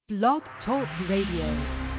Blog Talk Radio.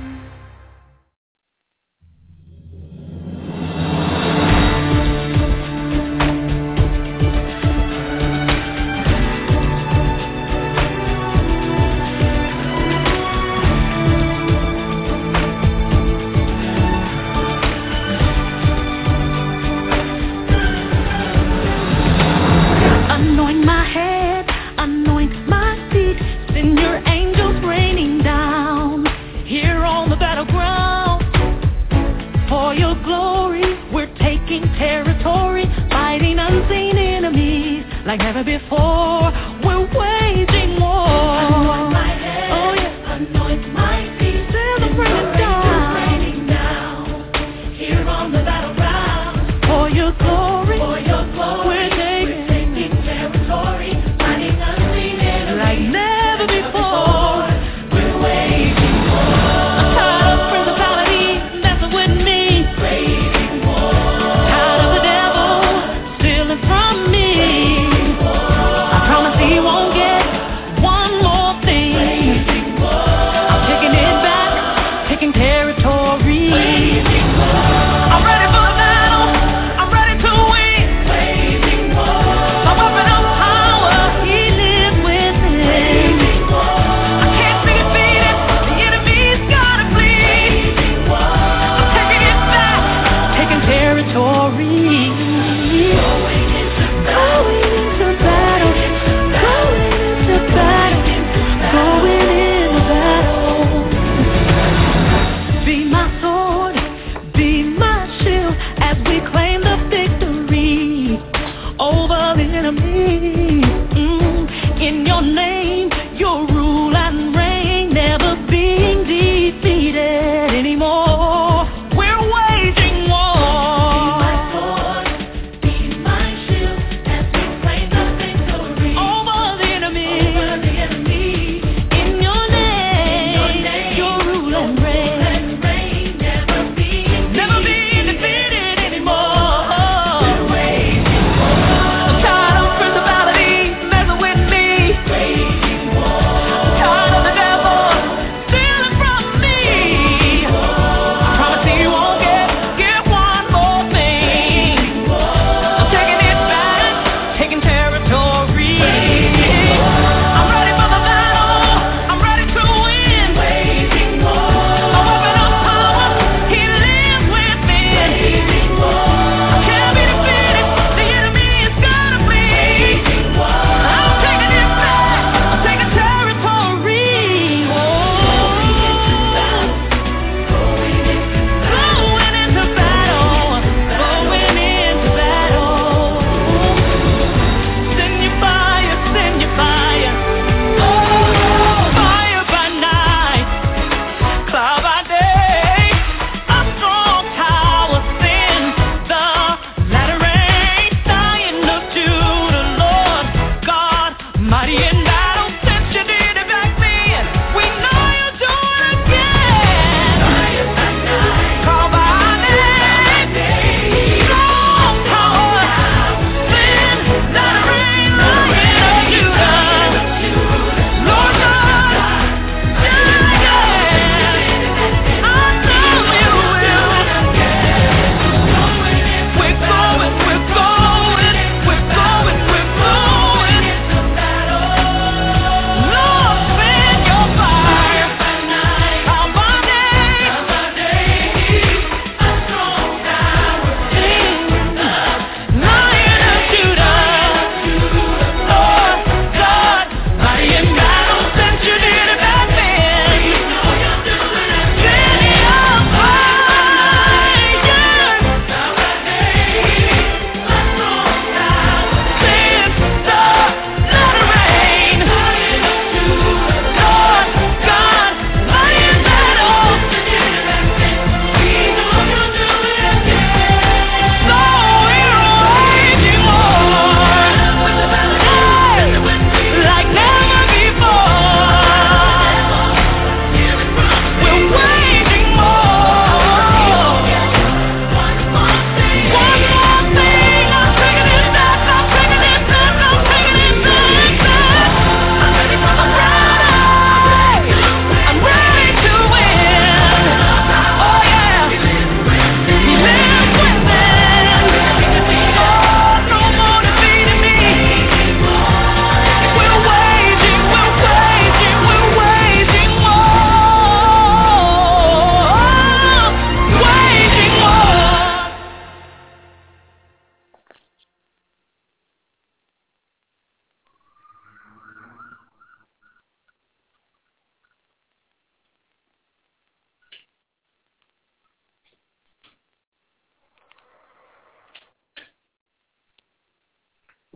Anoint my head, anoint my feet, send your angels raining down here on the battleground. For your glory, we're taking territory, fighting unseen enemies like never before. We're waging war. Anoint my head, oh yeah, anoint my feet, send them raining down here on the battleground. For your glory, we're taking territory, fighting unseen enemies like never before. We're waging war. I'm tired of principalities messing with me, waging war. Tired of the devil stealing from me. I promise the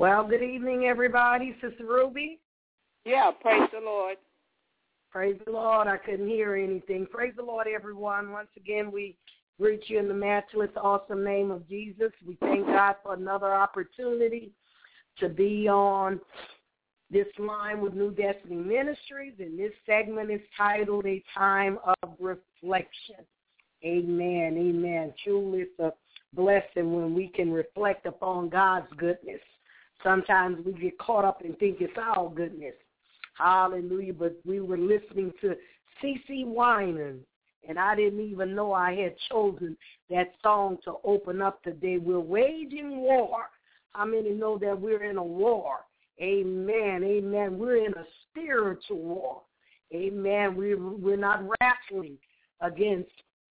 Well, good evening, everybody. Sister Ruby? Yeah, praise the Lord. Praise the Lord. I couldn't hear anything. Praise the Lord, everyone. Once again, we greet you in the matchless, awesome name of Jesus. We thank God for another opportunity to be on this line with New Destiny Ministries, and this segment is titled A Time of Reflection. Amen, amen. Truly, it's a blessing when we can reflect upon God's goodness. Sometimes we get caught up and think it's our goodness. Hallelujah. But we were listening to C.C. Winans, and I didn't even know I had chosen that song to open up today. We're waging war. How many know that we're in a war? Amen, amen. We're in a spiritual war. Amen. We're not wrestling against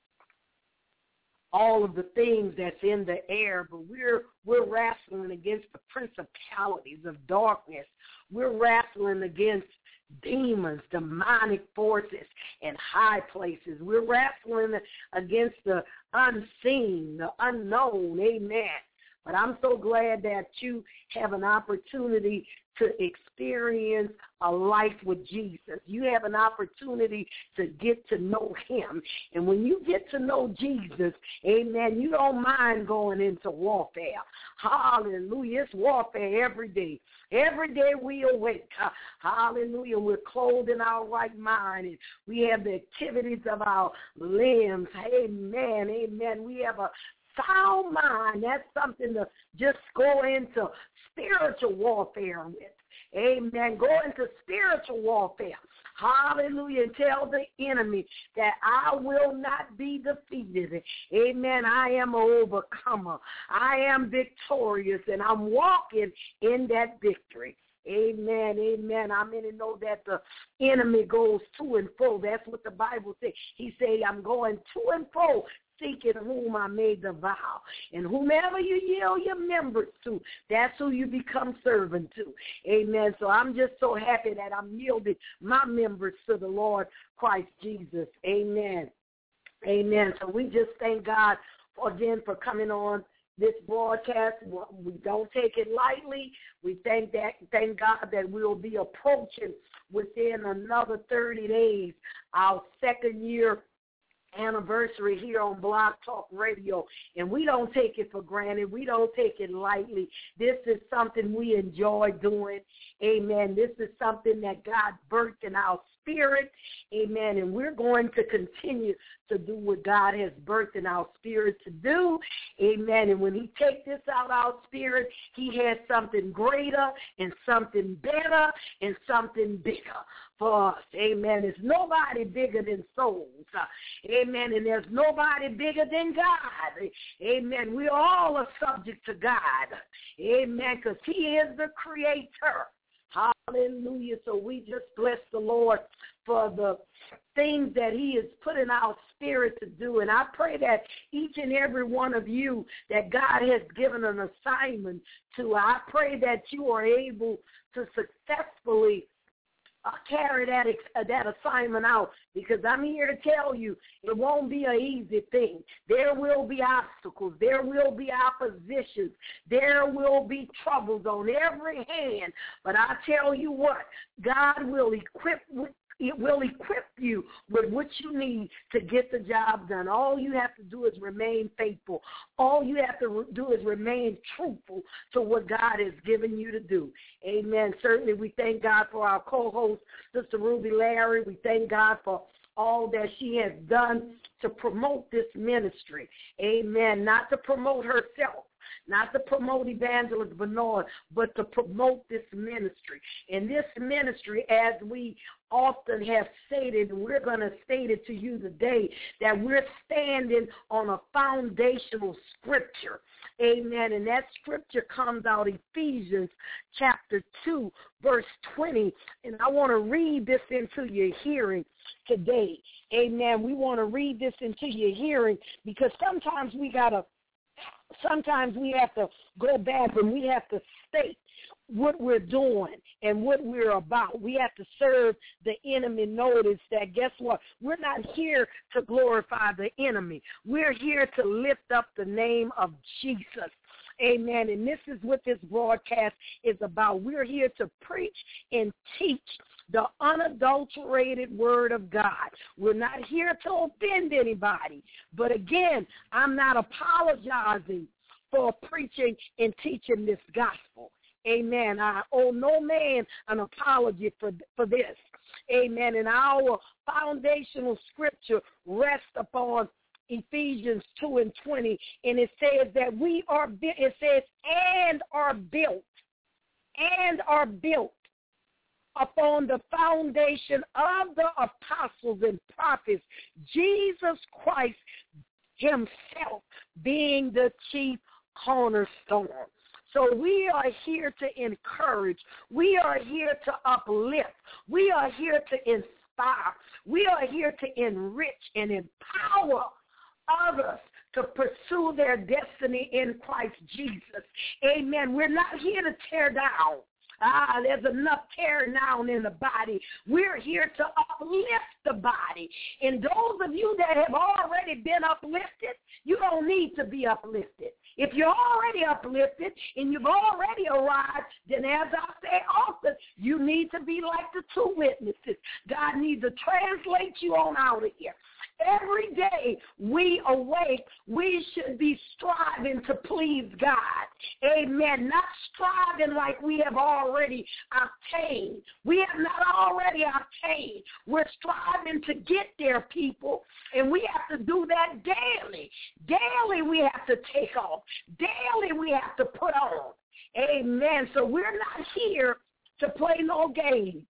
all of the things that's in the air, but we're wrestling against the principalities of darkness. We're wrestling against demons, demonic forces, and high places. We're wrestling against the unseen, the unknown. Amen. But I'm so glad that you have an opportunity to experience a life with Jesus. You have an opportunity to get to know him. And when you get to know Jesus, amen, you don't mind going into warfare. Hallelujah. It's warfare every day. Every day we awake. Hallelujah. We're clothed in our right mind, and we have the activities of our limbs. Amen. Amen. We have a sound mind. That's something to just go into spiritual warfare with. Amen. Go into spiritual warfare. Hallelujah. And tell the enemy that I will not be defeated. Amen. I am an overcomer. I am victorious, and I'm walking in that victory. Amen, amen. I mean to know that the enemy goes to and fro. That's what the Bible says. He said, I'm going to and fro, seeking whom I may devour. And whomever you yield your members to, that's who you become servant to. Amen. So I'm just so happy that I'm yielding my members to the Lord Christ Jesus. Amen. Amen. So we just thank God again for coming on this broadcast. We don't take it lightly. We thank God that we'll be approaching within another 30 days our second year anniversary here on Blog Talk Radio, and we don't take it for granted. We don't take it lightly. This is something we enjoy doing. Amen. This is something that God birthed in our spirit. Amen. And we're going to continue to do what God has birthed in our spirit to do. Amen. And when he takes this out our spirit, he has something greater and something better and something bigger for us. Amen. There's nobody bigger than souls. Amen. And there's nobody bigger than God. Amen. We all are subject to God. Amen. Because he is the creator. Hallelujah. So we just bless the Lord for the things that he has put in our spirit to do. And I pray that each and every one of you that God has given an assignment to, I pray that you are able to successfully carry that assignment out, because I'm here to tell you it won't be an easy thing. There will be obstacles. There will be oppositions. There will be troubles on every hand. But I tell you what, God will equip you with what you need to get the job done. All you have to do is remain faithful. All you have to do is remain truthful to what God has given you to do. Amen. Certainly we thank God for our co-host, Sister Ruby Larry. We thank God for all that she has done to promote this ministry. Amen. Not to promote herself, not to promote Evangelist Bernard, but to promote this ministry. And this ministry, as we often have stated, and we're going to state it to you today, that we're standing on a foundational scripture. Amen. And that scripture comes out Ephesians chapter 2, verse 20. And I want to read this into your hearing today. Amen. We want to read this into your hearing because sometimes we have to go back and we have to state what we're doing and what we're about. We have to serve the enemy notice that, guess what? We're not here to glorify the enemy. We're here to lift up the name of Jesus. Amen. And this is what this broadcast is about. We're here to preach and teach the unadulterated word of God. We're not here to offend anybody. But again, I'm not apologizing for preaching and teaching this gospel. Amen. I owe no man an apology for this. Amen. And our foundational scripture rests upon Ephesians 2:20, and it says that we are, it says, and are built upon the foundation of the apostles and prophets, Jesus Christ himself being the chief cornerstone. So we are here to encourage. We are here to uplift. We are here to inspire. We are here to enrich and empower others to pursue their destiny in Christ Jesus. Amen. We're not here to tear down. There's enough tearing down in the body. We're here to uplift the body. And those of you that have already been uplifted, you don't need to be uplifted. If you're already uplifted and you've already arrived, then as I say often, you need to be like the two witnesses. God needs to translate you on out of here. Every day we awake, we should be striving to please God. Amen. Not striving like we have already obtained. We have not already obtained. We're striving to get there, people, and we have to do that daily. Daily we have to take off. Daily we have to put on. Amen. So we're not here to play no games.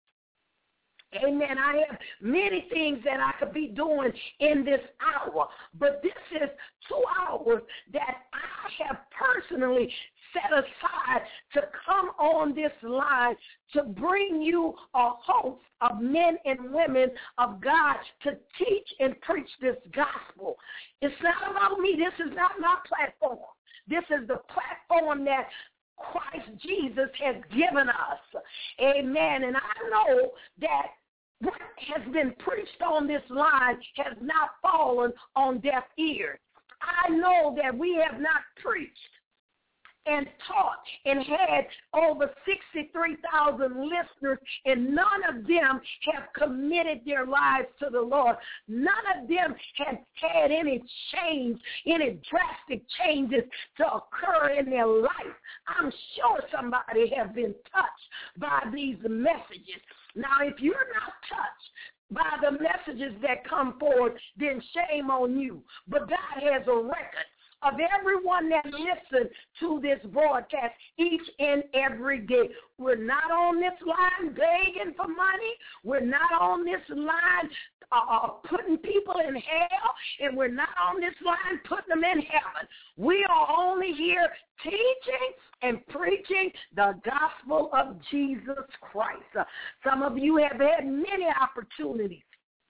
Amen. I have many things that I could be doing in this hour, but this is 2 hours that I have personally set aside to come on this line to bring you a host of men and women of God to teach and preach this gospel. It's not about me. This is not my platform. This is the platform that Christ Jesus has given us. Amen. And I know that what has been preached on this line has not fallen on deaf ears. I know that we have not preached and taught and had over 63,000 listeners, and none of them have committed their lives to the Lord. None of them have had any change, any drastic changes to occur in their life. I'm sure somebody has been touched by these messages. Now, if you're not touched by the messages that come forward, then shame on you. But God has a record of everyone that listens to this broadcast each and every day. We're not on this line begging for money. We're not on this line putting people in hell, and we're not on this line putting them in heaven. We are only here teaching and preaching the gospel of Jesus Christ. Some of you have had many opportunities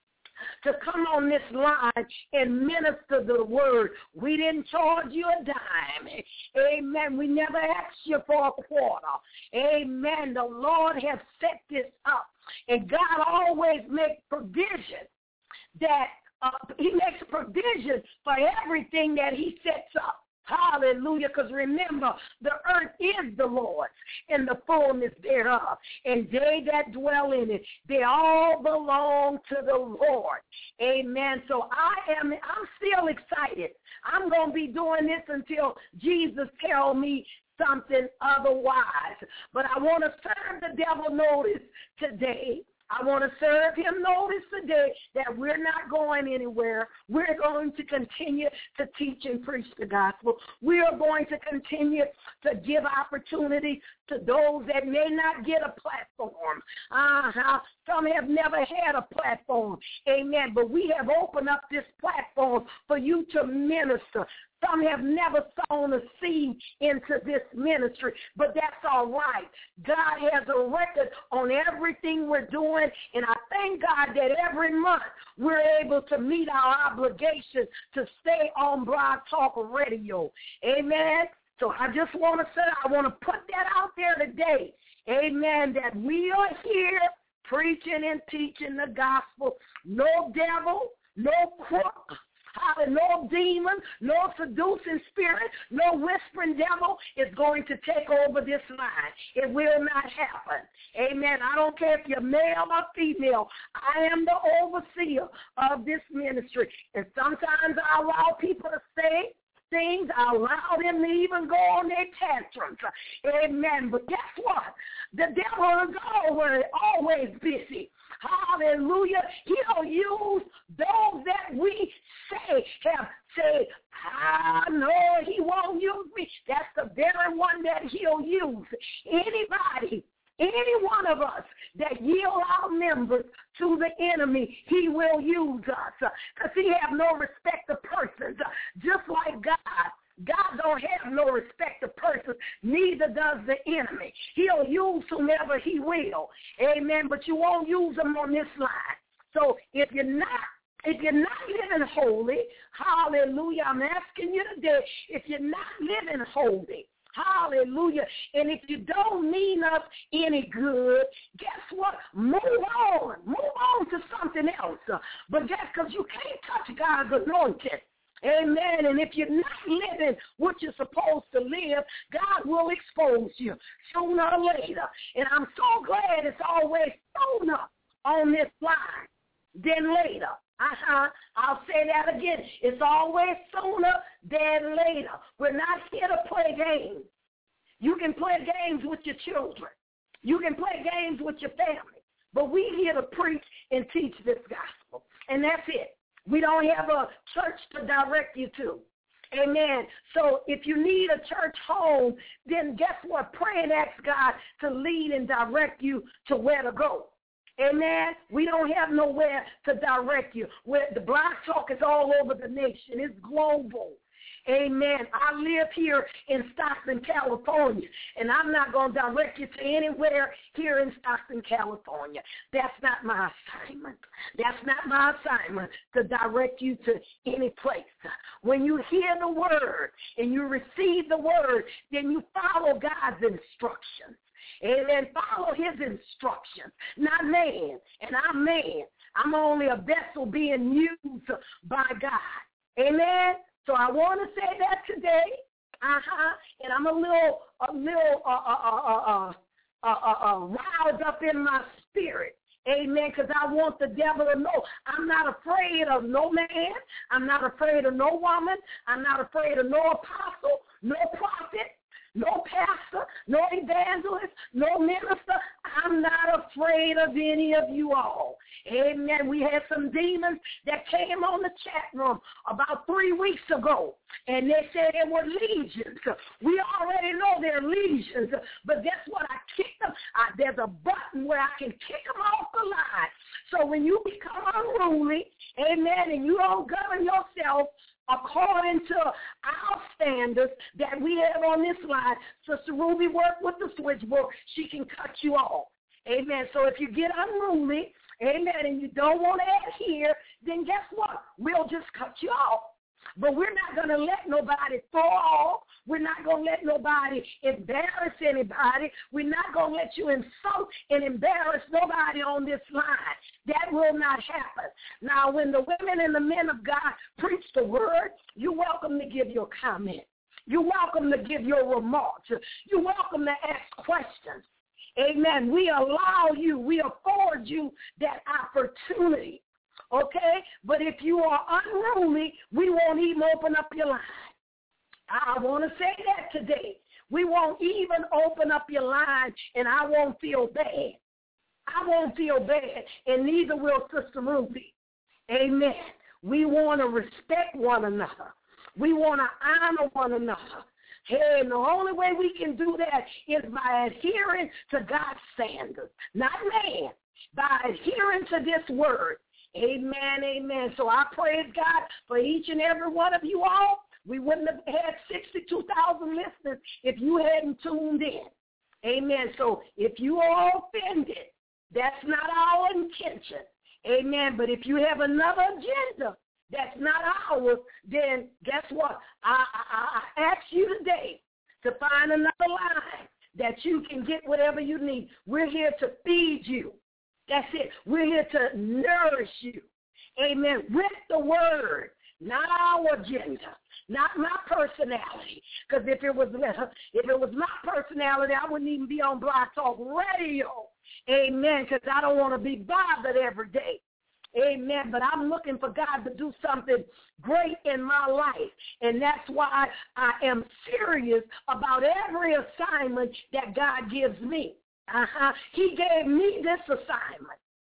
to come on this line and minister the word. We didn't charge you a dime. Amen. We never asked you for a quarter. Amen. The Lord has set this up. And God always makes provision that he makes provision for everything that he sets up. Hallelujah, because remember, the earth is the Lord's and the fullness thereof, and they that dwell in it, they all belong to the Lord. Amen. So I'm still excited. I'm going to be doing this until Jesus tells me something otherwise. But I want to serve the devil notice today. I want to serve him notice today that we're not going anywhere. We're going to continue to teach and preach the gospel. We are going to continue to give opportunity to those that may not get a platform. Some have never had a platform. Amen. But we have opened up this platform for you to minister. Some have never sown a seed into this ministry, but that's all right. God has a record on everything we're doing, and I thank God that every month we're able to meet our obligation to stay on Blog Talk Radio. Amen. So I just want to say, I want to put that out there today. Amen, that we are here preaching and teaching the gospel. No devil, no crook. No demon, no seducing spirit, no whispering devil is going to take over this line. It will not happen. Amen. I don't care if you're male or female. I am the overseer of this ministry. And sometimes I allow people to say things. I allow them to even go on their tantrums. Amen. But guess what? The devil is always busy. Hallelujah. He'll use those that we have said, I know he won't use me. That's the very one that he'll use. Anybody, any one of us that yield our members to the enemy, he will use us. Because he have no respect of persons. Just like God. God don't have no respect of persons, neither does the enemy. He'll use whomever he will. Amen. But you won't use them on this line. So if you're not living holy, hallelujah, I'm asking you today, if you're not living holy, hallelujah, and if you don't mean us any good, guess what? Move on to something else. But that's because you can't touch God's anointed. Amen. And if you're not living what you're supposed to live, God will expose you sooner or later. And I'm so glad it's always sooner on this line than later. I'll say that again. It's always sooner than later. We're not here to play games. You can play games with your children. You can play games with your family. But we're here to preach and teach this gospel. And that's it. We don't have a church to direct you to. Amen. So if you need a church home, then guess what? Pray and ask God to lead and direct you to where to go. Amen. We don't have nowhere to direct you. Where the Blog Talk is all over the nation. It's global. Amen. I live here in Stockton, California, and I'm not going to direct you to anywhere here in Stockton, California. That's not my assignment. That's not my assignment to direct you to any place. When you hear the word and you receive the word, then you follow God's instructions. Amen. Follow his instructions, not man. And I'm man. I'm only a vessel being used by God. Amen. So I want to say that today, and I'm a little riled up in my spirit, amen, because I want the devil to know I'm not afraid of no man, I'm not afraid of no woman, I'm not afraid of no apostle, no prophet, no pastor, no evangelist, no minister. I'm not afraid of any of you all. Amen. We had some demons that came on the chat room about 3 weeks ago, and they said they were legions. We already know they're legions, but guess what? I kicked them. There's a button where I can kick them off the line. So when you become unruly, amen, and you don't govern yourself according to our standards that we have on this line, Sister Ruby worked with the switchboard. She can cut you off. Amen. So if you get unruly, amen, and you don't want to adhere, then guess what? We'll just cut you off. But we're not going to let nobody throw off. We're not going to let nobody embarrass anybody. We're not going to let you insult and embarrass nobody on this line. That will not happen. Now, when the women and the men of God preach the word, you're welcome to give your comment. You're welcome to give your remarks. You're welcome to ask questions. Amen. We allow you, we afford you that opportunity. Okay? But if you are unruly, we won't even open up your line. I want to say that today. We won't even open up your line, and I won't feel bad. I won't feel bad, and neither will Sister Ruby. Amen. We want to respect one another. We want to honor one another. Hey, and the only way we can do that is by adhering to God's standards, not man, by adhering to this word. Amen, amen. So I praise God for each and every one of you all. We wouldn't have had 62,000 listeners if you hadn't tuned in. Amen. So if you are offended, that's not our intention. Amen. But if you have another agenda that's not ours, then guess what? I ask you today to find another line that you can get whatever you need. We're here to feed you. That's it. We're here to nourish you. Amen. With the word. not our agenda, not my personality. Because if it was my personality, I wouldn't even be on Blog Talk Radio. Amen, because I don't want to be bothered every day. Amen, but I'm looking for God to do something great in my life, and that's why I am serious about every assignment that God gives me. He gave me this assignment.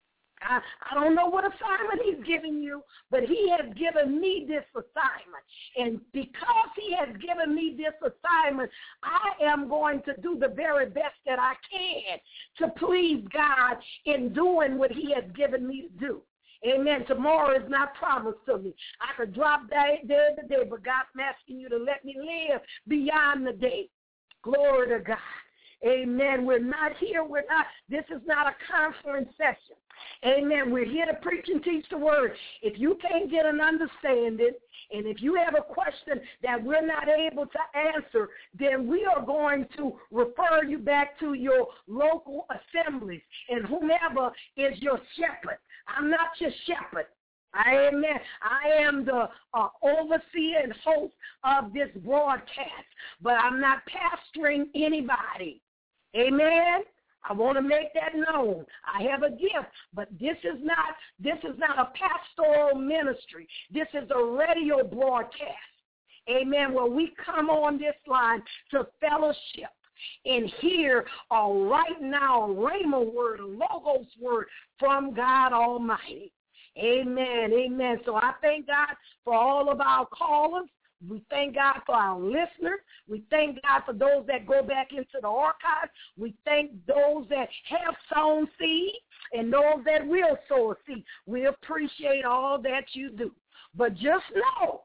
I don't know what assignment he's giving you, but he has given me this assignment. And because he has given me this assignment, I am going to do the very best that I can to please God in doing what he has given me to do. Amen. Tomorrow is not promised to me. I could drop dead today, but God's asking you to let me live beyond the day. Glory to God. Amen. We're not here. This is not a conference session. Amen. We're here to preach and teach the word. If you can't get an understanding, and if you have a question that we're not able to answer, then we are going to refer you back to your local assemblies and whomever is your shepherd. I'm not your shepherd. Amen. I am the overseer and host of this broadcast, but I'm not pastoring anybody. Amen. I want to make that known. I have a gift, but this is not a pastoral ministry. This is a radio broadcast. Amen. Where we come on this line to fellowship and hear a right now Rhema word, a Logos word from God Almighty. Amen. Amen. So I thank God for all of our callers. We thank God for our listeners. We thank God for those that go back into the archives. We thank those that have sown seed and those that will sow a seed. We appreciate all that you do. But just know,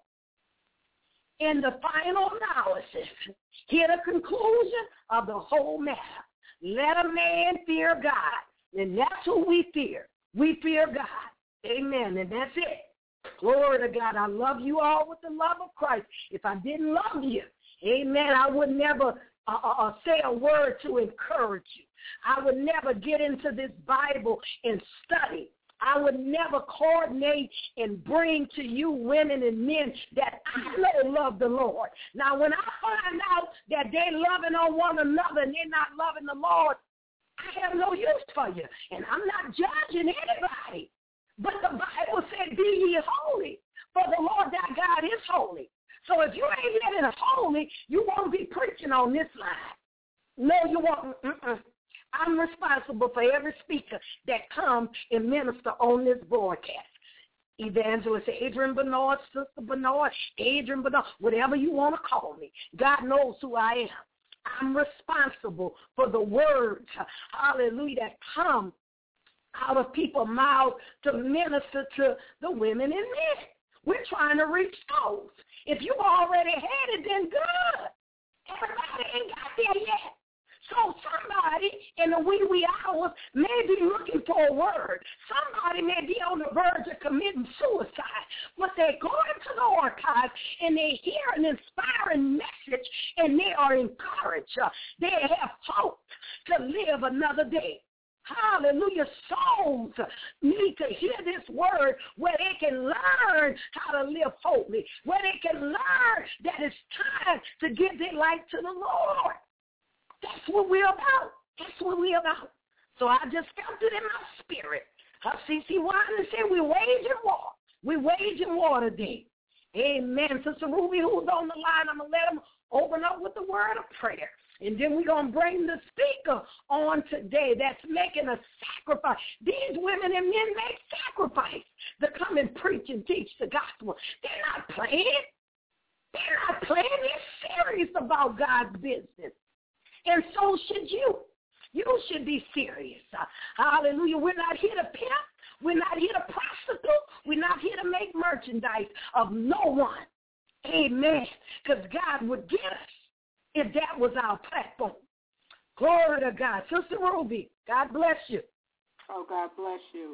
in the final analysis, hear the conclusion of the whole matter. Let a man fear God, and that's who we fear. We fear God. Amen, and that's it. Glory to God. I love you all with the love of Christ. If I didn't love you, amen, I would never say a word to encourage you. I would never get into this Bible and study. I would never coordinate and bring to you women and men that I know love the Lord. Now, when I find out that they're loving on one another and they're not loving the Lord, I have no use for you. And I'm not judging anybody. But the Bible said, be ye holy, for the Lord thy God is holy. So if you ain't living holy, you won't be preaching on this line. No, you won't. I'm responsible for every speaker that comes and minister on this broadcast. Evangelist Adrian Bernard, Sister Bernard, Adrian Bernard, whatever you want to call me. God knows who I am. I'm responsible for the words, hallelujah, that come out of people's mouths to minister to the women and men. We're trying to reach souls. If you already had it, then good. Everybody ain't got there yet. So somebody in the wee hours may be looking for a word. Somebody may be on the verge of committing suicide, but they're going to the archives and they hear an inspiring message and they are encouraged. They have hope to live another day. Hallelujah. Souls need to hear this word where they can learn how to live holy, where they can learn that it's time to give their life to the Lord. That's what we're about. That's what we're about. So I just felt it in my spirit. C.C. Winan said we're waging war. We're waging war today. Amen. Sister Ruby, who's on the line, I'm going to let them open up with the word of prayer. And then we're going to bring the speaker on today that's making a sacrifice. These women and men make sacrifice to come and preach and teach the gospel. They're not playing. They're not playing. They're serious about God's business. And so should you. You should be serious. Hallelujah. We're not here to pimp. We're not here to prostitute. We're not here to make merchandise of no one. Amen. Because God would get us if that was our platform. Glory to God. Sister Ruby, God bless you. Oh, God bless you.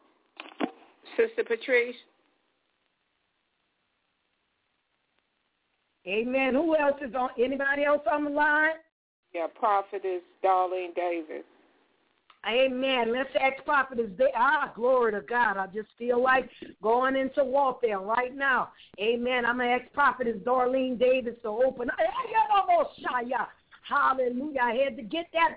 Sister Patrice. Amen. Who else is on? Anybody else on the line? Yeah, Prophetess Darlene Davis. Amen. Let's ask Prophetess Davis. Glory to God. I just feel like going into warfare right now. Amen. I'm going to ask Prophetess Darlene Davis to open. Hallelujah. I had to get that.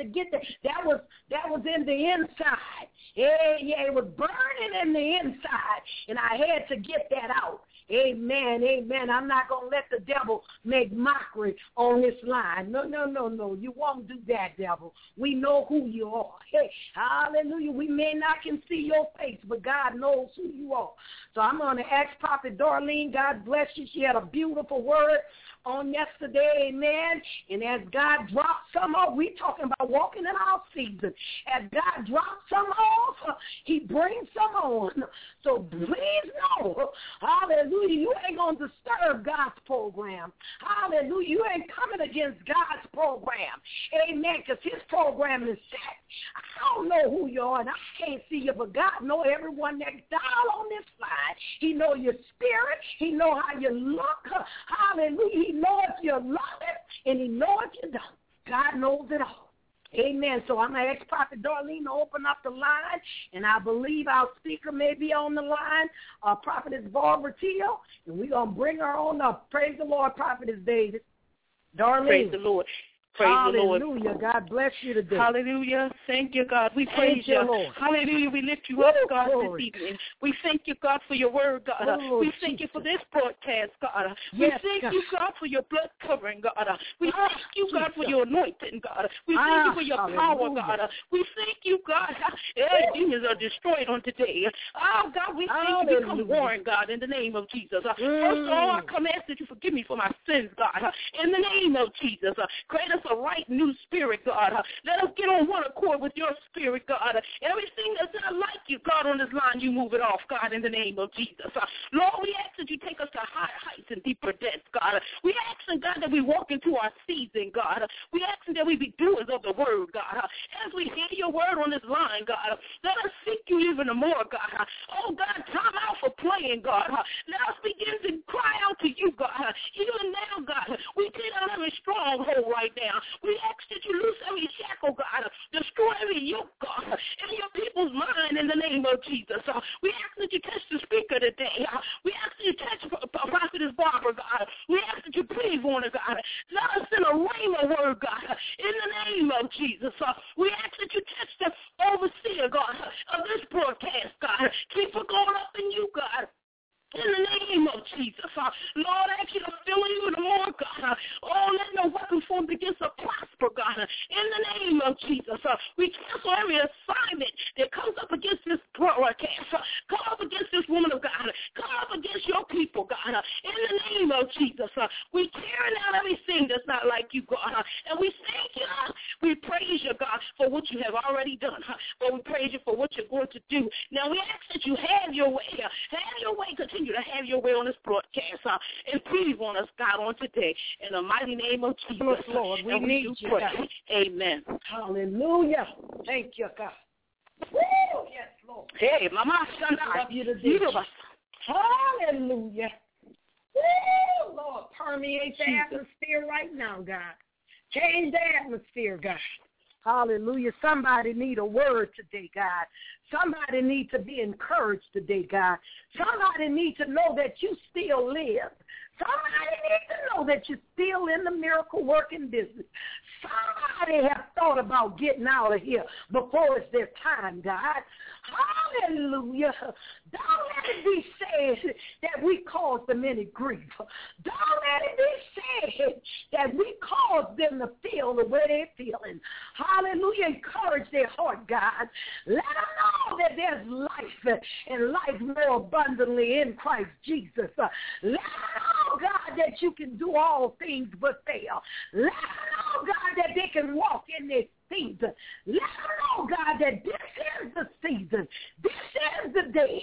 That was in the inside. Yeah, it was burning in the inside, and I had to get that out. Amen, amen. I'm not going to let the devil make mockery on this line. No. You won't do that, devil. We know who you are. Hey, hallelujah. We may not can see your face, but God knows who you are. So I'm going to ask Prophet Darlene, God bless you. She had a beautiful word on yesterday, amen. And as God dropped some off, we talking about walking in our season. As God drops some off, he brings some on. So please know, hallelujah, you ain't going to disturb God's program. Hallelujah, you ain't coming against God's program. Amen, because his program is set. I don't know who you are, and I can't see you, but God know everyone that's dialed on this line. He know your spirit. He know how you look. Hallelujah. He know if you love it, and he know if you don't. God knows it all. Amen. So I'm going to ask Prophet Darlene to open up the line, and I believe our speaker may be on the line, Prophetess Barbara Teal, and we're going to bring her on up. Praise the Lord, Prophetess Davis. Darlene. Praise the Lord. Praise Hallelujah. the Lord. Hallelujah. God bless you today. Hallelujah. Thank you, God. We praise you. Lord. Hallelujah. We lift you up, God, Glory. this evening. We thank you, God, for your word, God. We thank you for this broadcast, God. We thank you, God, for your blood covering, God. We thank you, God, for your anointing, God. We thank you for your power, God. We thank you, God. Demons are destroyed on today. Oh, God, we thank you. Become warring, God, in the name of Jesus. First of all, I come ask that you forgive me for my sins, God. In the name of Jesus. Create us a right new spirit, God. Let us get on one accord with your spirit, God. Everything that's not like you, God, on this line, you move it off, God, in the name of Jesus. Lord, we ask that you take us to higher heights and deeper depths, God. We ask, God, that we walk into our season, God. We ask that we be doers of the word, God. As we hear your word on this line, God, let us seek you even more, God. Oh, God, time out for playing, God. Let us begin to cry out to you, God. Even now, God, we tear down every stronghold right now. We ask that you loose every shackle, God, destroy every yoke, God, in your people's mind in the name of Jesus. We ask that you touch the speaker today. We ask that you touch Prophetess Barbara, God. We ask that you breathe on her, God. Let us send a rhema word, God, in the name of Jesus. We ask that you touch the overseer, God, of this broadcast, God. Keep her going up in you, God. In the name of Jesus. Lord, I ask you to fill you the more, God. Oh, let no weapon formed against us prosper, God. In the name of Jesus. We cancel every assignment that comes up against this broadcast. Come up against this woman of God. Come up against your people, God. In the name of Jesus. We tearing out everything that's not like you, God. And we thank you. We praise you, God, for what you have already done. But we praise you for what you're going to do. Now, we ask that you have your way. Have your way. Continue to have your way on this broadcast, and breathe on us, God, on today. In the mighty name of Jesus, Lord, we need you, pray. God. Amen. Hallelujah. Thank you, God. Woo! Yes, Lord. Hey, Mama, love you today. Hallelujah. Woo! Lord, permeate the atmosphere right now, God. Change the atmosphere, God. Hallelujah. Somebody need a word today, God. Somebody need to be encouraged today, God. Somebody need to know that you still live. Somebody need to know that you're still in the miracle working business. Somebody have thought about getting out of here before it's their time, God. Hallelujah. Don't let it be said that we caused them any grief. Don't let it be said that we caused them to feel the way they're feeling. Hallelujah. Encourage their heart, God. Let them know that there's life and life more abundantly in Christ Jesus. Let them know, God, that you can do all things but fail. Let them know, God, that they can walk in this season. Let them know, God, that this is the season. This is the day.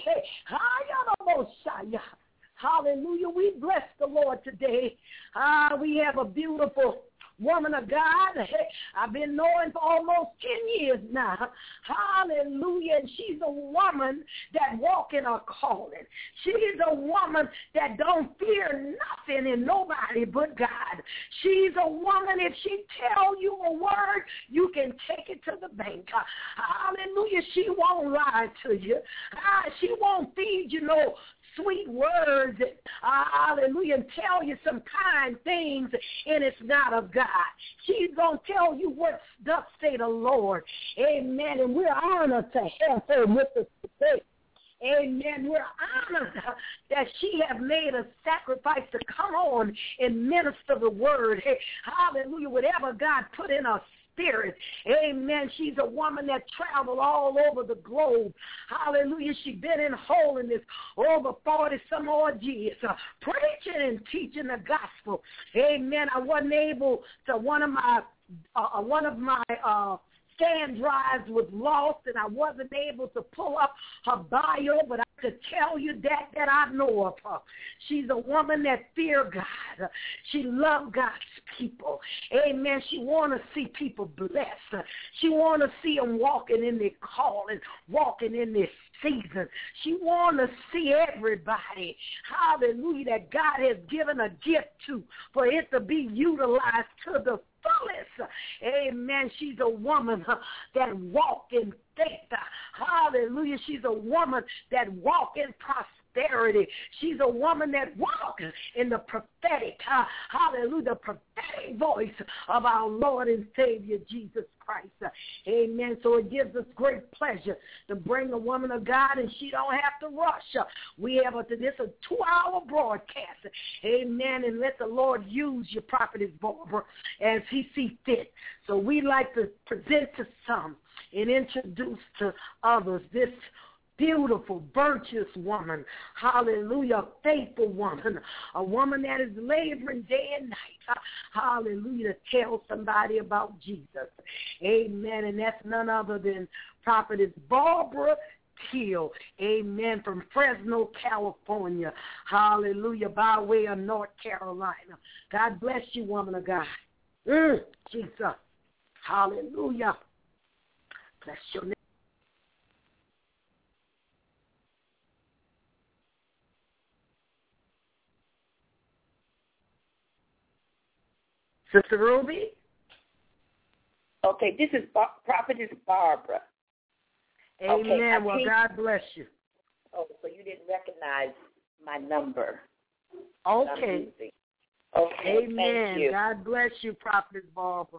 Hallelujah. We bless the Lord today. We have a beautiful woman of God. I've been knowing for almost 10 years now. Hallelujah. And she's a woman woman that walk in her calling. She's a woman that don't fear nothing and nobody but God. She's a woman, if she tell you a word, you can take it to the bank. Hallelujah. She won't lie to you. She won't feed you no sweet words, hallelujah, and tell you some kind things, and it's not of God. She's going to tell you what thus say the Lord. Amen. And we're honored to have her with us today. Amen. We're honored that she has made a sacrifice to come on and minister the word. Hey, hallelujah. Whatever God put in her spirit. Amen. She's a woman that traveled all over the globe. Hallelujah. She's been in holiness over 40-some odd years, preaching and teaching the gospel. Amen. I wasn't able to, one of my scan drives was lost, and I wasn't able to pull up her bio, but I could tell you that I know of her. She's a woman that fears God. She loves God's people. Amen. She want to see people blessed. She want to see them walking in their calling, walking in their season. She want to see everybody, hallelujah, that God has given a gift to, for it to be utilized to the fullest. Amen. She's a woman that walk in faith. Hallelujah. She's a woman that walk in prosperity. She's a woman that walks in the prophetic, hallelujah, the prophetic voice of our Lord and Savior, Jesus Christ. Amen. So it gives us great pleasure to bring a woman of God, and she don't have to rush. We have this a 2-hour broadcast. Amen. And let the Lord use your prophetess Barbara as he sees fit. So we like to present to some and introduce to others this beautiful, virtuous woman, hallelujah, a faithful woman, a woman that is laboring day and night, hallelujah, to tell somebody about Jesus. Amen. And that's none other than prophetess Barbara Teal, amen, from Fresno, California, hallelujah, by way of North Carolina. God bless you, woman of God. Jesus, hallelujah. Bless your name. Sister Ruby? Okay, this is Prophetess Barbara. Amen. Okay, well, God bless you. Oh, so you didn't recognize my number. Okay. Okay, amen. Thank you. God bless you, Prophetess Barbara.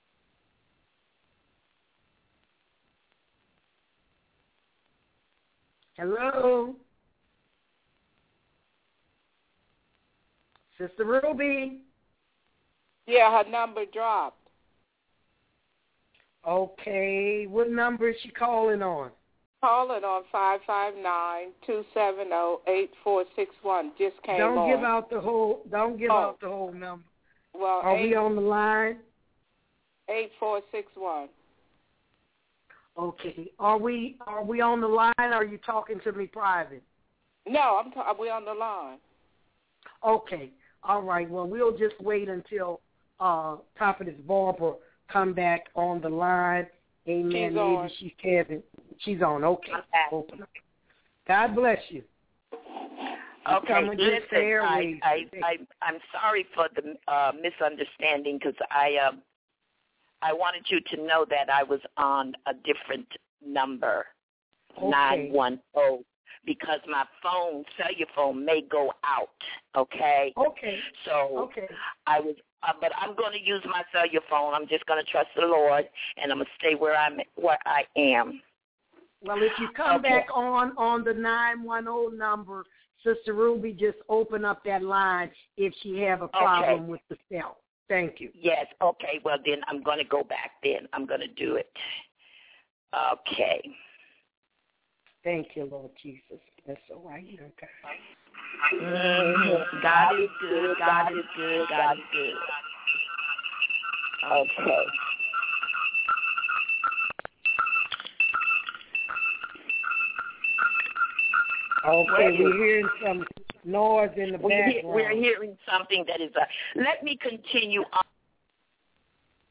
Hello? Sister Ruby? Yeah, her number dropped. Okay. What number is she calling on? Calling on 559-270-8461. Just came on. Don't give out the whole number. Well, are we on the line? 8461. Okay. Are we on the line, or are you talking to me private? No, we're on the line. Okay. All right. Well, we'll just wait until Prophetess Barbara come back on the line. Amen. Maybe she hasn't. She's on. Okay. Open up. God bless you. Okay, listen, I'm sorry for the misunderstanding, because I wanted you to know that I was on a different number, 910, because my cellular phone may go out, okay? Okay. So I was, but I'm going to use my cellular phone. I'm just going to trust the Lord, and I'm going to stay where I am. Well, if you come back on the 910 number, Sister Ruby, just open up that line if she have a problem with the cell. Thank you. Yes, okay. Well, then I'm going to go back then. I'm going to do it. Okay. Thank you, Lord Jesus. That's all right. Okay. God is good. God is good. God is good. Okay. Okay, we're hearing some noise in the background. We're hearing something that is let me continue on.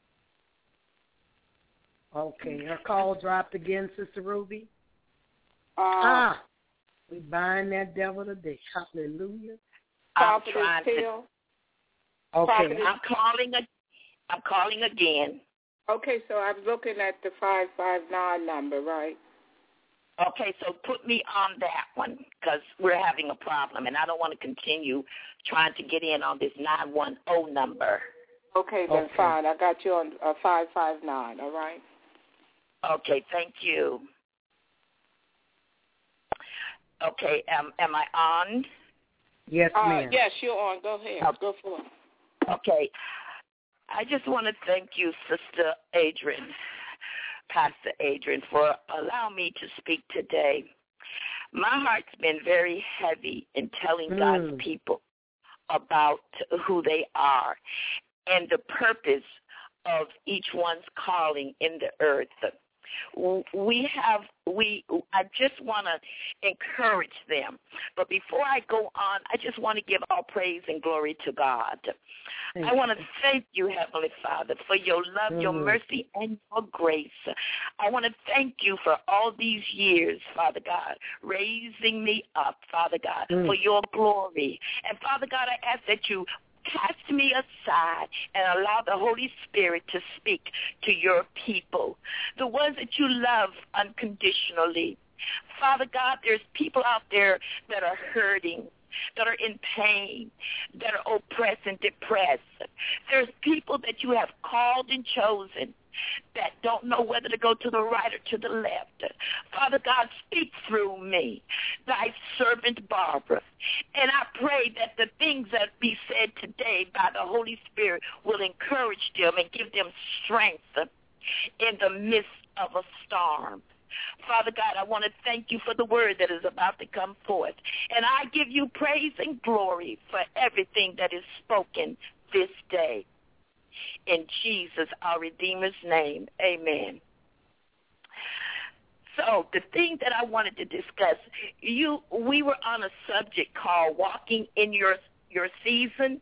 Okay, her call dropped again, Sister Ruby? We bind that devil today. Hallelujah. I'm trying to. Okay. I'm calling again. Okay, so I'm looking at the 559 number, right? Okay, so put me on that one because we're having a problem, and I don't want to continue trying to get in on this 910 number. Okay, then fine. I got you on 559, all right? Okay, thank you. Okay, am I on? Yes, ma'am. Yes, you're on. Go ahead. Go for it. Okay. I just want to thank you, Sister Adrian, Pastor Adrian, for allowing me to speak today. My heart's been very heavy in telling God's people about who they are and the purpose of each one's calling in the earth. I just want to encourage them. But before I go on, I just want to give all praise and glory to God. I want to thank you, Heavenly Father, for your love, your mercy, and your grace. I want to thank you for all these years, Father God, raising me up, Father God, for your glory. And, Father God, I ask that you cast me aside and allow the Holy Spirit to speak to your people, the ones that you love unconditionally. Father God, there's people out there that are hurting, that are in pain, that are oppressed and depressed. There's people that you have called and chosen that don't know whether to go to the right or to the left. Father God, speak through me, thy servant Barbara. And I pray that the things that be said today by the Holy Spirit will encourage them and give them strength in the midst of a storm. Father God, I want to thank you for the word that is about to come forth. And I give you praise and glory for everything that is spoken this day. In Jesus, our Redeemer's name, amen. So the thing that I wanted to discuss, we were on a subject called walking in your season.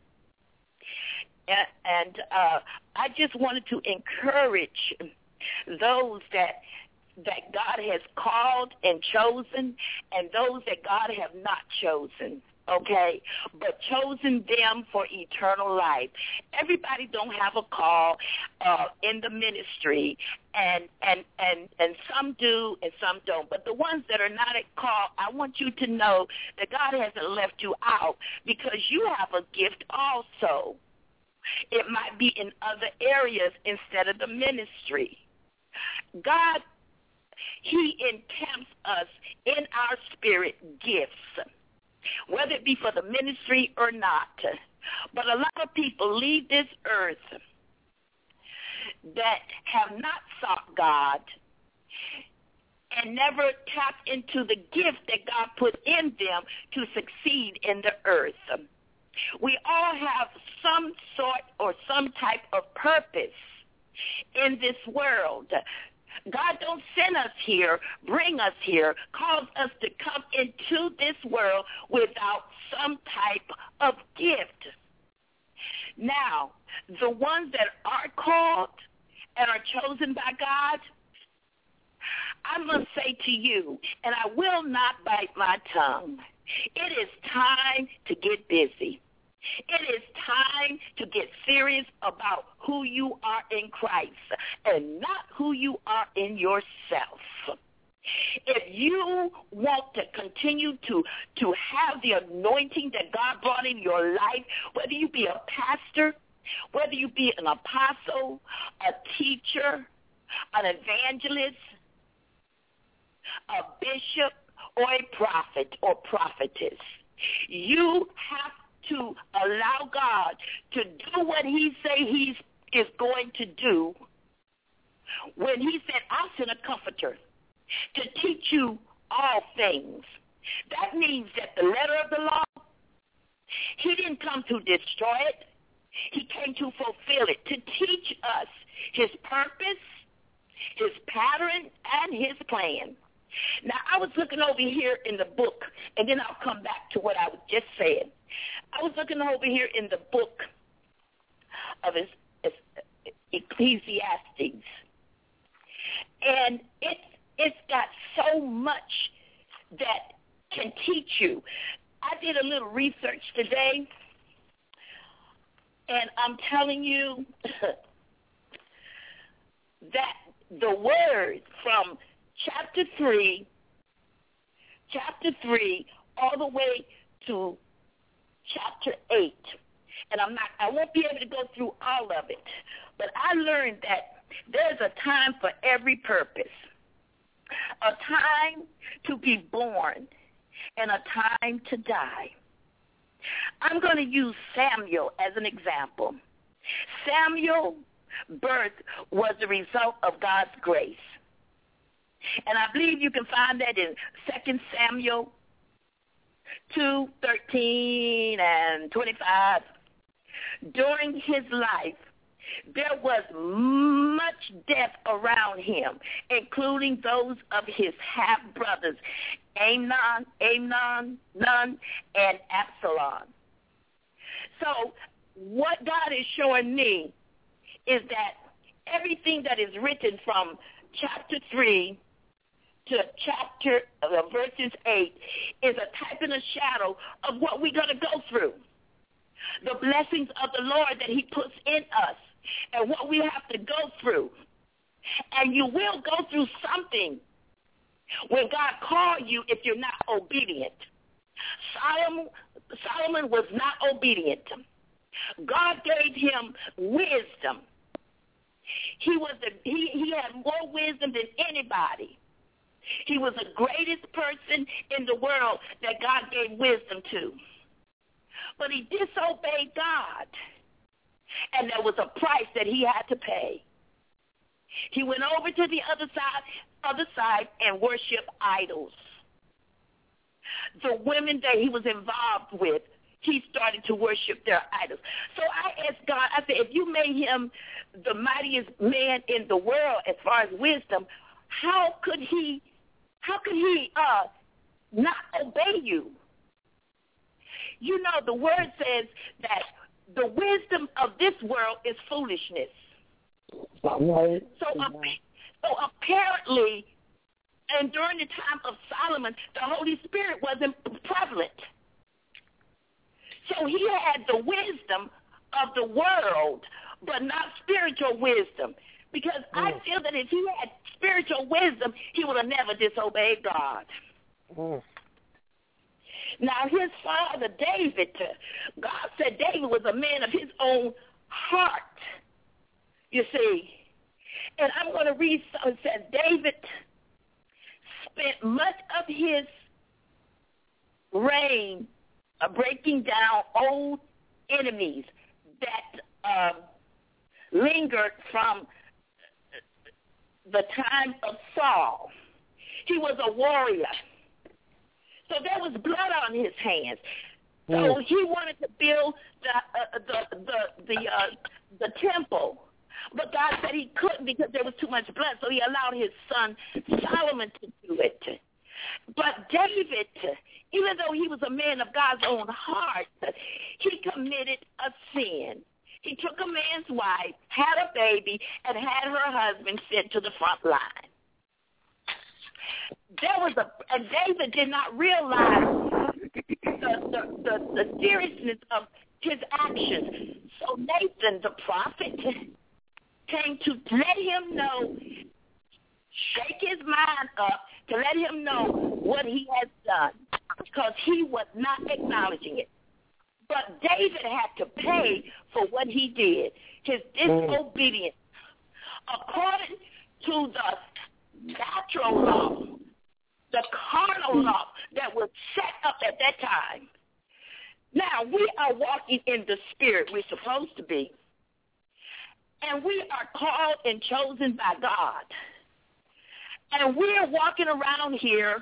And I just wanted to encourage those that God has called and chosen and those that God have not chosen, okay, but chosen them for eternal life. Everybody don't have a call in the ministry, and some do and some don't. But the ones that are not at call, I want you to know that God hasn't left you out because you have a gift also. It might be in other areas instead of the ministry. God, he encamped us in our spirit gifts, whether it be for the ministry or not. But a lot of people leave this earth that have not sought God and never tapped into the gift that God put in them to succeed in the earth. We all have some sort or some type of purpose in this world. God don't send us here, bring us here, cause us to come into this world without some type of gift. Now, the ones that are called and are chosen by God, I must say to you, and I will not bite my tongue, it is time to get busy. It is time to get serious about who you are in Christ and not who you are in yourself. If you want to continue to have the anointing that God brought in your life, whether you be a pastor, whether you be an apostle, a teacher, an evangelist, a bishop, or a prophet or prophetess, you have to allow God to do what he say he is going to do. When he said, I'll send a comforter to teach you all things. That means that the letter of the law, he didn't come to destroy it. He came to fulfill it, to teach us his purpose, his pattern, and his plan. Now, I was looking over here in the book, and then I'll come back to what I was just saying. I was looking over here in the book of Ecclesiastes, and it's got so much that can teach you. I did a little research today, and I'm telling you that the word from chapter 3 all the way to chapter 8, and I won't be able to go through all of it, but I learned that there's a time for every purpose, a time to be born and a time to die. I'm going to use Samuel as an example. Samuel's birth was the result of God's grace. And I believe you can find that in 2 Samuel 2:13 and 25. During his life, there was much death around him, including those of his half-brothers, Amnon, and Absalom. So what God is showing me is that everything that is written from chapter 3 to verses 8 is a type and a shadow of what we're going to go through. The blessings of the Lord that he puts in us and what we have to go through. And you will go through something when God called you if you're not obedient. Solomon was not obedient. God gave him wisdom. He had more wisdom than anybody. He was the greatest person in the world that God gave wisdom to. But he disobeyed God, and there was a price that he had to pay. He went over to the other side and worshiped idols. The women that he was involved with, he started to worship their idols. So I asked God, I said, if you made him the mightiest man in the world as far as wisdom, how could he not obey you? You know, the word says that the wisdom of this world is foolishness. Right. So apparently, and during the time of Solomon, the Holy Spirit wasn't prevalent. So he had the wisdom of the world, but not spiritual wisdom. Because I feel that if he had spiritual wisdom, he would have never disobeyed God. Now, his father, David, God said David was a man of his own heart, you see. And I'm going to read something. It says David spent much of his reign breaking down old enemies that lingered from the time of Saul. He was a warrior. So there was blood on his hands. So he wanted to build the temple. But God said he couldn't because there was too much blood. So he allowed his son Solomon to do it. But David, even though he was a man of God's own heart, he committed a sin. He took a man's wife, had a baby, and had her husband sent to the front line. And David did not realize the seriousness of his actions. So Nathan, the prophet, came to let him know, shake his mind up, to let him know what he has done, because he was not acknowledging it. But David had to pay for what he did, his disobedience. According to the natural law, the carnal law that was set up at that time. Now, we are walking in the Spirit. We're supposed to be. And we are called and chosen by God. And we are walking around here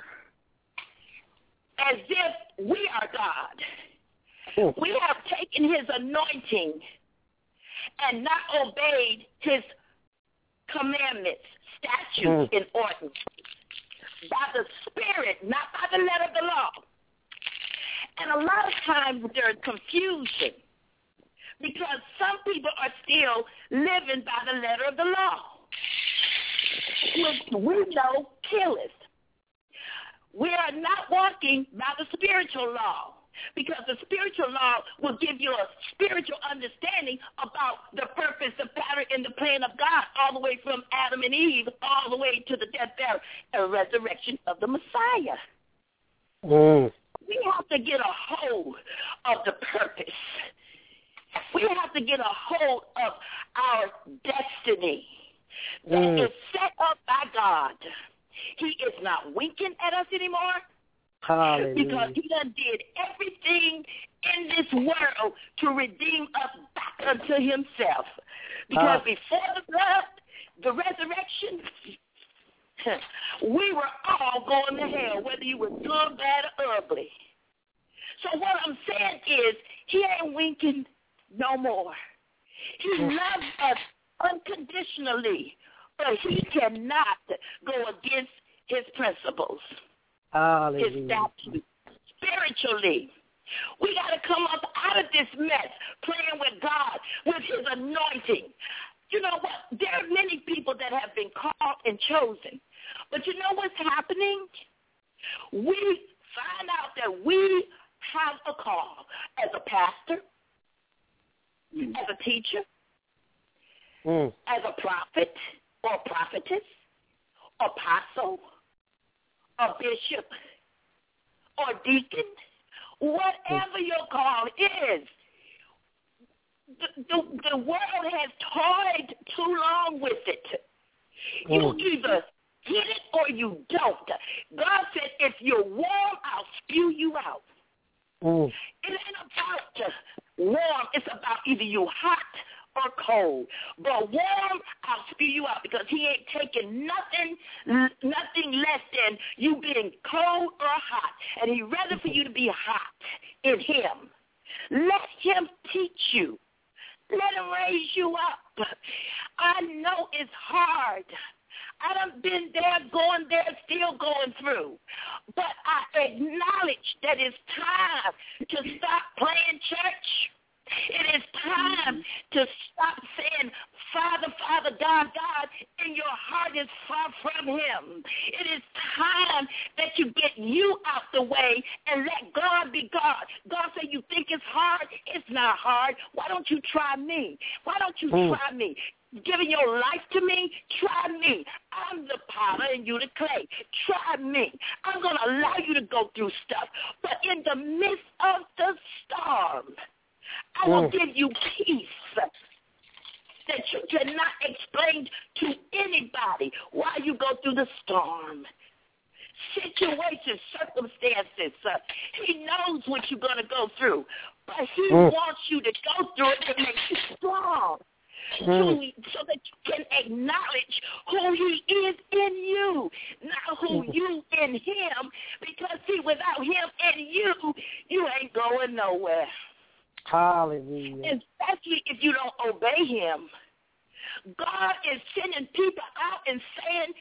as if we are God. We have taken his anointing and not obeyed his commandments, statutes, and ordinances. By the Spirit, not by the letter of the law. And a lot of times there's confusion because some people are still living by the letter of the law, which we know killeth. we are not walking by the spiritual law, because the spiritual law will give you a spiritual understanding about the purpose, the pattern, and the plan of God, all the way from Adam and Eve, all the way to the death, burial, and resurrection of the Messiah. We have to get a hold of the purpose. We have to get a hold of our destiny that is set up by God. He is not winking at us anymore. Hallelujah. Because he done did everything in this world to redeem us back unto himself. Because before the blood, the resurrection, we were all going to hell, whether you were good, bad, or ugly. So what I'm saying is, he ain't winking no more. He loves us unconditionally, but he cannot go against his principles. Hallelujah. His statutes. Spiritually, we got to come up out of this mess, playing with God, with his anointing. You know what? There are many people that have been called and chosen. But you know what's happening? We find out that we have a call as a pastor, as a teacher, as a prophet or prophetess, apostle, a bishop, or deacon, whatever your call is. The world has toyed too long with it. You either get it or you don't. God said, if you're warm, I'll spew you out. It ain't about warm. It's about either you hot or cold. But warm, I'll spew you out, because he ain't taking nothing less than you being cold or hot. And he'd rather for you to be hot in him. Let him teach you. Let him raise you up. I know it's hard. I done been there, going there, still going through. But I acknowledge that it's time to stop playing church. It is time to stop saying, Father, Father, God, God, and your heart is far from him. It is time that you get you out the way and let God be God. God said, you think it's hard? It's not hard. Why don't you try me? Why don't you try me? Giving your life to me, try me. I'm the potter and you the clay. Try me. I'm going to allow you to go through stuff. But in the midst of the storm, I will give you peace that you cannot explain to anybody why you go through the storm. Situations, circumstances, he knows what you're going to go through, but he wants you to go through it to make you strong. So that you can acknowledge who he is in you, not who you in him, because see, without him in you, you ain't going nowhere. Hallelujah. Especially if you don't obey him. God is sending people out and saying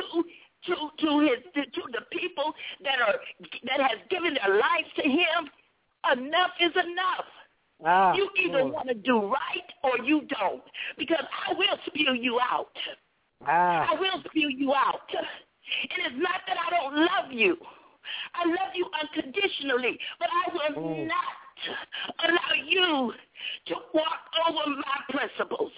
to the people that has given their lives to him, enough is enough. You either want to do right or you don't, because I will spew you out. I will spew you out. And it's not that I don't love you. I love you unconditionally, but I will not allow you to walk over my principles.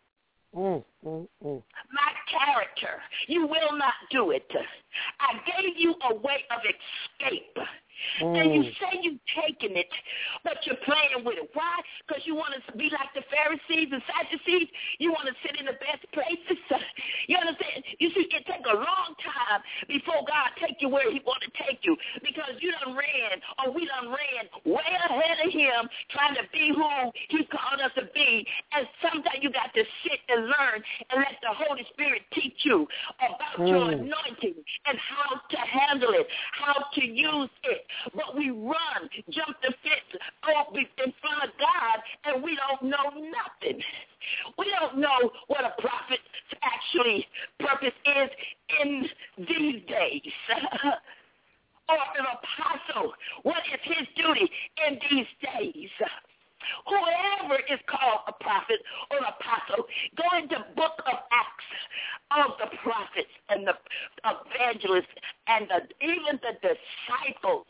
My character. You will not do it. I gave you a way of escape. And you say you've taken it, but you're playing with it. Why? Because you want to be like the Pharisees and Sadducees. You want to sit in the best places. You understand? You see, it takes a long time before God take you where he want to take you, because you done ran, or we done ran way ahead of him trying to be who he called us to be. And sometimes you got to sit and learn and let the Holy Spirit teach you about your anointing and how to handle it, how to use it. But we run, jump the fence, go in front of God, and we don't know nothing. We don't know what a prophet's actually purpose is in these days. Or an apostle, what is his duty in these days? Whoever is called a prophet or an apostle, go into book of Acts of the prophets and the evangelists and even the disciples.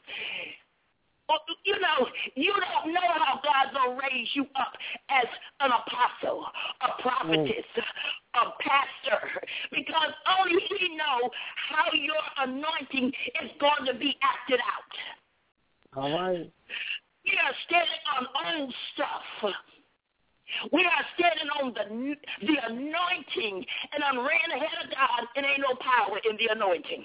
You know, you don't know how God's going to raise you up as an apostle, a prophetess, a pastor, because only he knows how your anointing is going to be acted out. All right. We are standing on old stuff. We are standing on the anointing, and I'm ran ahead of God, and ain't no power in the anointing.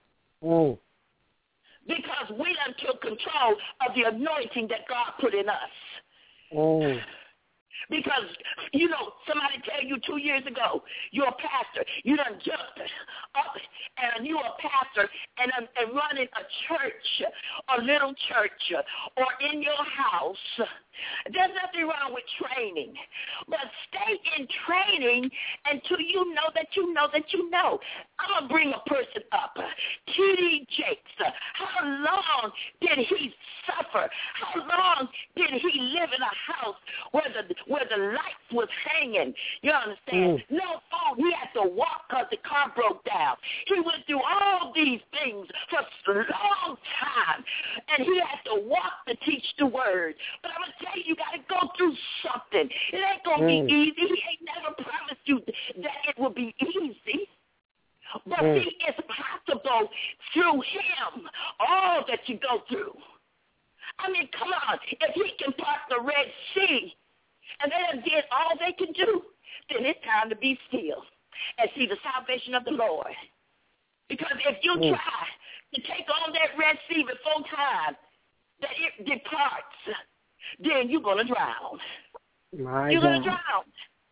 Because we done took control of the anointing that God put in us. Because, you know, somebody tell you 2 years ago, you're a pastor. You done jumped up and you're a pastor and running a church, a little church, or in your house. There's nothing wrong with training. But stay in training until you know that you know that you know. I'm going to bring a person up. T.D. Jakes. How long did he suffer? How long did he live in a house where the lights was hanging? You understand? No phone. He had to walk because the car broke down. He went through all these things for a long time, and he had to walk to teach the word. But I'm going to tell you, you got to go through something. It ain't going to be easy. He ain't never promised you that it will be easy. But see, it's possible through him, all that you go through. I mean, come on. If he can part the Red Sea, and they done did all they can do, then it's time to be still and see the salvation of the Lord. Because if you try to take on that Red Sea before time, that it departs, then you're going to drown. You're going to drown.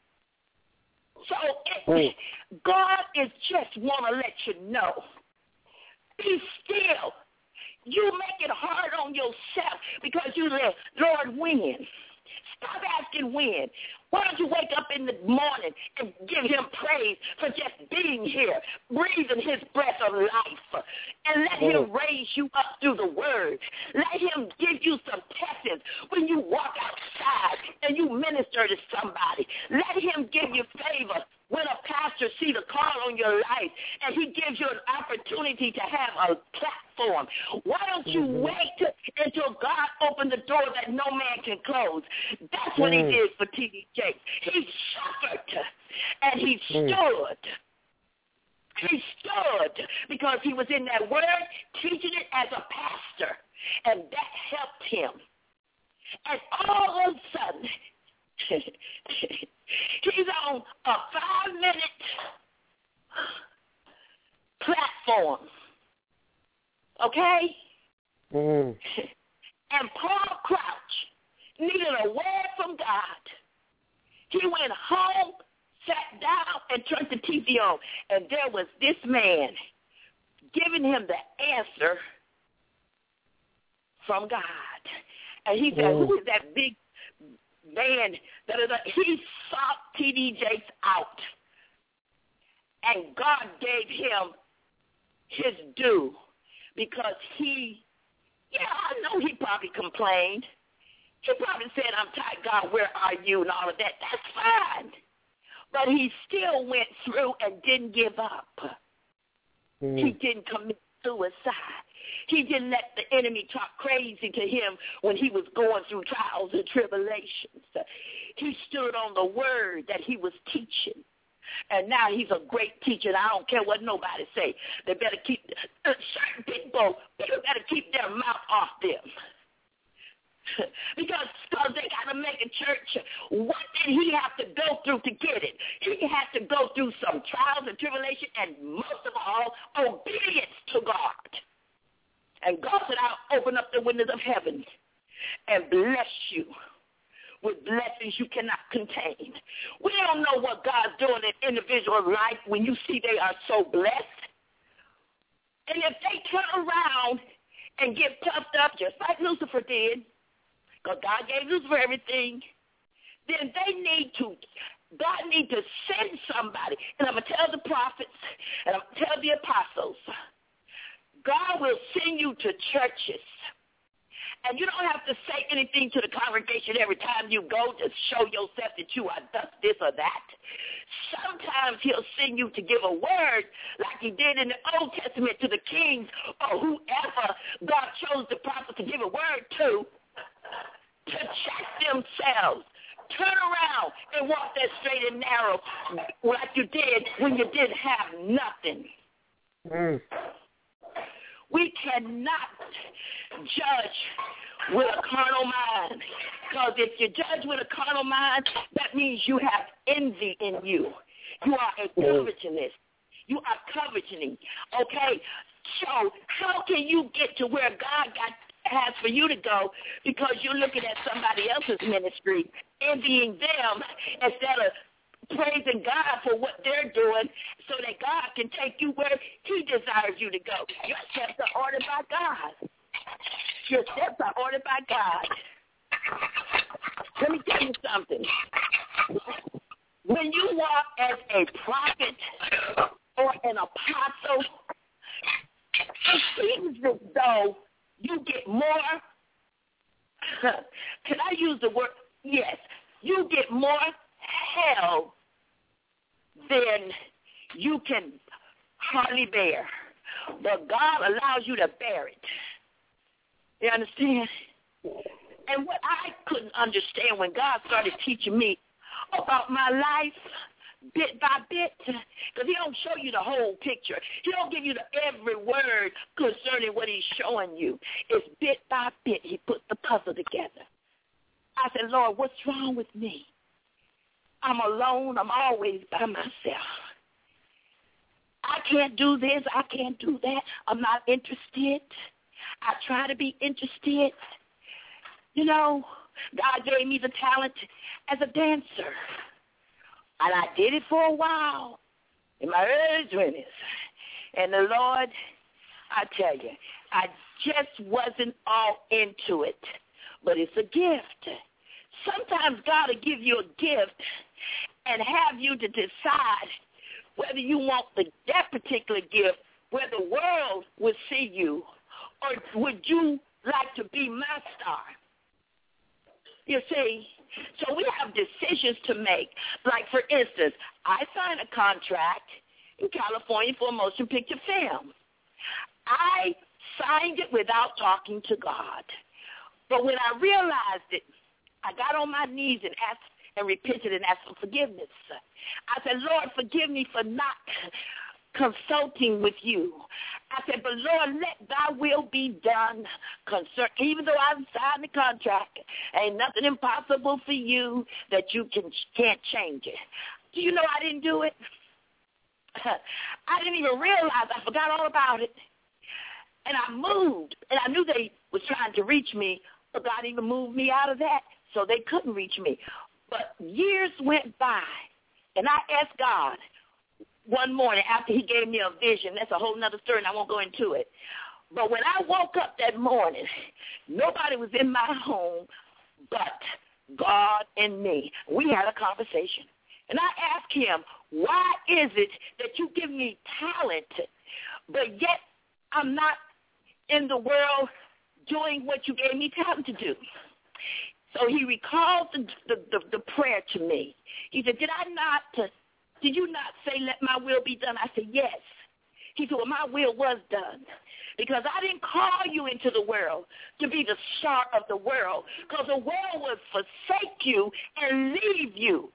So God is just want to let you know, be still. You make it hard on yourself because you say, Lord, when? Stop asking when. Why don't you wake up in the morning and give him praise for just being here, breathing his breath of life, and let him raise you up through the word. Let him give you some testings when you walk outside and you minister to somebody. Let him give you favor when a pastor sees a call on your life and he gives you an opportunity to have a platform. Why don't you wait until God opens the door that no man can close? That's what he did for T.D. Jakes. He suffered and he stood. He stood because he was in that word, teaching it as a pastor, and that helped him. And all of a sudden, he's on a 5-minute platform, okay? And Paul Crouch needed a word from God. He went home, sat down, and turned the TV on, and there was this man giving him the answer from God. And he said, who is that big man? He sought T.D. Jakes out, and God gave him his due because I know he probably complained. He probably said, I'm tired, God, where are you, and all of that. That's fine. But he still went through and didn't give up. He didn't commit suicide. He didn't let the enemy talk crazy to him when he was going through trials and tribulations. He stood on the word that he was teaching. And now he's a great teacher, and I don't care what nobody say. They better keep, certain people better keep their mouth off them. Because they got to make a church. What did he have to go through to get it? He had to go through some trials and tribulation, and most of all, obedience to God. And God said, I'll open up the windows of heaven and bless you with blessings you cannot contain. We don't know what God's doing in individual life when you see they are so blessed. And if they turn around and get puffed up just like Lucifer did, because God gave Lucifer everything, then God need to send somebody. And I'm going to tell the prophets, and I'm going to tell the apostles, God will send you to churches, And you don't have to say anything to the congregation every time you go to show yourself that you are this or that. Sometimes he'll send you to give a word like he did in the Old Testament to the kings or whoever God chose the prophet to give a word to check themselves. Turn around and walk that straight and narrow like you did when you didn't have nothing. We cannot judge with a carnal mind, because if you judge with a carnal mind, that means you have envy in you. You are a covetousness. You are coveting. Okay? So how can you get to where God has for you to go because you're looking at somebody else's ministry, envying them instead of praising God for what they're doing so that God can take you where he desires you to go. Your steps are ordered by God. Your steps are ordered by God. Let me tell you something. When you walk as a prophet or an apostle, it seems as though you get more, can I use the word? Yes. You get more hell than you can hardly bear. But God allows you to bear it. You understand? And what I couldn't understand when God started teaching me about my life bit by bit, because he don't show you the whole picture. He don't give you every word concerning what he's showing you. It's bit by bit. He puts the puzzle together. I said, Lord, what's wrong with me? I'm alone. I'm always by myself. I can't do this. I can't do that. I'm not interested. I try to be interested. You know, God gave me the talent as a dancer. And I did it for a while in my early 20s. And the Lord, I tell you, I just wasn't all into it. But it's a gift. Sometimes God will give you a gift and have you to decide whether you want that particular gift, where the world would see you, or would you like to be my star? You see, so we have decisions to make. Like, for instance, I signed a contract in California for a motion picture film. I signed it without talking to God. But when I realized it, I got on my knees and asked and repented and asked for forgiveness. I said, Lord, forgive me for not consulting with you. I said, but Lord, let thy will be done. Even though I've signed the contract, ain't nothing impossible for you that you can't change it. Do you know I didn't do it? I didn't even realize. I forgot all about it. And I moved, and I knew they was trying to reach me, but God even moved me out of that, so they couldn't reach me. But years went by, and I asked God one morning after he gave me a vision. That's a whole nother story, and I won't go into it. But when I woke up that morning, nobody was in my home but God and me. We had a conversation. And I asked him, why is it that you give me talent, but yet I'm not in the world doing what you gave me talent to do? So he recalled the prayer to me. He said, did you not say, let my will be done? I said, yes. He said, well, my will was done, because I didn't call you into the world to be the star of the world, because the world would forsake you and leave you.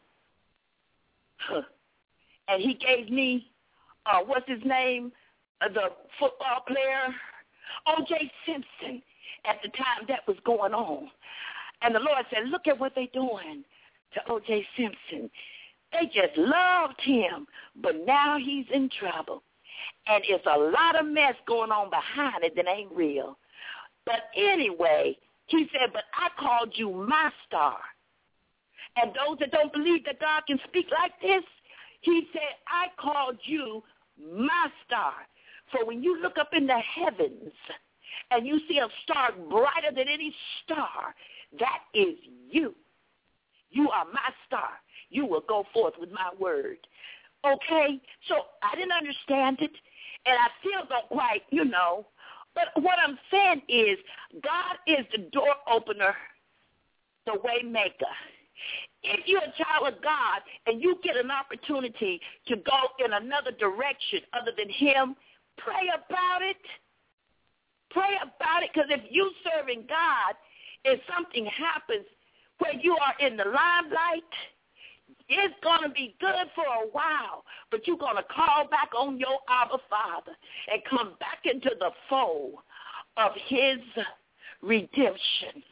And he gave me, what's his name, the football player, O.J. Simpson, at the time that was going on. And the Lord said, look at what they're doing to O.J. Simpson. They just loved him, but now he's in trouble. And it's a lot of mess going on behind it that ain't real. But anyway, he said, but I called you my star. And those that don't believe that God can speak like this, he said, I called you my star. For when you look up in the heavens and you see a star brighter than any star, that is you. You are my star. You will go forth with my word. Okay? So I didn't understand it, and I still don't quite, But what I'm saying is God is the door opener, the way maker. If you're a child of God and you get an opportunity to go in another direction other than him, pray about it. Pray about it, because if you serving God and something happens where you are in the limelight, it's going to be good for a while, but you're going to call back on your Abba Father and come back into the fold of his redemption,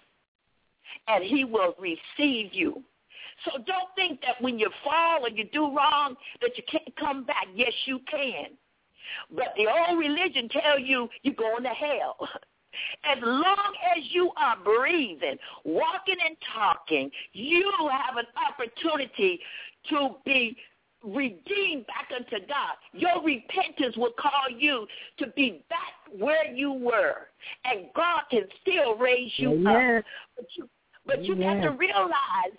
and he will receive you. So don't think that when you fall or you do wrong that you can't come back. Yes, you can. But the old religion tell you you're going to hell. As long as you are breathing, walking and talking, you have an opportunity to be redeemed back unto God. Your repentance will call you to be back where you were, and God can still raise you up. But you have to realize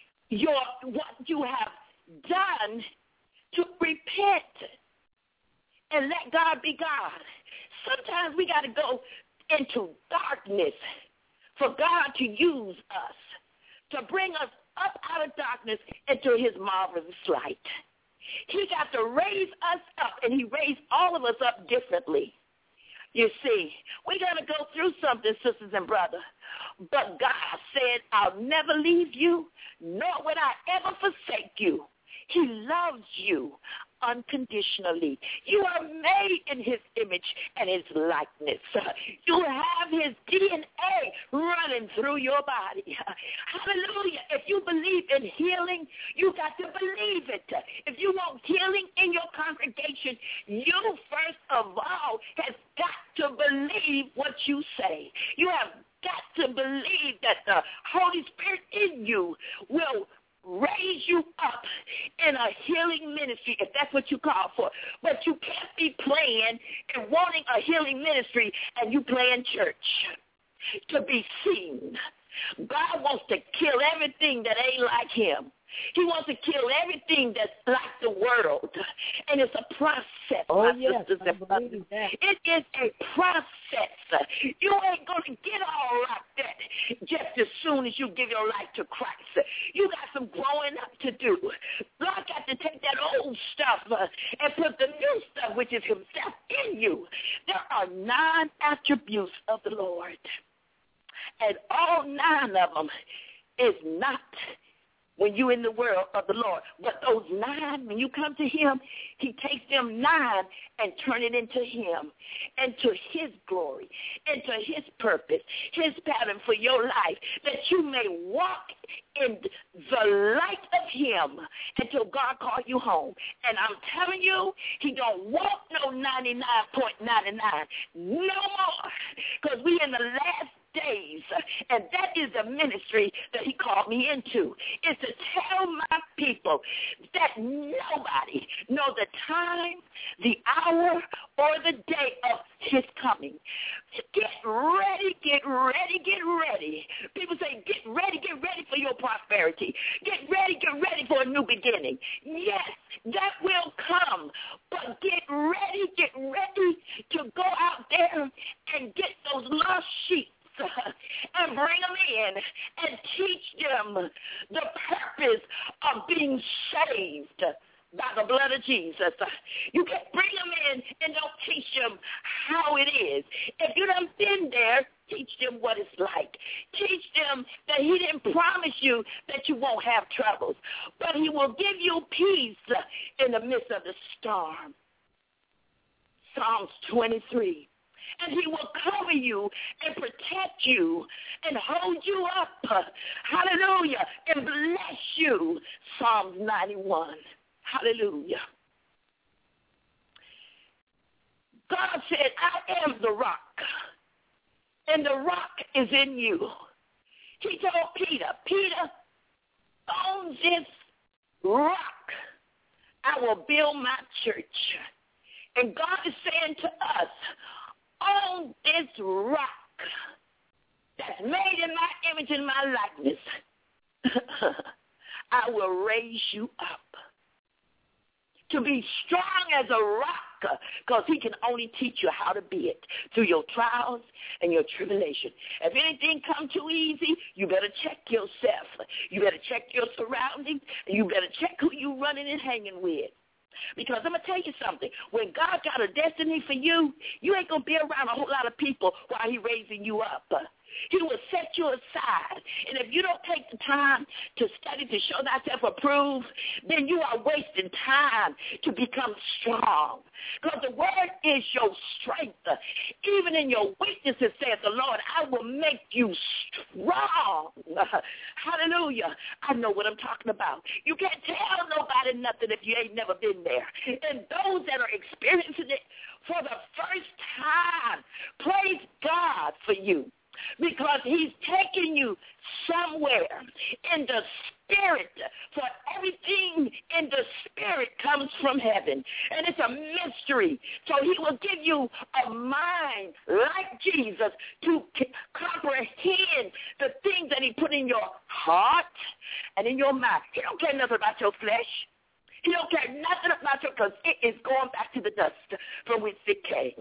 what you have done to repent and let God be God. Sometimes we got to go into darkness for God to use us, to bring us up out of darkness into his marvelous light. He got to raise us up, and he raised all of us up differently. You see, we're going to go through something, sisters and brothers. But God said, I'll never leave you, nor would I ever forsake you. He loves you unconditionally. You are made in his image and his likeness. You have his DNA running through your body. Hallelujah. If you believe in healing, you got to believe it. If you want healing in your congregation, you first of all have got to believe what you say. You have got to believe that the Holy Spirit in you will raise you up in a healing ministry, if that's what you call for. But you can't be playing and wanting a healing ministry and you playing church to be seen. God wants to kill everything that ain't like him. He wants to kill everything that's like the world. And it's a process, my sisters and brothers. It is a process. You ain't going to get all like that just as soon as you give your life to Christ. You got some growing up to do. God got to take that old stuff and put the new stuff, which is himself, in you. There are 9 attributes of the Lord. And all 9 of them is not when you're in the world of the Lord. But those 9, when you come to him, he takes them 9 and turn it into him, into his glory, into his purpose, his pattern for your life, that you may walk in the light of him until God calls you home. And I'm telling you, he don't want no 99.99, no more, because we in the last days, and that is the ministry that he called me into, is to tell my people that nobody knows the time, the hour, or the day of his coming. Get ready, get ready, get ready. People say, get ready for your prosperity. Get ready for a new beginning. Yes, that will come, but get ready to go out there and get those lost sheep and bring them in and teach them the purpose of being saved by the blood of Jesus. You can bring them in and don't teach them how it is. If you done been there, teach them what it's like. Teach them that he didn't promise you that you won't have troubles, but he will give you peace in the midst of the storm. Psalms 23. And he will cover you and protect you and hold you up. Hallelujah. And bless you. Psalms 91. Hallelujah. God said, I am the rock, and the rock is in you. He told Peter, on this rock I will build my church. And God is saying to us, on this rock that's made in my image and my likeness, I will raise you up to be strong as a rock because he can only teach you how to be it through your trials and your tribulation. If anything comes too easy, you better check yourself. You better check your surroundings, and you better check who you running and hanging with. Because I'm going to tell you something. When God got a destiny for you, you ain't going to be around a whole lot of people while he's raising you up. He will set you aside. And if you don't take the time to study to show thyself approved, then you are wasting time to become strong. Because the word is your strength. Even in your weaknesses, saith the Lord, I will make you strong. Hallelujah. I know what I'm talking about. You can't tell nobody nothing if you ain't never been there. And those that are experiencing it for the first time, praise God for you. Because he's taking you somewhere in the spirit. For everything in the spirit comes from heaven. And it's a mystery. So he will give you a mind like Jesus to comprehend the things that he put in your heart and in your mind. He don't care nothing about your flesh. He don't care nothing about your, because it is going back to the dust from which it came.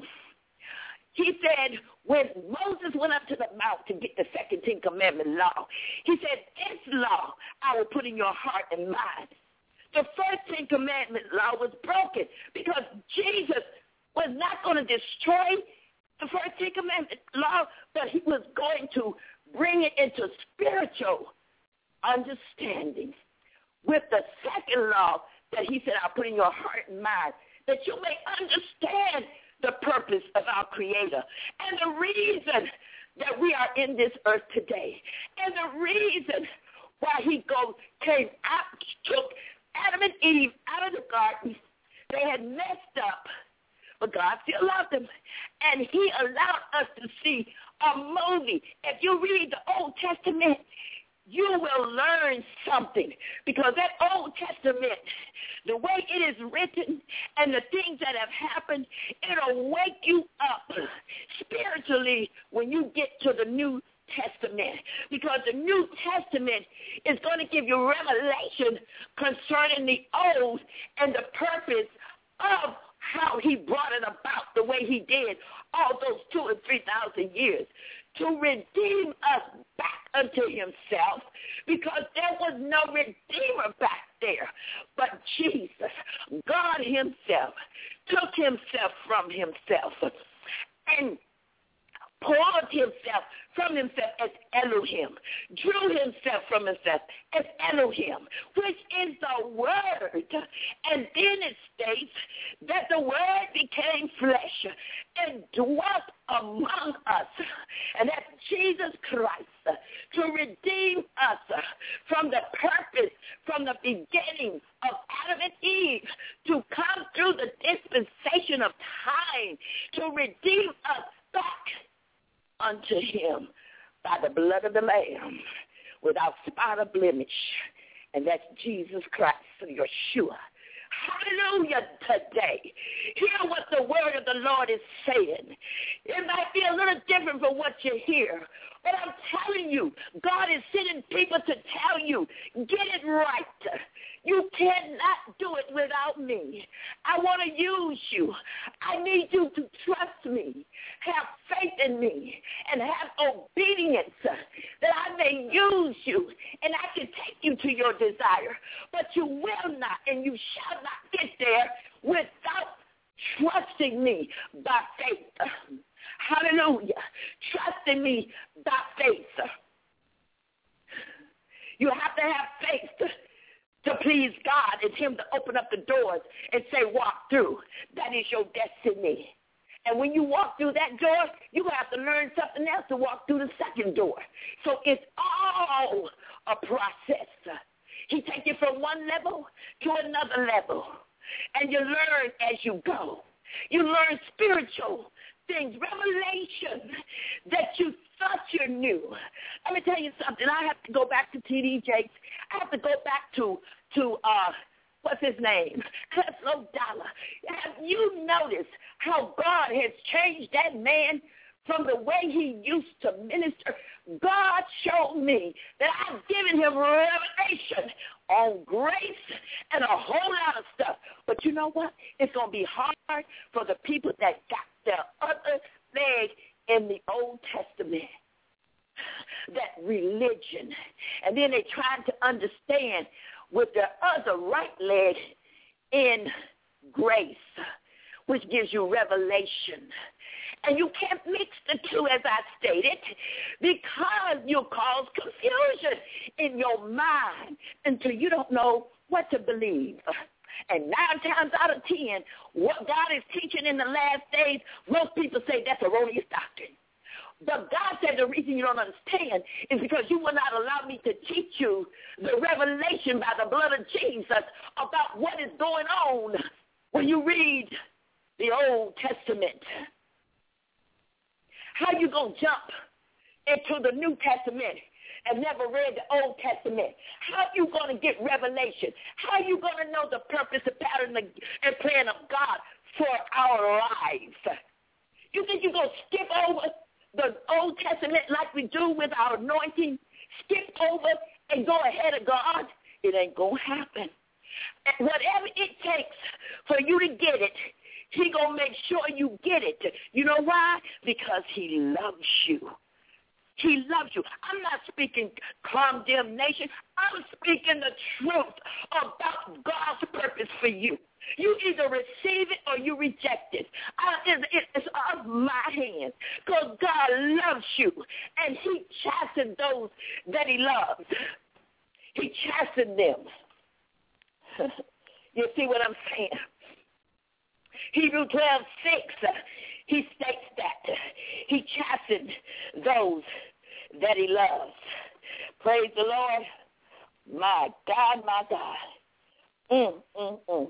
He said, when Moses went up to the mount to get the second 10 commandment law, he said, this law I will put in your heart and mind. The first 10 commandment law was broken because Jesus was not going to destroy the first 10 commandment law, but he was going to bring it into spiritual understanding with the second law that he said, I'll put in your heart and mind, that you may understand the purpose of our Creator and the reason that we are in this earth today, and the reason why he came out, took Adam and Eve out of the garden. They had messed up, but God still loved them, and he allowed us to see a movie. If you read the Old Testament, you will learn something, because that Old Testament, the way it is written and the things that have happened, it'll wake you up spiritually when you get to the New Testament, because the New Testament is going to give you revelation concerning the Old and the purpose of how he brought it about the way he did all those 2,000 and 3,000 years, to redeem us back unto himself, because there was no redeemer back there but Jesus. God himself took himself from himself and poured himself from himself as Elohim, drew himself from himself as Elohim, which is the Word. And then it states that the Word became flesh and dwelt among us, and that's Jesus Christ, to redeem us from the purpose, from the beginning of Adam and Eve, to come through the dispensation of time, to redeem us back unto him by the blood of the Lamb, without spot or blemish, and that's Jesus Christ, Yeshua. Hallelujah today. Hear what the word of the Lord is saying. It might be a little different from what you hear, but I'm telling you, God is sending people to tell you, get it right. You cannot do it without me. I want to use you. I need you to trust me, have faith in me, and have obedience that I may use you and I can take you to your desire. But you will not and you shall not get there without trusting me by faith. Hallelujah. Trusting me by faith. You have to have faith to please God. It's him to open up the doors and say, walk through. That is your destiny. And when you walk through that door, you have to learn something else to walk through the second door. So it's all a process. He takes you from one level to another level. And you learn as you go. You learn spiritual things, revelation that you thought you knew. Let me tell you something. I have to go back to T.D. Jakes. I have to go back to what's his name? Creflo Dollar. Have you noticed how God has changed that man from the way he used to minister, God showed me that I've given him revelation on grace and a whole lot of stuff. But you know what? It's going to be hard for the people that got their other leg in the Old Testament, that religion. And then they trying to understand with their other right leg in grace, which gives you revelation. And you can't mix the two, as I stated, because you'll cause confusion in your mind until you don't know what to believe. And 9 times out of 10, what God is teaching in the last days, most people say that's erroneous doctrine. But God said the reason you don't understand is because you will not allow me to teach you the revelation by the blood of Jesus about what is going on when you read the Old Testament. How you going to jump into the New Testament and never read the Old Testament? How you going to get revelation? How you going to know the purpose, the pattern, and plan of God for our lives? You think you're going to skip over the Old Testament like we do with our anointing? Skip over and go ahead of God? It ain't going to happen. And whatever it takes for you to get it, he going to make sure you get it. You know why? Because he loves you. He loves you. I'm not speaking condemnation. I'm speaking the truth about God's purpose for you. You either receive it or you reject it. It's out of my hands because God loves you, and he chastens those that he loves. He chastens them. You see what I'm saying? Hebrews 12:6, he states that he chastens those that he loves. Praise the Lord. My God, my God.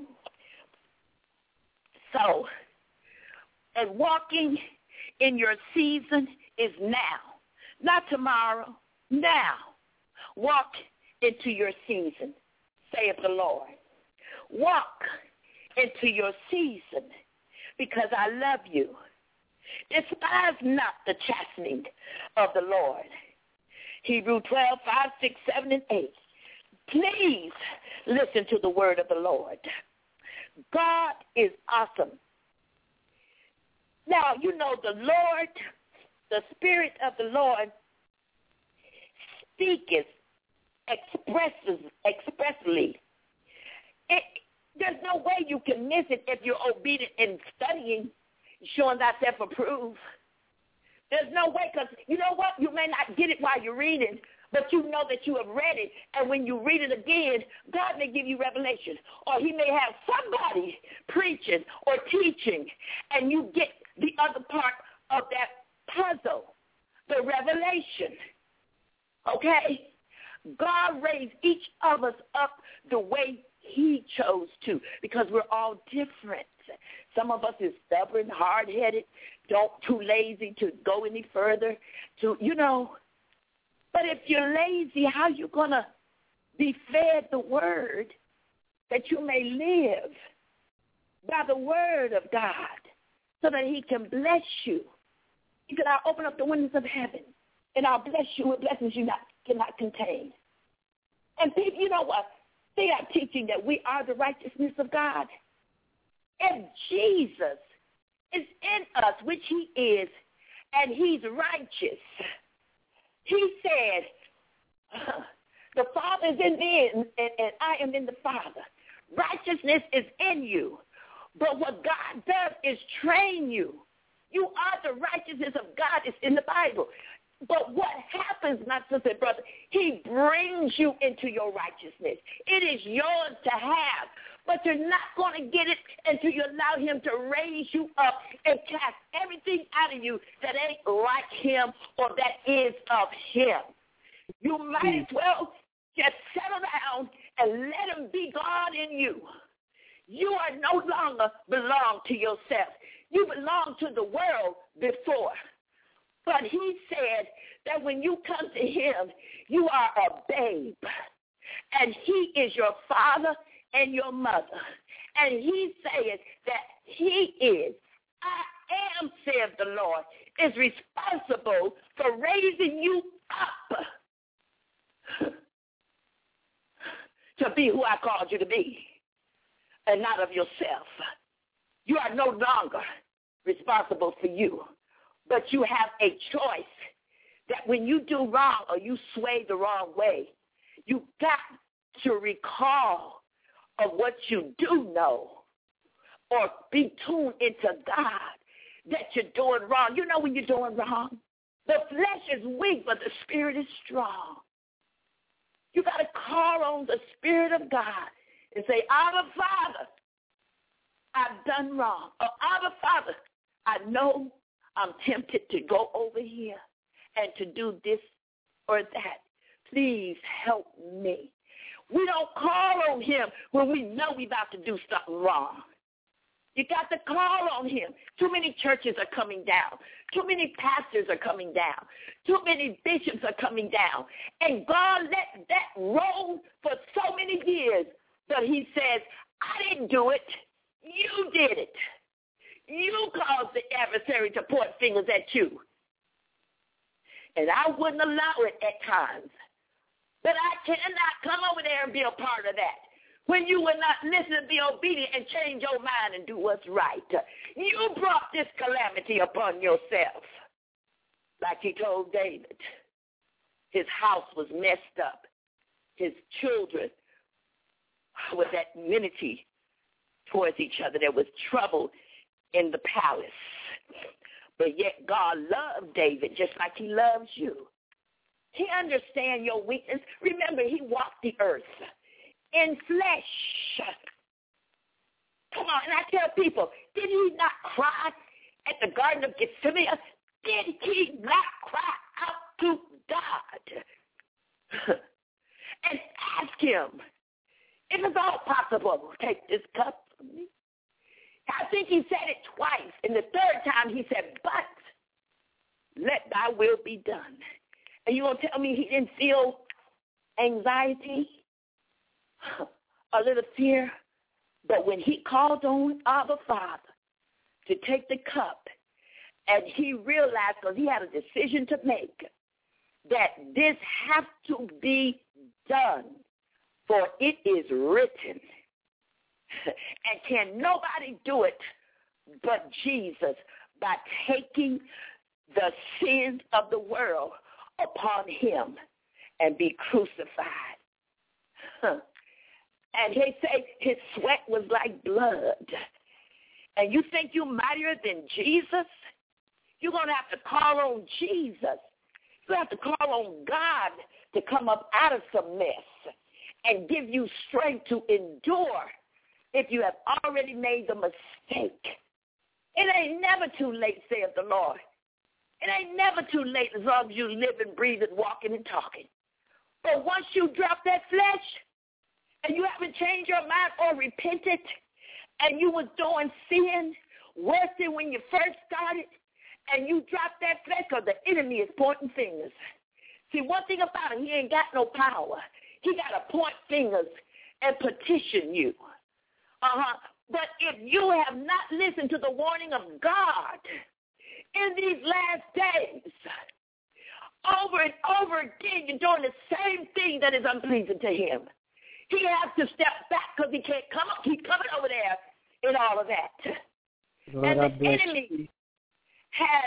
So, and walking in your season is now, not tomorrow, now. Walk into your season, saith the Lord. Walk into your season because I love you. Despise not the chastening of the Lord. Hebrews 12:5, 6, 7, and 8. Please listen to the word of the Lord. God is awesome. Now, you know the Lord, the Spirit of the Lord speaketh expressly. There's no way you can miss it if you're obedient in studying, showing thyself approved. There's no way, because you know what? You may not get it while you're reading, but you know that you have read it, and when you read it again, God may give you revelation, or he may have somebody preaching or teaching, and you get the other part of that puzzle, the revelation. Okay? God raised each of us up the way he chose to, because we're all different. Some of us is stubborn, hard-headed, too lazy to go any further. But if you're lazy, how you going to be fed the word that you may live by the word of God so that he can bless you? He said, I'll open up the windows of heaven, and I'll bless you with blessings you cannot contain. And people, you know what? They are teaching that we are the righteousness of God. If Jesus is in us, which he is, and he's righteous, he said, the Father is in me, and I am in the Father. Righteousness is in you. But what God does is train you. You are the righteousness of God. It's in the Bible. But what happens, my sister and brother, he brings you into your righteousness. It is yours to have, but you're not going to get it until you allow him to raise you up and cast everything out of you that ain't like him or that is of him. You might as well just settle down and let him be God in you. You are no longer belong to yourself. You belong to the world before. But he said that when you come to him, you are a babe. And he is your father and your mother. And he said that he is, I am, saith the Lord, is responsible for raising you up to be who I called you to be and not of yourself. You are no longer responsible for you, but you have a choice that when you do wrong or you sway the wrong way, you got to recall of what you do know or be tuned into God that you're doing wrong. You know when you're doing wrong? The flesh is weak, but the spirit is strong. You got to call on the Spirit of God and say, Abba, Father, I've done wrong. Or Abba, Father, I know I'm tempted to go over here and to do this or that. Please help me. We don't call on him when we know we're about to do something wrong. You got to call on him. Too many churches are coming down. Too many pastors are coming down. Too many bishops are coming down. And God let that roll for so many years. But he says, I didn't do it. You did it. You caused the adversary to point fingers at you. And I wouldn't allow it at times. But I cannot come over there and be a part of that. When you will not listen and be obedient and change your mind and do what's right. You brought this calamity upon yourself. Like he told David. His house was messed up. His children with that enmity towards each other. There was trouble in the palace. But yet God loved David just like he loves you. He understands your weakness. Remember, he walked the earth in flesh. Come on, and I tell people, did he not cry at the Garden of Gethsemane? Did he not cry out to God? And ask him, if it's all possible, take this cup from me. I think he said it twice. And the third time he said, but let thy will be done. And you going to tell me he didn't feel anxiety, a little fear? But when he called on Abba Father to take the cup, and he realized, because he had a decision to make, that this has to be done, for it is written. And can nobody do it but Jesus by taking the sins of the world upon him and be crucified. And they say his sweat was like blood. And you think you're mightier than Jesus? You're going to have to call on Jesus. You have to call on God to come up out of some mess and give you strength to endure if you have already made the mistake. It ain't never too late, saith the Lord. It ain't never too late as long as you live and breathe and walking and talking. But once you drop that flesh and you haven't changed your mind or repented and you was doing sin worse than when you first started and you drop that flesh, because the enemy is pointing fingers. See, one thing about him, he ain't got no power. He got to point fingers and petition you. But if you have not listened to the warning of God in these last days, over and over again, you're doing the same thing that is unpleasing to him. He has to step back because he can't come up. He's coming over there in all of that. Lord, and the enemy has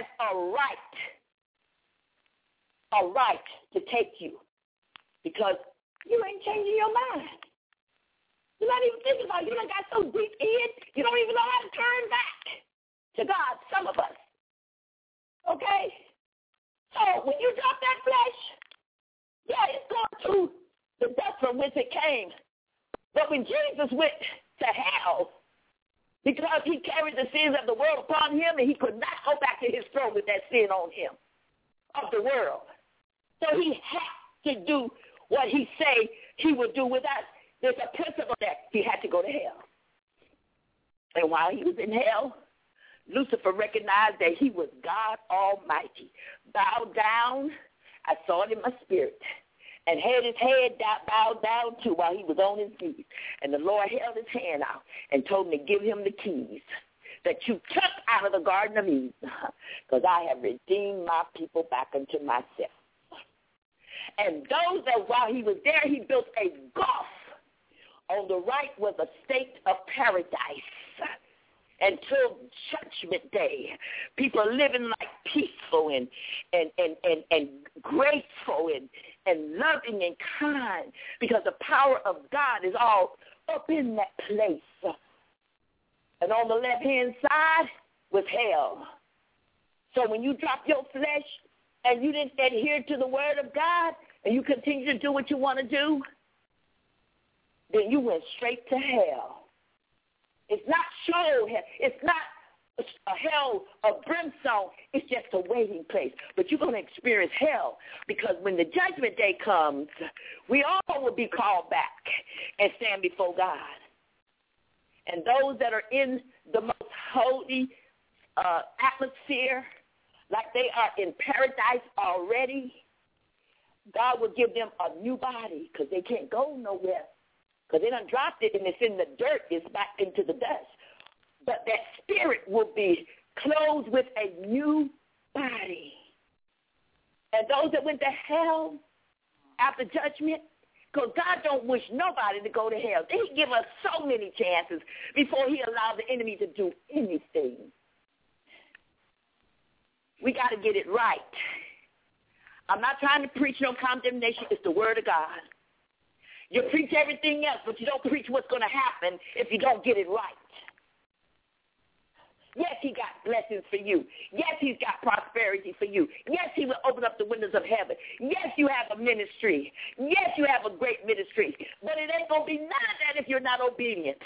a right to take you because you ain't changing your mind. You're not even thinking about it. You done got so deep in, you don't even know how to turn back to God, some of us. Okay? So when you drop that flesh, yeah, it's going to the dust from which it came. But when Jesus went to hell, because he carried the sins of the world upon him, and he could not go back to his throne with that sin on him of the world. So he had to do what he said he would do with us. There's a principle that he had to go to hell. And while he was in hell, Lucifer recognized that he was God Almighty. Bowed down, I saw it in my spirit, and had his head bowed down too while he was on his knees. And the Lord held his hand out and told him to give him the keys that you took out of the Garden of Eden, because I have redeemed my people back unto myself. And those that while he was there, he built a gulf. On the right was a state of paradise. Until Judgment Day, people are living like peaceful and grateful and loving and kind, because the power of God is all up in that place. And on the left-hand side was hell. So when you drop your flesh and you didn't adhere to the word of God and you continue to do what you want to do, then you went straight to hell. It's not show. It's not a hell of brimstone. It's just a waiting place. But you're going to experience hell, because when the judgment day comes, we all will be called back and stand before God. And those that are in the most holy atmosphere, like they are in paradise already, God will give them a new body, because they can't go nowhere. Because they done dropped it and it's in the dirt, it's back into the dust. But that spirit will be clothed with a new body. And those that went to hell after judgment, because God don't wish nobody to go to hell. He give us so many chances before he allows the enemy to do anything. We got to get it right. I'm not trying to preach no condemnation. It's the word of God. You preach everything else, but you don't preach what's going to happen if you don't get it right. Yes, he got blessings for you. Yes, he's got prosperity for you. Yes, he will open up the windows of heaven. Yes, you have a ministry. Yes, you have a great ministry. But it ain't going to be none of that if you're not obedient.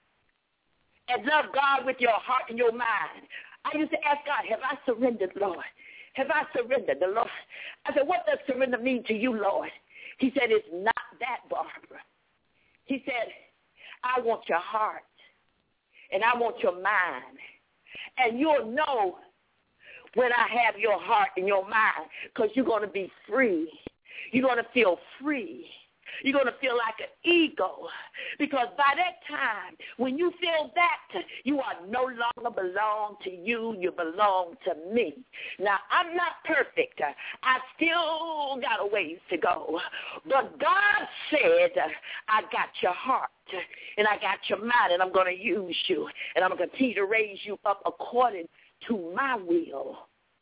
And love God with your heart and your mind. I used to ask God, have I surrendered, Lord? Have I surrendered the Lord? I said, what does surrender mean to you, Lord? He said, it's not that, Barbara. He said, I want your heart, and I want your mind. And you'll know when I have your heart and your mind, because you're going to be free. You're going to feel free. You're going to feel like an eagle, because by that time, when you feel that, you are no longer belong to you. You belong to me. Now, I'm not perfect. I still got a ways to go. But God said, I got your heart, and I got your mind, and I'm going to use you, and I'm going to continue to raise you up according to my will.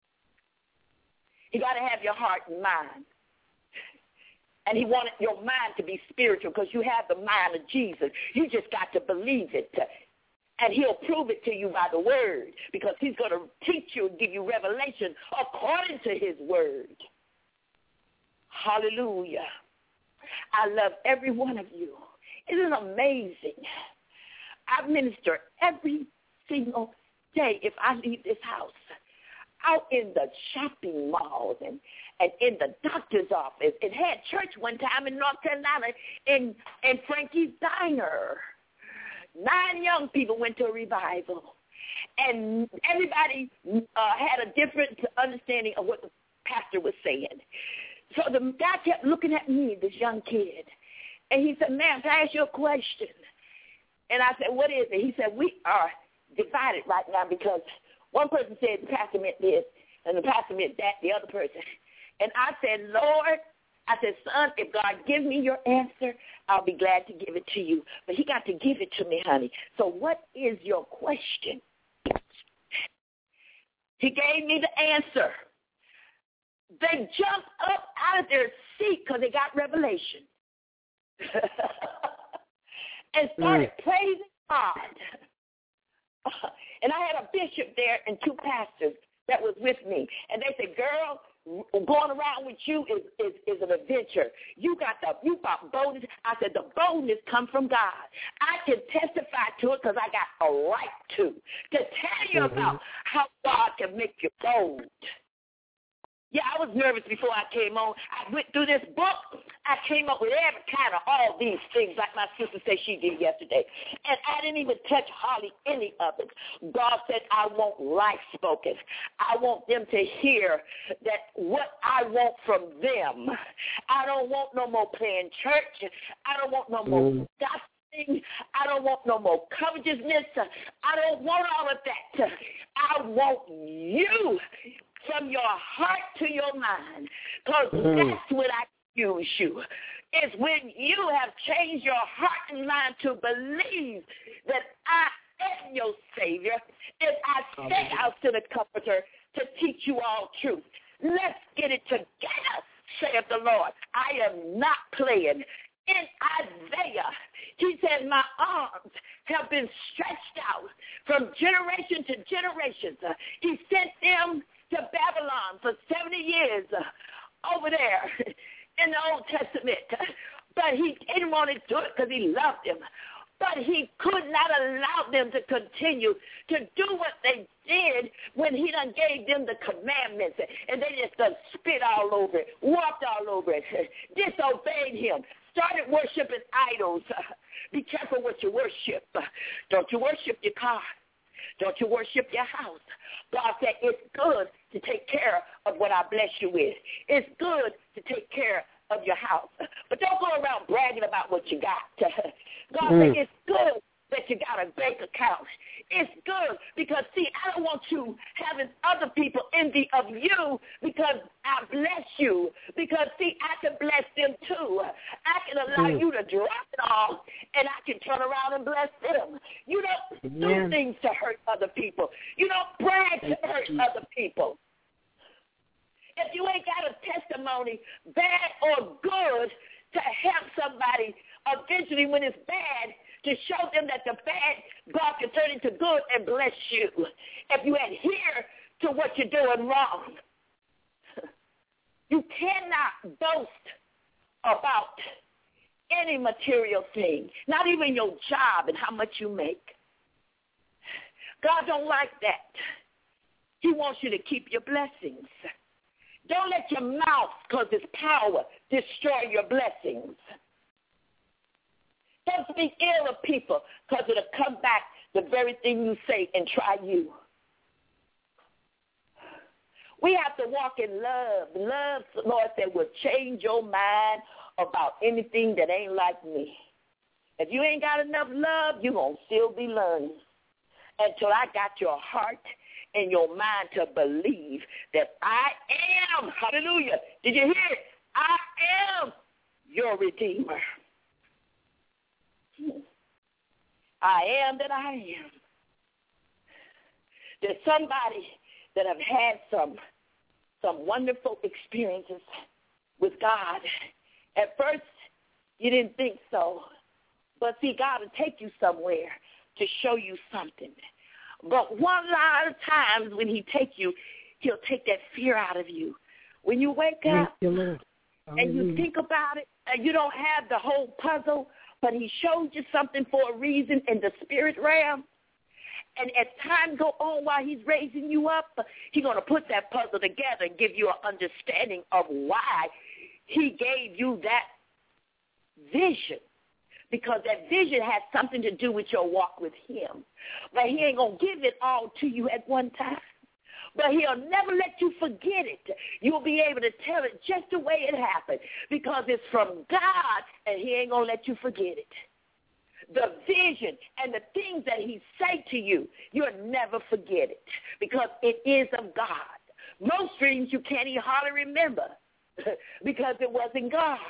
You got to have your heart and mind. And he wanted your mind to be spiritual, because you have the mind of Jesus. You just got to believe it. And he'll prove it to you by the word, because he's going to teach you and give you revelation according to his word. Hallelujah. I love every one of you. Isn't it amazing? I minister every single day if I leave this house, out in the shopping malls and in the doctor's office, and had church one time in North Carolina in Frankie's Diner. 9 young people went to a revival, and everybody had a different understanding of what the pastor was saying. So the guy kept looking at me, this young kid, and he said, ma'am, can I ask you a question? And I said, what is it? He said, we are divided right now, because one person said the pastor meant this, and the pastor meant that, the other person. And I said, Lord, I said, son, if God give me your answer, I'll be glad to give it to you. But he got to give it to me, honey. So what is your question? He gave me the answer. They jumped up out of their seat because they got revelation. And started praising God. And I had a bishop there and 2 pastors that was with me. And they said, girl, going around with you is an adventure. You got boldness. I said, the boldness comes from God. I can testify to it because I got a right to tell you about how God can make you bold. Yeah, I was nervous before I came on. I went through this book. I came up with every kind of all these things like my sister said she did yesterday. And I didn't even touch hardly any of it. God said, I want life spoken. I want them to hear that what I want from them. I don't want no more playing church. I don't want no more gospel. boasting. I don't want no more covetousness. I don't want all of that. I want you from your heart to your mind, because that's when I use you. It's when you have changed your heart and mind to believe that I am your Savior, and I say I'll send a comforter to teach you all truth. Let's get it together, saith the Lord. I am not playing. In Isaiah, he said, my arms have been stretched out from generation to generation. He sent them to Babylon for 70 years over there in the Old Testament. But he didn't want to do it because he loved them. But he could not allow them to continue to do what they did when he done gave them the commandments. And they just done spit all over it, walked all over it, disobeyed him, started worshiping idols. Be careful what you worship. Don't you worship your car. Don't you worship your house. God said it's good to take care of what I bless you with. It's good to take care of your house. But don't go around bragging about what you got. God said it's good that you got a bank account. It's good because, see, I don't want you having other people envy of you because I bless you. Because, see, I can bless them too. I can allow you to drop it all, and I can turn around and bless them. You don't do things to hurt other people. You don't brag to hurt other people. If you ain't got a testimony, bad or good, to help somebody eventually when it's bad, to show them that the bad, God can turn into good and bless you. If you adhere to what you're doing wrong, you cannot boast about any material thing, not even your job and how much you make. God don't like that. He wants you to keep your blessings. Don't let your mouth, because it's power, destroy your blessings. Don't speak ill of people, because it'll come back the very thing you say and try you. We have to walk in love. Love, the Lord said, will change your mind about anything that ain't like me. If you ain't got enough love, you're going to still be learning until I got your heart and your mind to believe that I am, hallelujah, did you hear it? I am your Redeemer. I am that I am. There's somebody that have had some wonderful experiences with God. At first, you didn't think so. But see, God will take you somewhere to show you something. But one lot of times when he take you, he'll take that fear out of you. When you wake up and you think about it, and you don't have the whole puzzle, but he showed you something for a reason in the spirit realm. And as time go on while he's raising you up, he's going to put that puzzle together and give you an understanding of why he gave you that vision. Because that vision has something to do with your walk with him. But he ain't going to give it all to you at one time. But he'll never let you forget it. You'll be able to tell it just the way it happened because it's from God, and he ain't going to let you forget it. The vision and the things that he say to you, you'll never forget it because it is of God. Most dreams you can't even hardly remember because it wasn't God.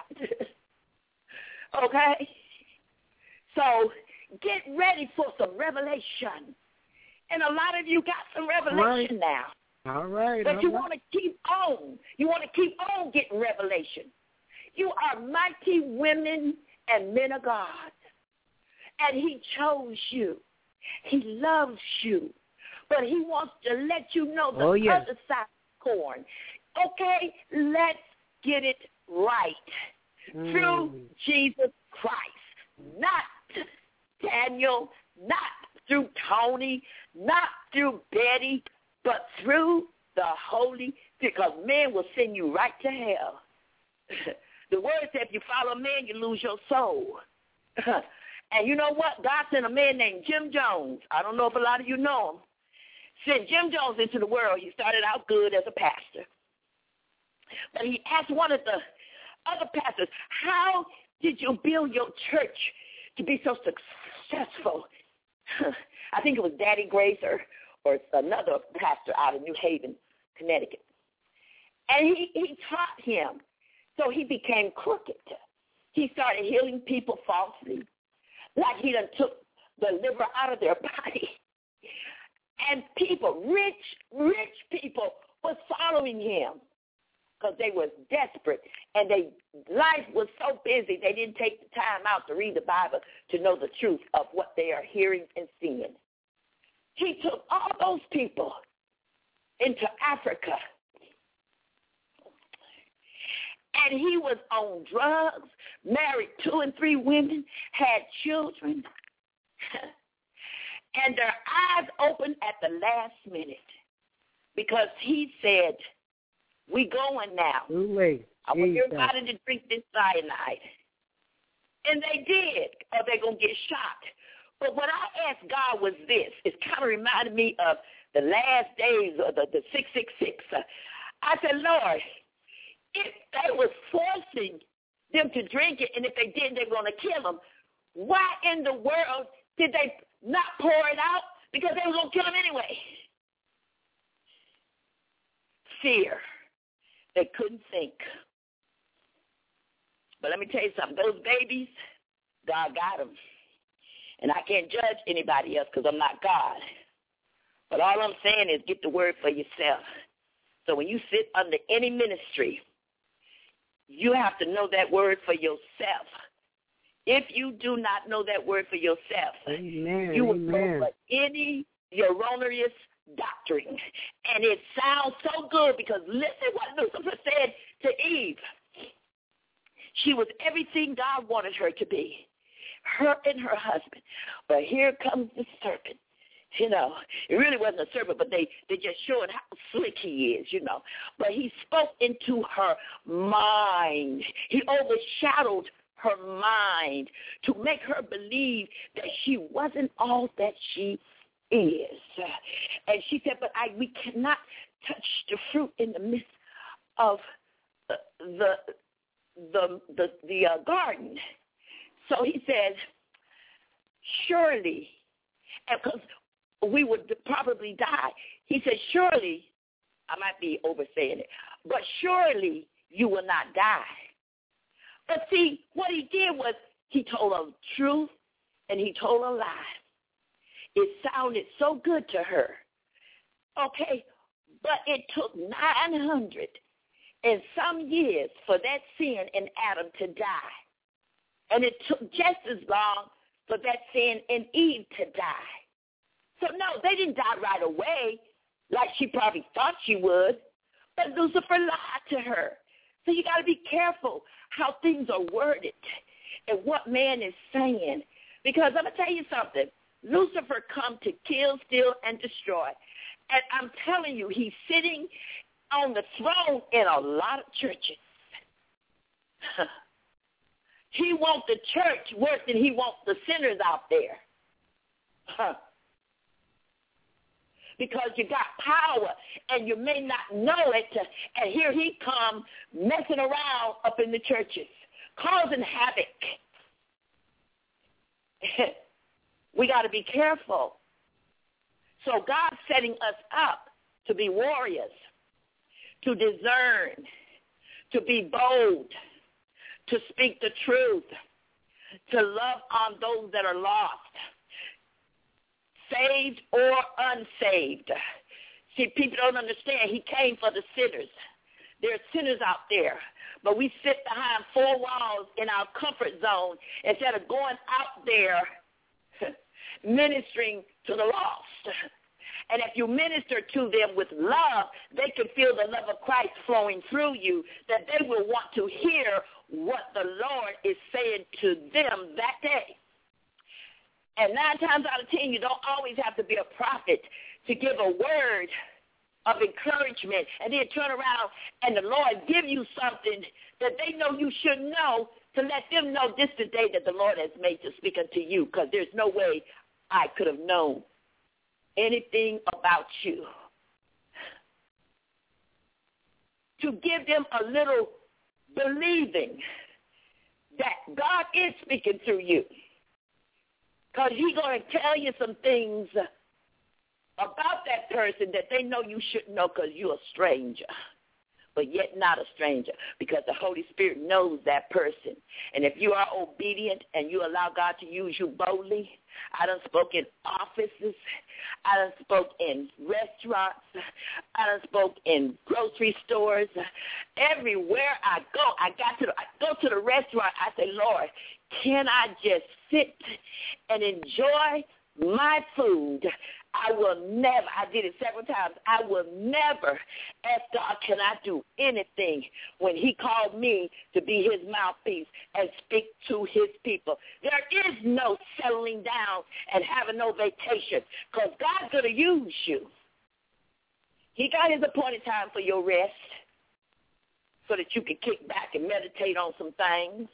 Okay? So get ready for some revelation. And a lot of you got some revelation now. All right. But you want to keep on. You want to keep on getting revelation. You are mighty women and men of God. And he chose you. He loves you. But he wants to let you know the other side of the coin. Okay, let's get it right. Through Jesus Christ. Not Daniel, not through Tony, not through Betty, but through the Holy, because man will send you right to hell. The word said if you follow man, you lose your soul. And you know what? God sent a man named Jim Jones. I don't know if a lot of you know him. Sent Jim Jones into the world. He started out good as a pastor. But he asked one of the other pastors, how did you build your church to be so successful. I think it was Daddy Grace or another pastor out of New Haven, Connecticut. And he taught him. So he became crooked. He started healing people falsely, like he done took the liver out of their body. And people, rich people, was following him because they were desperate. And life was so busy, they didn't take the time out to read the Bible to know the truth of what they are hearing and seeing. He took all those people into Africa. And he was on drugs, married 2 and 3 women, had children. And their eyes opened at the last minute because he said, we going now. I want everybody to drink this cyanide. And they did, or they're going to get shot. But what I asked God was this. It kind of reminded me of the last days of the 666. I said, Lord, if they was forcing them to drink it, and if they didn't, they were going to kill them, why in the world did they not pour it out? Because they were going to kill them anyway. Fear. They couldn't think. But let me tell you something. Those babies, God got them. And I can't judge anybody else because I'm not God. But all I'm saying is get the word for yourself. So when you sit under any ministry, you have to know that word for yourself. If you do not know that word for yourself, you will go for any erroneous doctrine. And it sounds so good because listen what Lucifer said to Eve. She was everything God wanted her to be, her and her husband. But here comes the serpent. You know, it really wasn't a serpent, but they just showed how slick he is, you know. But he spoke into her mind. He overshadowed her mind to make her believe that she wasn't all that she is. And she said, but we cannot touch the fruit in the midst of the garden. So he said, surely, and because we would probably die. He said, surely, I might be oversaying it, but surely you will not die. But see, what he did was he told a truth and he told a lie. It sounded so good to her. Okay, but it took 900 and some years for that sin in Adam to die. And it took just as long for that sin in Eve to die. So, no, they didn't die right away like she probably thought she would, but Lucifer lied to her. So you got to be careful how things are worded and what man is saying. Because I'm going to tell you something. Lucifer come to kill, steal, and destroy. And I'm telling you, he's sitting on the throne in a lot of churches. He wants the church worse than he wants the sinners out there. Because you got power and you may not know it, and here he comes messing around up in the churches, causing havoc. We got to be careful. So God's setting us up to be warriors, to discern, to be bold, to speak the truth, to love on those that are lost, saved or unsaved. See, people don't understand. He came for the sinners. There are sinners out there, but we sit behind 4 walls in our comfort zone instead of going out there ministering to the lost. And if you minister to them with love, they can feel the love of Christ flowing through you, that they will want to hear what the Lord is saying to them that day. And 9 times out of 10, you don't always have to be a prophet to give a word of encouragement and then turn around and the Lord give you something that they know you should know to let them know this is the day that the Lord has made to speak unto you, because there's no way I could have known anything about you. To give them a little believing that God is speaking through you. Because he's going to tell you some things about that person that they know you shouldn't know because you're a stranger, but yet not a stranger, because the Holy Spirit knows that person. And if you are obedient and you allow God to use you boldly, I done spoke in offices, I done spoke in restaurants, I done spoke in grocery stores. Everywhere I go to the restaurant, I say, Lord, can I just sit and enjoy my food? I will never, I did it several times, I will never ask God, can I do anything when he called me to be his mouthpiece and speak to his people. There is no settling down and having no vacation, because God's going to use you. He got his appointed time for your rest so that you can kick back and meditate on some things.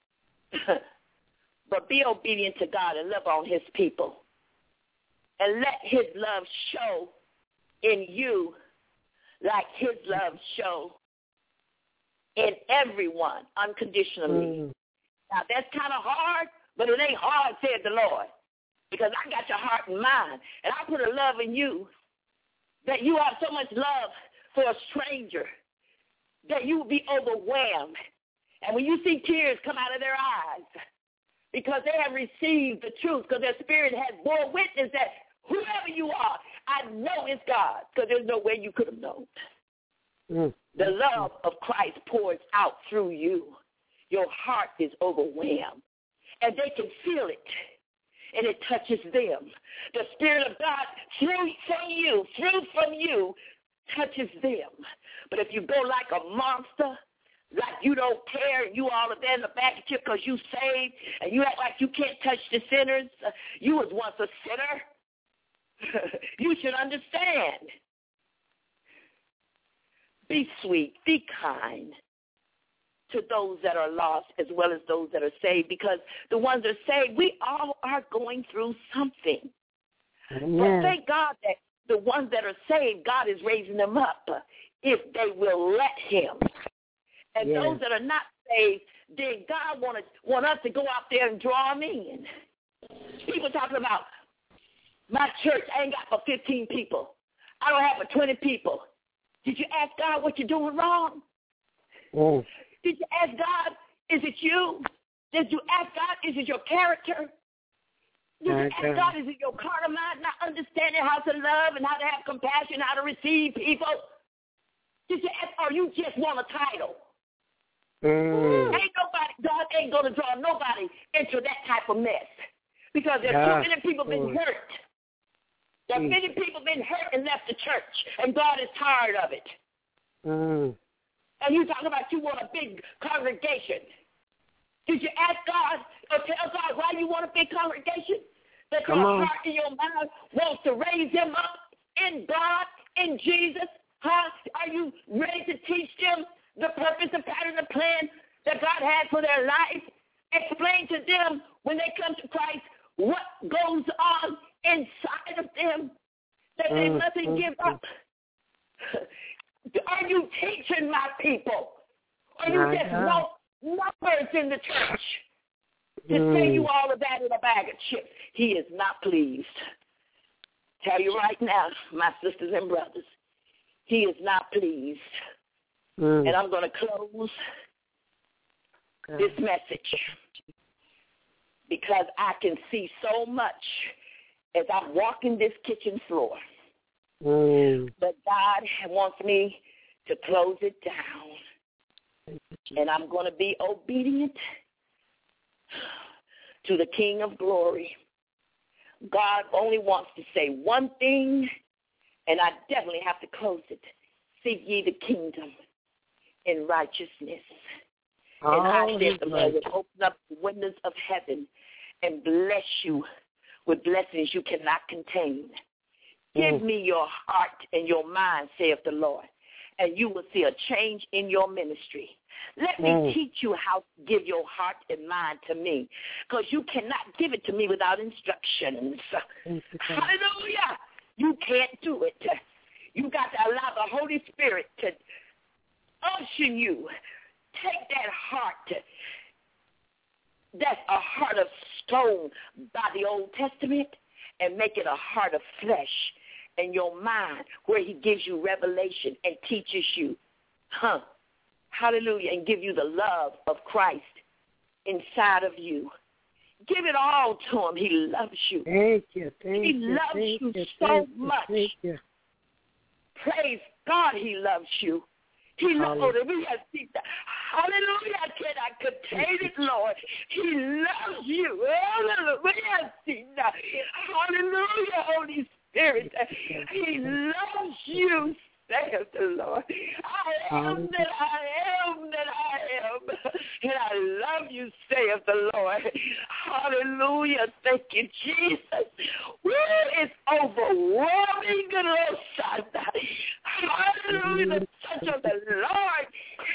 But be obedient to God and love on his people. And let his love show in you like his love show in everyone unconditionally. Now, that's kind of hard, but it ain't hard, said the Lord, because I got your heart and mind, and I put a love in you that you have so much love for a stranger that you will be overwhelmed. And when you see tears come out of their eyes, because they have received the truth, because their spirit has bore witness that whoever you are, I know it's God, because there's no way you could have known. The love of Christ pours out through you. Your heart is overwhelmed, and they can feel it, and it touches them. The Spirit of God through from you, touches them. But if you go like a monster, like you don't care, and you all are there in the back of you because you saved, and you act like you can't touch the sinners. You was once a sinner. You should understand. Be sweet, be kind to those that are lost as well as those that are saved, because the ones that are saved, we all are going through something. But thank God that the ones that are saved, God is raising them up if they will let him. And those that are not saved, then God want us to go out there and draw them in. People talking about, my church, I ain't got but 15 people. I don't have but 20 people. Did you ask God what you're doing wrong? Did you ask God, is it you? Did you ask God, is it your character? Did you ask God, is it your carnal mind, not understanding how to love and how to have compassion, how to receive people? Did you ask, or you just want a title? God ain't going to draw nobody into that type of mess, because there's too many people been hurt. There are many people been hurt and left the church, and God is tired of it. And you talk about you want a big congregation. Did you ask God or tell God why you want a big congregation? That your heart and your mind wants to raise them up in God, in Jesus? Are you ready to teach them the purpose, the pattern, the plan that God has for their life? Explain to them when they come to Christ what goes on inside of them, that they mustn't give up. Are you teaching my people? Or you just want numbers in the church to say you all of that in a bag of chips? He is not pleased. Tell you right now, my sisters and brothers, he is not pleased. And I'm going to close this message because I can see so much as I'm walking this kitchen floor. But God wants me to close it down. And I'm going to be obedient to the King of Glory. God only wants to say one thing, and I definitely have to close it. Seek ye the kingdom in righteousness. And I said the Lord would open up the windows of heaven and bless you with blessings you cannot contain. Give me your heart and your mind, saith the Lord, and you will see a change in your ministry. Let me teach you how to give your heart and mind to me, because you cannot give it to me without instructions. Hallelujah. You can't do it. You got to allow the Holy Spirit to unction you. Take that heart that's a heart of stone by the Old Testament and make it a heart of flesh in your mind where he gives you revelation and teaches you, hallelujah, and give you the love of Christ inside of you. Give it all to him. He loves you. Thank you. He loves you so much. Praise God, he loves you. He loves you. We have seen that. Hallelujah. I cannot contain it, Lord. He loves you. Hallelujah. We have seen that. Hallelujah, Holy Spirit. He loves you, saith the Lord. I am that I am that I am. And I love you, saith the Lord. Hallelujah. Thank you, Jesus. Woo, it's overwhelming. Hallelujah. The touch of the Lord.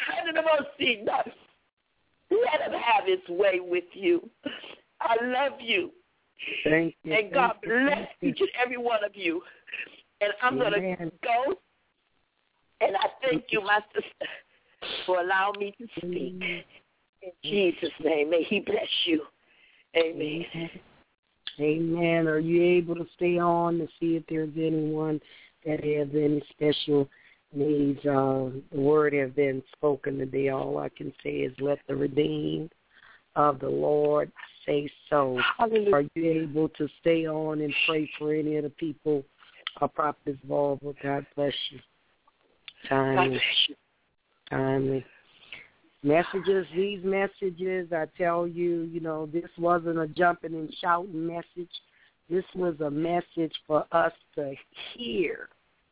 Let him have his way with you. I love you. Thank you. And God bless each and every one of you. And I'm going to go. And I thank you, my sister, for allowing me to speak. In Jesus' name, may he bless you. Amen. Amen. Are you able to stay on to see if there's anyone that has any special needs? The word has been spoken today. All I can say is let the redeemed of the Lord say so. Hallelujah. Are you able to stay on and pray for any of the people? Prophetess Barbara, God bless you. Timely. Messages, these messages, I tell you, this wasn't a jumping and shouting message. This was a message for us to hear.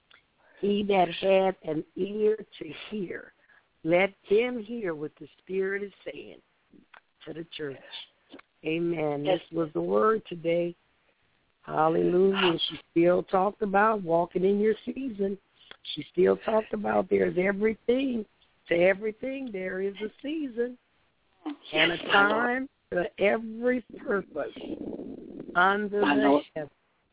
He that had an ear to hear, let them hear what the Spirit is saying to the church. Amen. This was the word today. Hallelujah. And she still talked about walking in your season. She still talked about there's everything. To everything there is a season and a time for every purpose under the heaven.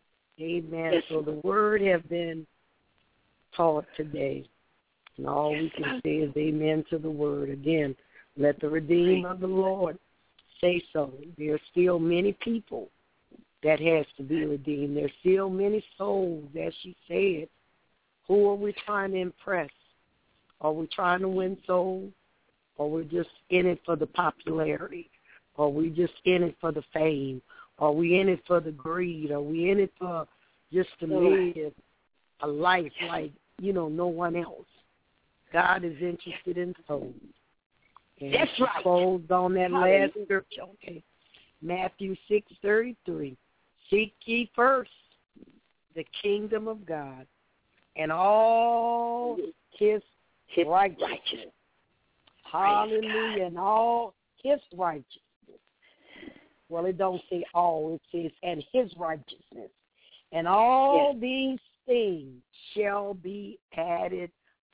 Amen. So the word has been taught today. And all we can say is amen to the word. Again, let the redeemed of the Lord say so. There are still many people that has to be redeemed. There's still many souls, as she said. Who are we trying to impress? Are we trying to win souls? Or we're just in it for the popularity? Are we just in it for the fame? Are we in it for the greed? Are we in it for just to live a life like, no one else? God is interested in souls. And that's right. Closed on that last scripture. Okay. Matthew 6:33. Seek ye first the kingdom of God and all his righteousness. Hallelujah. And all his righteousness. Well, it don't say all. It says and his righteousness. And all these things shall be added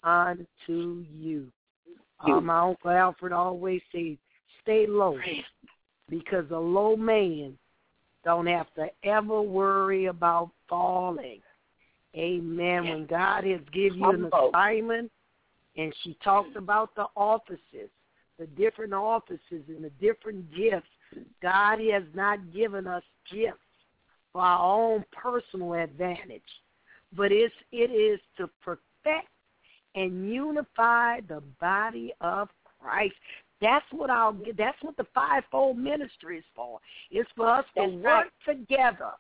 unto you. My Uncle Alfred always says, stay low. Because a low man don't have to ever worry about falling. Amen. When God has given you an assignment, and she talked about the offices, the different offices and the different gifts. God has not given us gifts for our own personal advantage, but it is to perfect and unify the body of Christ. That's what the fivefold ministry is for. It's for us to work together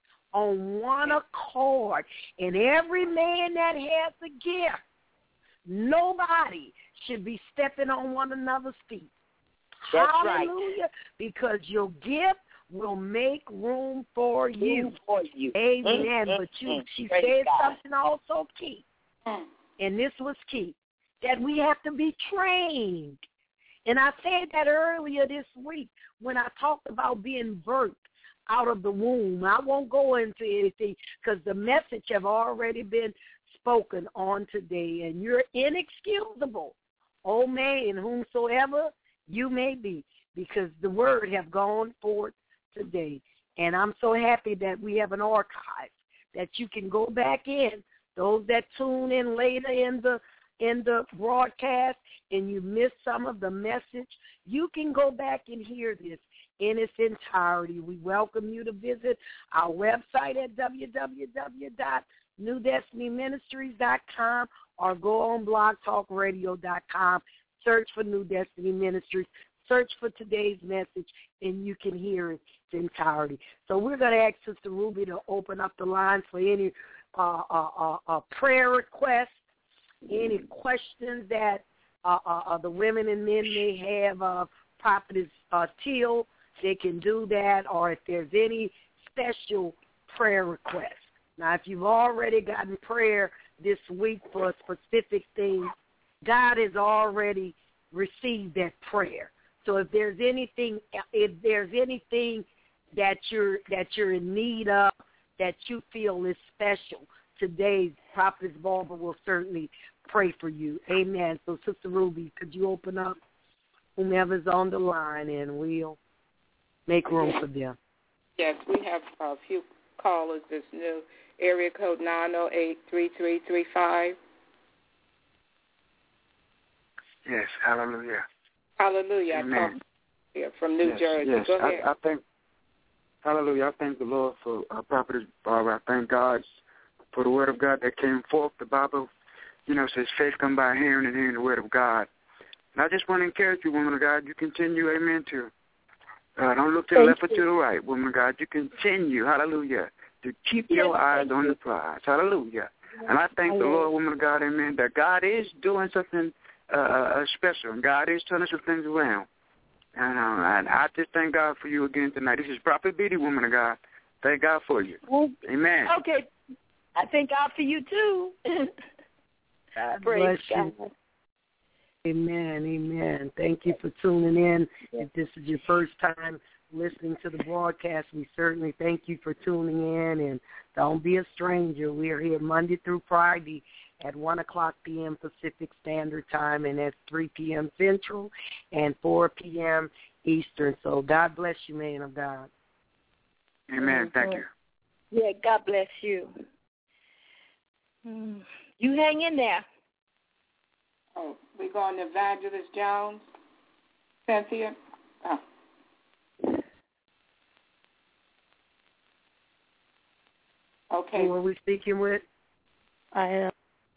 on one accord, and every man that has a gift. Nobody should be stepping on one another's feet. That's Hallelujah. Right. Because your gift will make room for you. Amen. But she said something also key. And this was key. That we have to be trained. And I said that earlier this week when I talked about being birthed out of the womb. I won't go into anything because the message have already been spoken on today, and you're inexcusable, O man, whomsoever you may be, because the word have gone forth today. And I'm so happy that we have an archive that you can go back in. Those that tune in later in the broadcast and you miss some of the message, you can go back and hear this in its entirety. We welcome you to visit our website at www.newdestinyministries.com or go on blogtalkradio.com. Search for New Destiny Ministries. Search for today's message, and you can hear its entirety. So we're going to ask Sister Ruby to open up the lines for any prayer requests, any questions that the women and men may have. Prophetess Teal, they can do that, or if there's any special prayer requests. Now, if you've already gotten prayer this week for a specific thing, God has already received that prayer. So if there's anything that you're in need of that you feel is special, today Prophetess Barbara will certainly pray for you. Amen. So Sister Ruby, could you open up whomever's on the line, and we'll make room for them. Yes, we have a few callers this new. Area code 908-3335. Yes, hallelujah. Hallelujah. Amen. I talk here from New Jersey. Yes, Go ahead. I thank, hallelujah, I thank the Lord for Prophetess Barbara. I thank God for the word of God that came forth. The Bible, says faith come by hearing and hearing the word of God. And I just want to encourage you, woman of God, you continue, amen, to don't look to the left or to the right, woman of God. You continue, hallelujah, to keep your eyes on the prize, hallelujah. And I thank the Lord, woman of God, amen, that God is doing something special, and God is turning some things around. And I just thank God for you again tonight. This is Prophet Beatty, woman of God. Thank God for you. Amen. Okay. I thank God for you, too. God Praise bless you. Amen, amen. Thank you for tuning in. If this is your first time listening to the broadcast, we certainly thank you for tuning in. And don't be a stranger. We are here Monday through Friday at 1 o'clock p.m. Pacific Standard Time, and that's 3 p.m. Central and 4 p.m. Eastern. So God bless you, man of God. Amen. Thank you. Yeah, God bless you. You hang in there. Oh, we going to Evangelist Jones? Cynthia? Oh. Okay. Who are we speaking with? I am.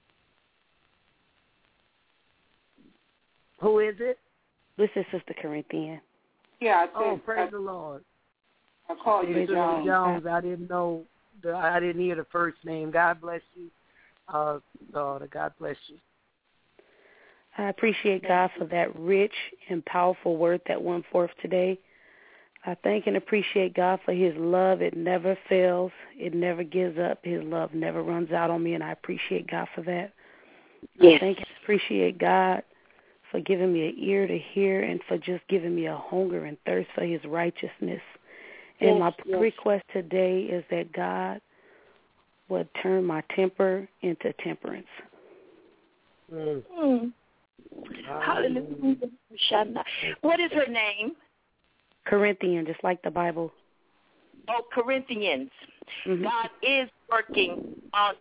Who is it? This is Sister Corinthian. Yeah, praise the Lord. I called you Jones. I didn't know. I didn't hear the first name. God bless you, daughter. God bless you. I appreciate God for that rich and powerful word that went forth today. I thank and appreciate God for his love. It never fails. It never gives up. His love never runs out on me, and I appreciate God for that. Yes. I thank and appreciate God for giving me an ear to hear and for just giving me a hunger and thirst for his righteousness. And my request today is that God would turn my temper into temperance. Hallelujah. What is her name? Corinthian, just like the Bible. Oh, Corinthians. Mm-hmm. God is working on.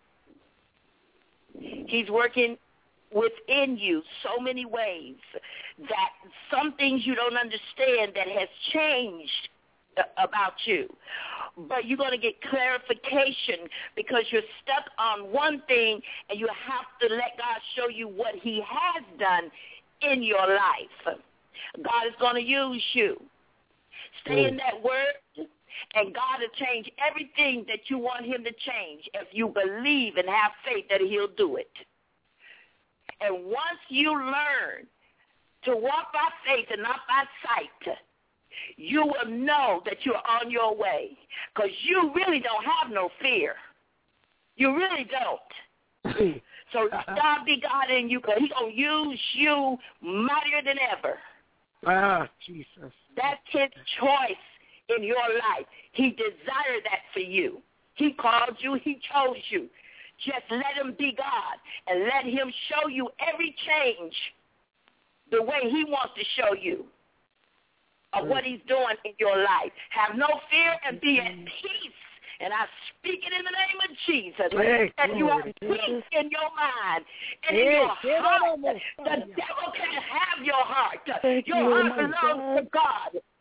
He's working within you so many ways that some things you don't understand that has changed about you. But you're going to get clarification because you're stuck on one thing, and you have to let God show you what he has done in your life. God is going to use you. Stay in that word, and God will change everything that you want him to change if you believe and have faith that he'll do it. And once you learn to walk by faith and not by sight, you will know that you're on your way because you really don't have no fear. You really don't. So God be God in you because he's going to use you mightier than ever. Jesus. That's his choice in your life. He desired that for you. He called you. He chose you. Just let him be God and let him show you every change the way he wants to show you of what he's doing in your life. Have no fear and be at peace. And I speak it in the name of Jesus. That you have peace in your mind and in your heart. The devil can't have your heart. Your heart belongs to God.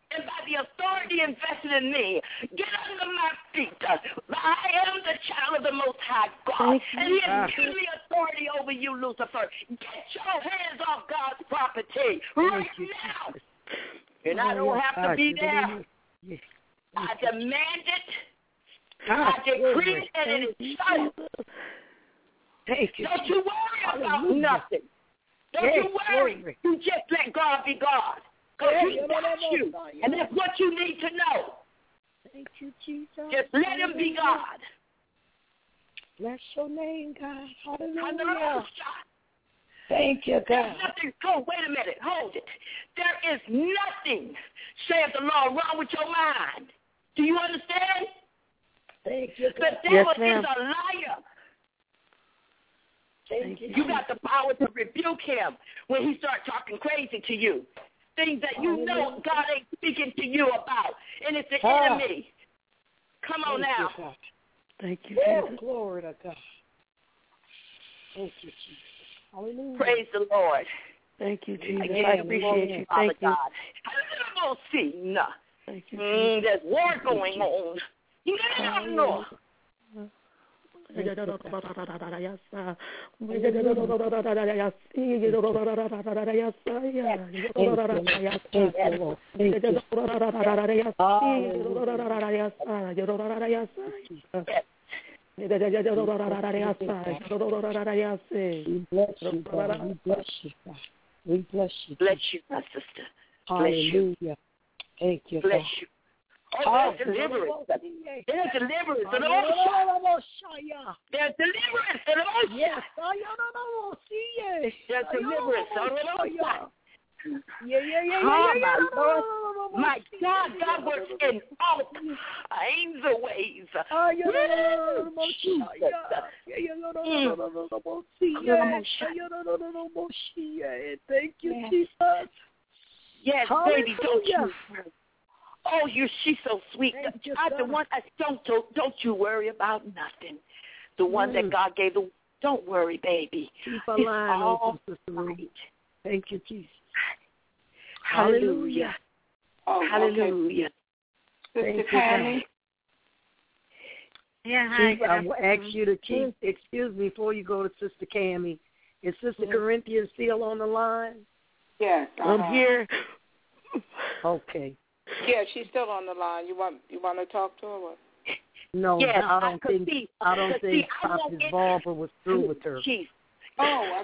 and by the authority invested in me. Get under my feet. I am the child of the Most High God, and He has given me authority over you, Lucifer. Get your hands off God's property right now. And I don't have to be there. I demand it. I decree it, and it is so. Don't you worry about nothing. Don't you worry. You just let God be God. Because He got you. And that's what you need to know. Thank you, Jesus. Just let Him be God. Bless your name, God. Hallelujah. Thank you, God. Wait a minute. Hold it. There is nothing, saith the Lord, wrong with your mind. Do you understand? Thank you, God. The devil is a liar. You got the power to rebuke him when he starts talking crazy to you. Things that you know God ain't speaking to you about. And it's the enemy. Come on now. Thank you, Jesus. Glory to God. Thank you, Jesus. Hallelujah. Praise the Lord. Thank you, Jesus. I appreciate you. Thank you. Thank you, there's war going on. No. We bless you, God. We bless you. Bless you, my sister. Hallelujah. Thank you, bless God. You. Oh, there's deliverance. There's deliverance. There's deliverance. Yes. There's deliverance. My God, God works in all kinds of ways. Thank you, Jesus. Yes, baby, don't you? Oh, she's so sweet. Don't you worry about nothing. The one that God gave the. Don't worry, baby. Keep a line open, Sister Ruth. Thank you, Jesus. Hallelujah. Oh, hallelujah. Okay. Sister Tammy? Yeah, hi. I will ask you to keep, excuse me, before you go to Sister Cammie. Is Sister Corinthia still on the line? Yes. I'm here. Okay. Yeah, she's still on the line. You want to talk to her? Or? No, yes, I don't think Prophet Barbara was through with her. Oh,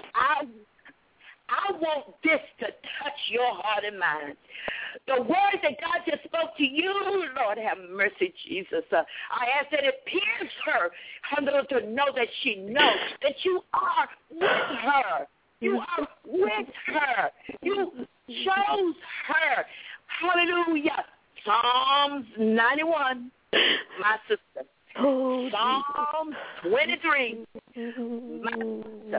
I want this to touch your heart and mind. The words that God just spoke to you, Lord have mercy, Jesus. I ask that it pierce her, to know that she knows that you are with her. You are with her. You chose her. Hallelujah. Psalms 91, my sister. Psalms 23, my sister.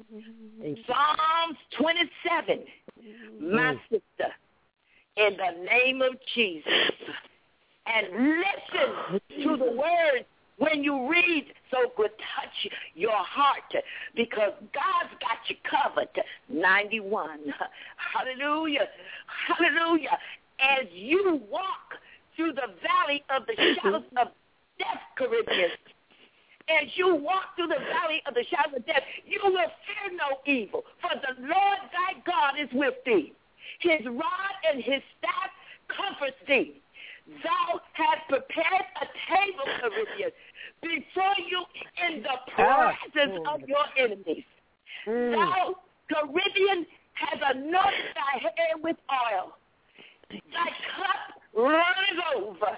Psalms 27, my sister. In the name of Jesus. And listen to the words when you read, so it could touch your heart, because God's got you covered. 91. Hallelujah. Hallelujah. As you walk through the valley of the shadows of death, Corinthians, as you walk through the valley of the shadows of death, you will fear no evil, for the Lord thy God is with thee. His rod and his staff comforts thee. Thou hast prepared a table, Corinthians, before you in the presence of your enemies. Thou, Corinthian, has anointed thy head with oil. Thy cup runneth over.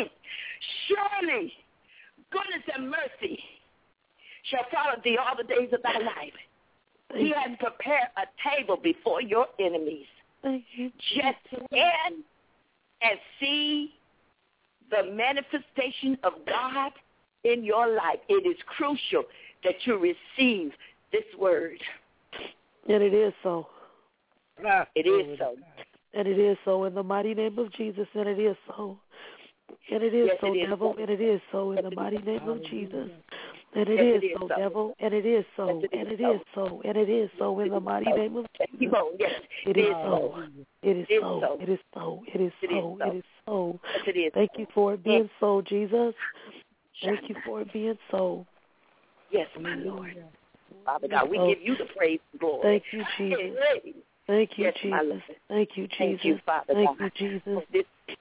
Surely goodness and mercy shall follow thee all the days of thy life. He has prepared a table before your enemies. Just stand and see the manifestation of God in your life. It is crucial that you receive this word. And it is so. It is so. And it is so in the mighty name of Jesus, and it is so. And it is so, devil, and it is so in the mighty name of Jesus. And it is so, devil. And it is so. And it is so. And it is so in the mighty name of Jesus. It is so. It is so. It is so. It is so. It is so. Thank you for it being so, Jesus. Thank you for it being so. Yes, my Lord. Father God, we give you the praise and glory. Thank you, Jesus. Thank you, Jesus. Thank you, Jesus. Thank you, Father God. Thank you, Jesus. This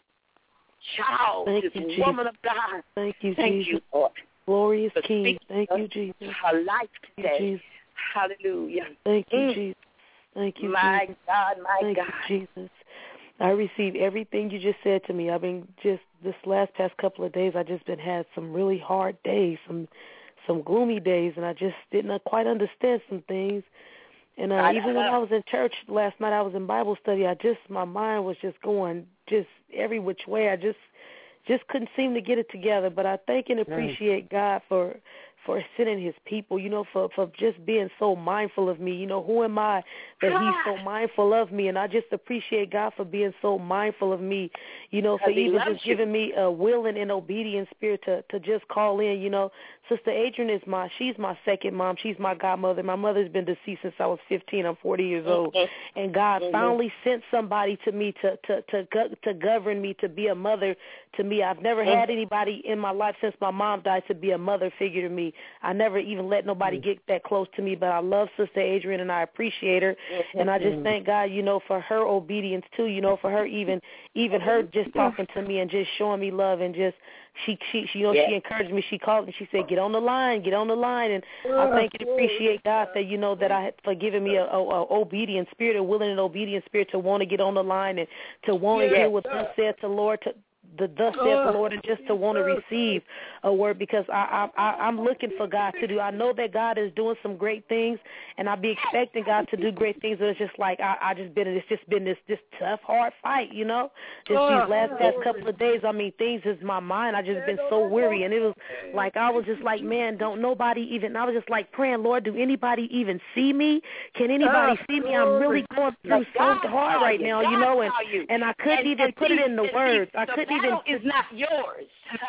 child, this woman of God. Thank you, Thank Jesus. you, Lord. Glorious King. Thank you, Jesus. Her life today. Hallelujah. Thank you, Jesus. Thank you, my Jesus. God, my Thank God. you, Jesus. I receive everything you just said to me. I've been just this past couple of days. I just been had some really hard days, some gloomy days, and I just didn't quite understand some things. And even when I was in church last night, I was in Bible study. My mind was just going just every which way. I just couldn't seem to get it together. But I thank and appreciate God for sending his people, for just being so mindful of me. Who am I that he's so mindful of me? And I just appreciate God for being so mindful of me, for even just giving me a willing and obedient spirit to just call in. Sister Adrian she's my second mom. She's my godmother. My mother's been deceased since I was 15. I'm 40 years old. And God finally sent somebody to me to govern me, to be a mother to me. I've never had anybody in my life since my mom died to be a mother figure to me. I never even let nobody get that close to me, but I love Sister Adrian and I appreciate her. And I just thank God, for her obedience too, for her even her just talking to me and just showing me love, and just she she encouraged me. She called me. She said, get on the line. And I thank and appreciate God that, that I had for giving me a obedient spirit, a willing and obedient spirit to want to get on the line and to want to hear what thus said the Lord, thus said the Lord, and just to want to receive a word, because I'm looking for God to do. I know that God is doing some great things, and I'll be expecting God to do great things. But it's just like it's just been this tough, hard fight, Just these last couple of days. I mean, things is my mind. I just been so weary, and it was like I was just like, man, don't nobody even. I was just like praying, Lord, do anybody even see me? Can anybody see me? I'm really going through so hard right now, and I couldn't even put it in the words. I couldn't even. Is not yours.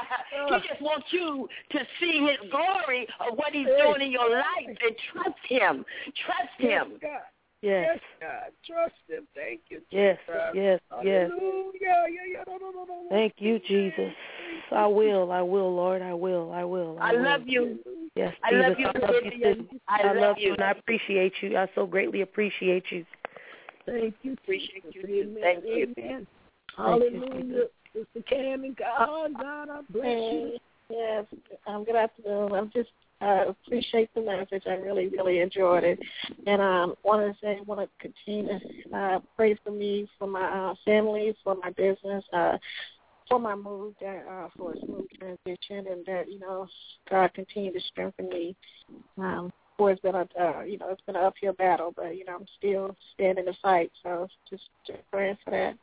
He just wants you to see his glory of what he's doing in your life, and trust him. Trust him. Yes. God, trust him. Thank you, Jesus. Yes. Hallelujah. Thank you, Jesus. I will, Lord. I will. I love you. Yes, I Jesus. love you, I love you too. I love you, and I appreciate you. I so greatly appreciate you. Thank you. Appreciate you too. Thank you. Hallelujah. Sister Cammie, God, I bless you. Yes, good afternoon. I appreciate the message. I really, really enjoyed it. And I want to continue to pray for me, for my family, for my business, for my move, for a smooth transition, and that, God continue to strengthen me. It's been it's been an uphill battle, but, I'm still standing the fight. So just praying for that.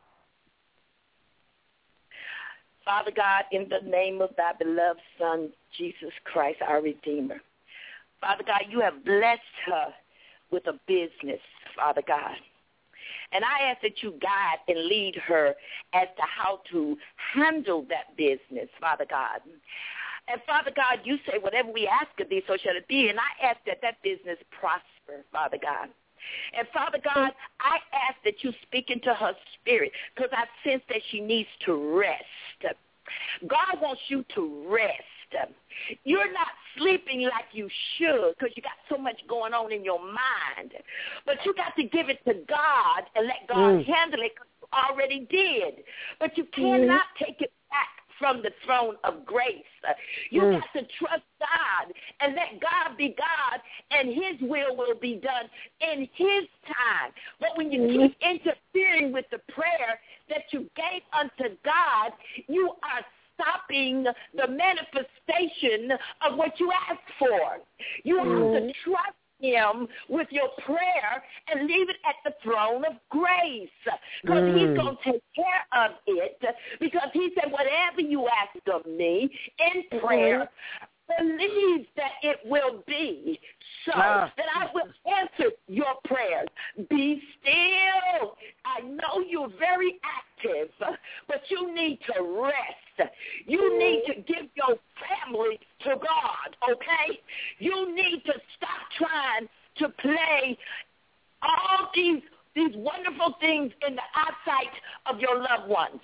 Father God, in the name of thy beloved Son, Jesus Christ, our Redeemer. Father God, you have blessed her with a business, Father God. And I ask that you guide and lead her as to how to handle that business, Father God. And Father God, you say whatever we ask of thee, so shall it be. And I ask that business prosper, Father God. And Father God, I ask that you speak into her spirit, because I sense that she needs to rest. God wants you to rest. You're not sleeping like you should, because you got so much going on in your mind. But you got to give it to God and let God handle it, because you already did. But you cannot take it back from the throne of grace. You got to trust God and let God be God, and his will be done in his time. But when you keep interfering with the prayer that you gave unto God, you are stopping the manifestation of what you asked for. You have to trust him with your prayer and leave it at the throne of grace, because he's going to take care of it, because he said, whatever you ask of me in prayer, believe that it will be so, that I will answer your prayers. Be still. I know you're very active, but you need to rest. You need to give your family to God, okay? You need to stop trying to play all these wonderful things in the eyesight of your loved ones.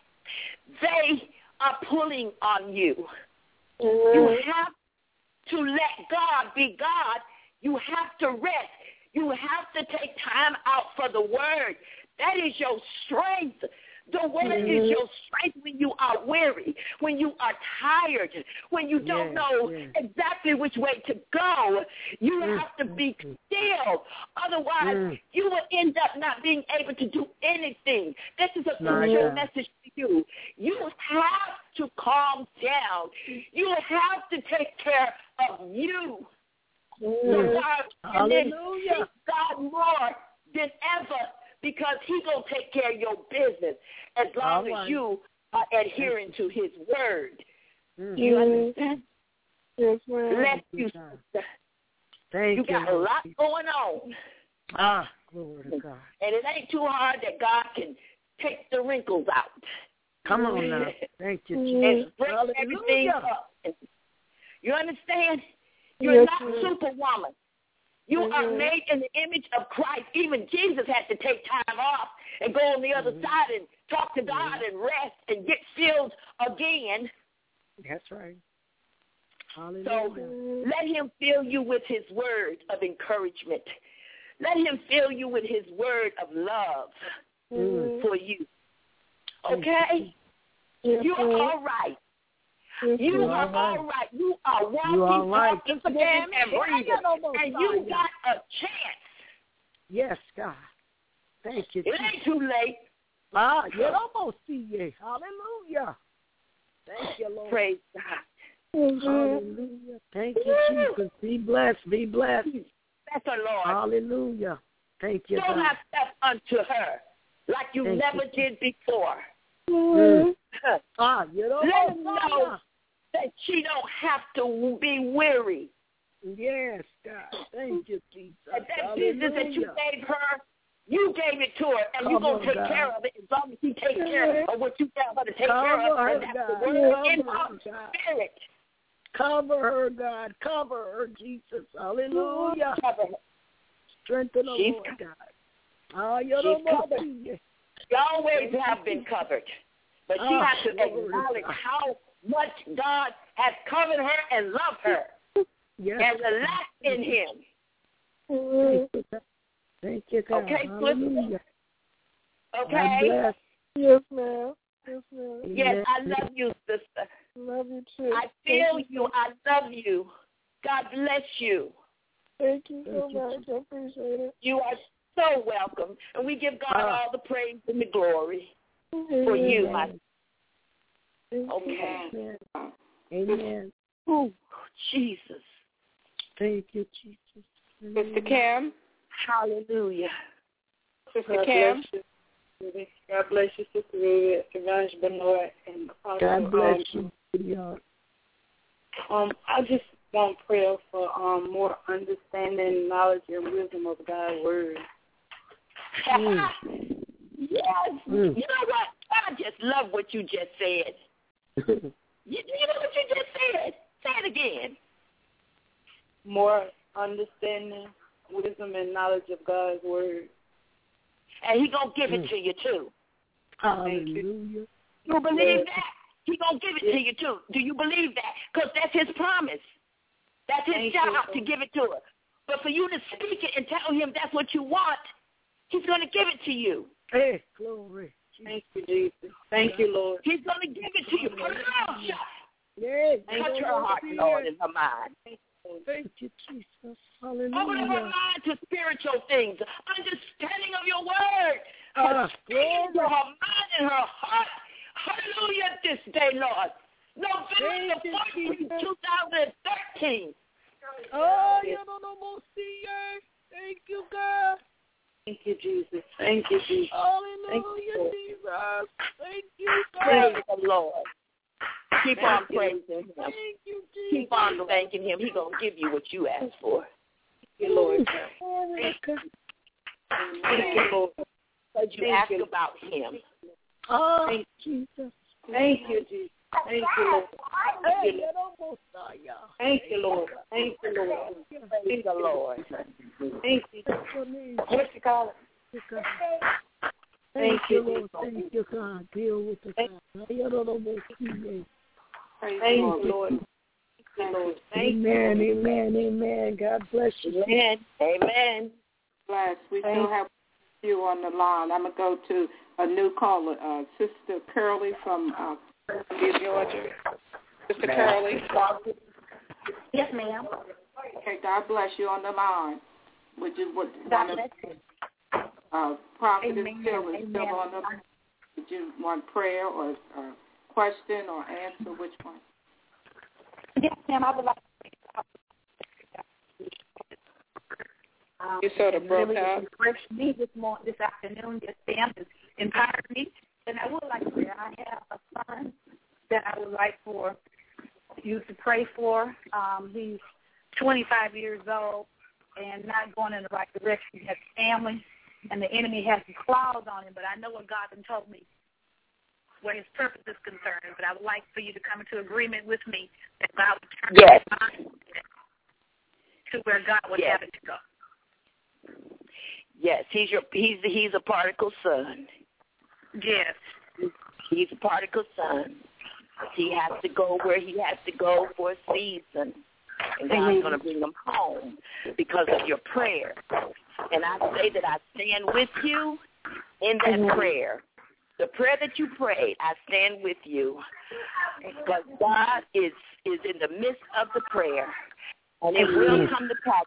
They are pulling on you. You have to let God be God. You have to rest. You have to take time out for the word. That is your strength. The word is your strength when you are weary, when you are tired, when you don't know exactly which way to go. You have to be still. Otherwise, you will end up not being able to do anything. This is a crucial message to you. You have to calm down. You have to take care of you. So God, and then seek God more than ever, because He gonna take care of your business as long as you are adhering to His word. You understand? Yes, ma'am. Bless you, sister. You got a lot going on. Glory to God. And it ain't too hard that God can take the wrinkles out. Come on now. Thank you, Jesus. And break everything up. You understand? You're not Superwoman. You are made in the image of Christ. Even Jesus had to take time off and go on the other side and talk to God and rest and get filled again. That's right. Hallelujah. So let Him fill you with His word of encouragement. Let Him fill you with His word of love for you. Okay? You're all right. You are all right. You are walking, talking, and breathing, and you got a chance. Yes, God. Thank you. It ain't too late. You almost see you. Hallelujah. Thank you, Lord. Praise God. Hallelujah. Thank you, Jesus. Be blessed. Be blessed. That's the Lord. Hallelujah. Thank you, Don't God. have step unto her like you never did before. You Let her know that she don't have to be weary. Yes, God. Thank you, Jesus. That business that you gave her, you gave it to her, and you're going to take care of it as long as you take care of what you tell her to take care of. And that's the word in her spirit. Cover her, God. Cover her, Jesus. Hallelujah. Cover her. Strengthen her, Lord God. She's covered. She always have been covered. But she has to acknowledge how much God has covered her and loved her. Yes. And relax in Him. Thank you, God. Okay, Hallelujah. Okay? Yes, ma'am. Yes, ma'am. Yes, I love you, sister. Love you, too. I feel you. I love you. God bless you. Thank you so much. I appreciate it. You are so welcome. And we give God all the praise and the glory for you, my sister. Okay. Amen. Oh, Jesus. Thank you, Jesus. Sister Kim. Hallelujah. Sister Kim. God bless you, Sister Ruby, Evangelist Benoit, and Apostle. God bless you. I just want prayer for more understanding, knowledge, and wisdom of God's word. Yes. You know what? I just love what you just said. You know what you just said? Say it again. More understanding, wisdom, and knowledge of God's word. And He going to give it to you, too. Hallelujah. You believe that? He going to give it to you, too. Do you believe that? Because that's His promise. That's His job to give it to her. But for you to speak it and tell Him that's what you want, He's going to give it to you. Hey, glory. Thank you, Jesus. Thank you, Lord. He's going to give it to you. Yes. Touch her heart, Lord, and her mind. Thank you, Jesus. Hallelujah. Open her mind to spiritual things, understanding of your word, to her mind and her heart. Hallelujah this day, Lord. November 14, 2013. Oh, you don't know, thank you, God. Thank you, Jesus. Thank you, Jesus. Hallelujah, Jesus. Thank you, God. Praise the Lord. Keep on praising Him. Thank you, Jesus. Keep on thanking Him. He's going to give you what you asked for. Thank you, Lord. Thank you, Lord. Because you asked about Him. Oh, Jesus. Thank you, Jesus. Thank you, Lord. Thank you, Lord. Thank you, Lord. Thank you, Lord. Thank you. What you call it? Thank you, Lord. Thank you, God. Deal with the God. Thank you, Lord. Amen, amen, amen. God bless you. Amen. Amen. Bless. We still have you on the line. I'm going to go to a new caller, Sister Curley from Columbia, Georgia. Sister Curley. Yes, ma'am. Okay, God bless you on the line. Would you God bless you. Prophet is still on the line. Would you want prayer or question or answer? Which one? Yes, ma'am. I would like to you sort of broke really out. refreshed me this afternoon. Just empowered me. And I would like to say I have a son that I would like for you to pray for. He's 25 years old and not going in the right direction. He has family, and the enemy has some claws on him. But I know what God has told me where his purpose is concerned. But I would like for you to come into agreement with me that God would turn his mind to where God would have it to go. Yes, he's a prodigal son. Yes. He's a prodigal son. He has to go where he has to go for a season. And God's going to bring him home because of your prayer. And I say that I stand with you in that prayer. The prayer that you prayed, I stand with you. Because God is in the midst of the prayer. And it will come to pass.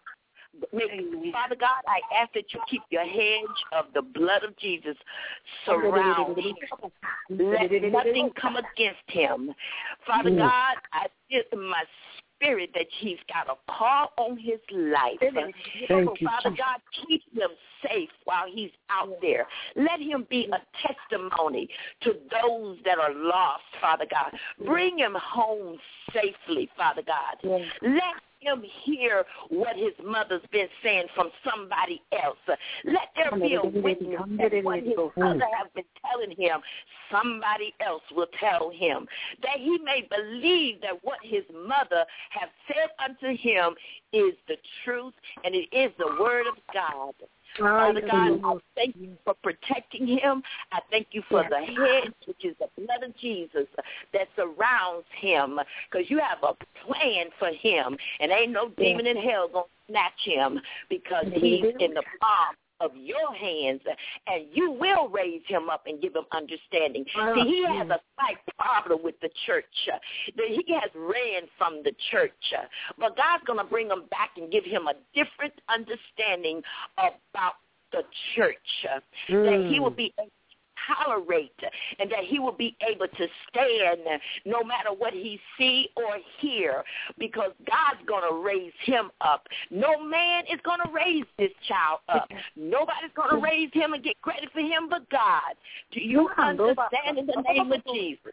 Father God, I ask that you keep your hedge of the blood of Jesus surround him. Let nothing come against him. Father God, I feel in my spirit that he's got a call on his life. Thank you, Father God, keep him safe while he's out there. Let him be a testimony to those that are lost, Father God. Bring him home safely, Father God. Let him hear what his mother's been saying from somebody else. Let there be a witness that what his mother has been telling him, somebody else will tell him, that he may believe that what his mother has said unto him is the truth and it is the word of God. Father God, I thank you for protecting him. I thank you for the hedge, which is the blood of Jesus, that surrounds him, because you have a plan for him, and ain't no demon in hell going to snatch him, because he's in the palm of your hands, and you will raise him up and give him understanding. See, he has a slight problem with the church. He has ran from the church, but God's going to bring him back and give him a different understanding about the church, that he will be able to tolerate, and that he will be able to stand no matter what he see or hear, because God's going to raise him up. No man is going to raise this child up. Nobody's going to raise him and get credit for him but God. Do you understand in the name of Jesus?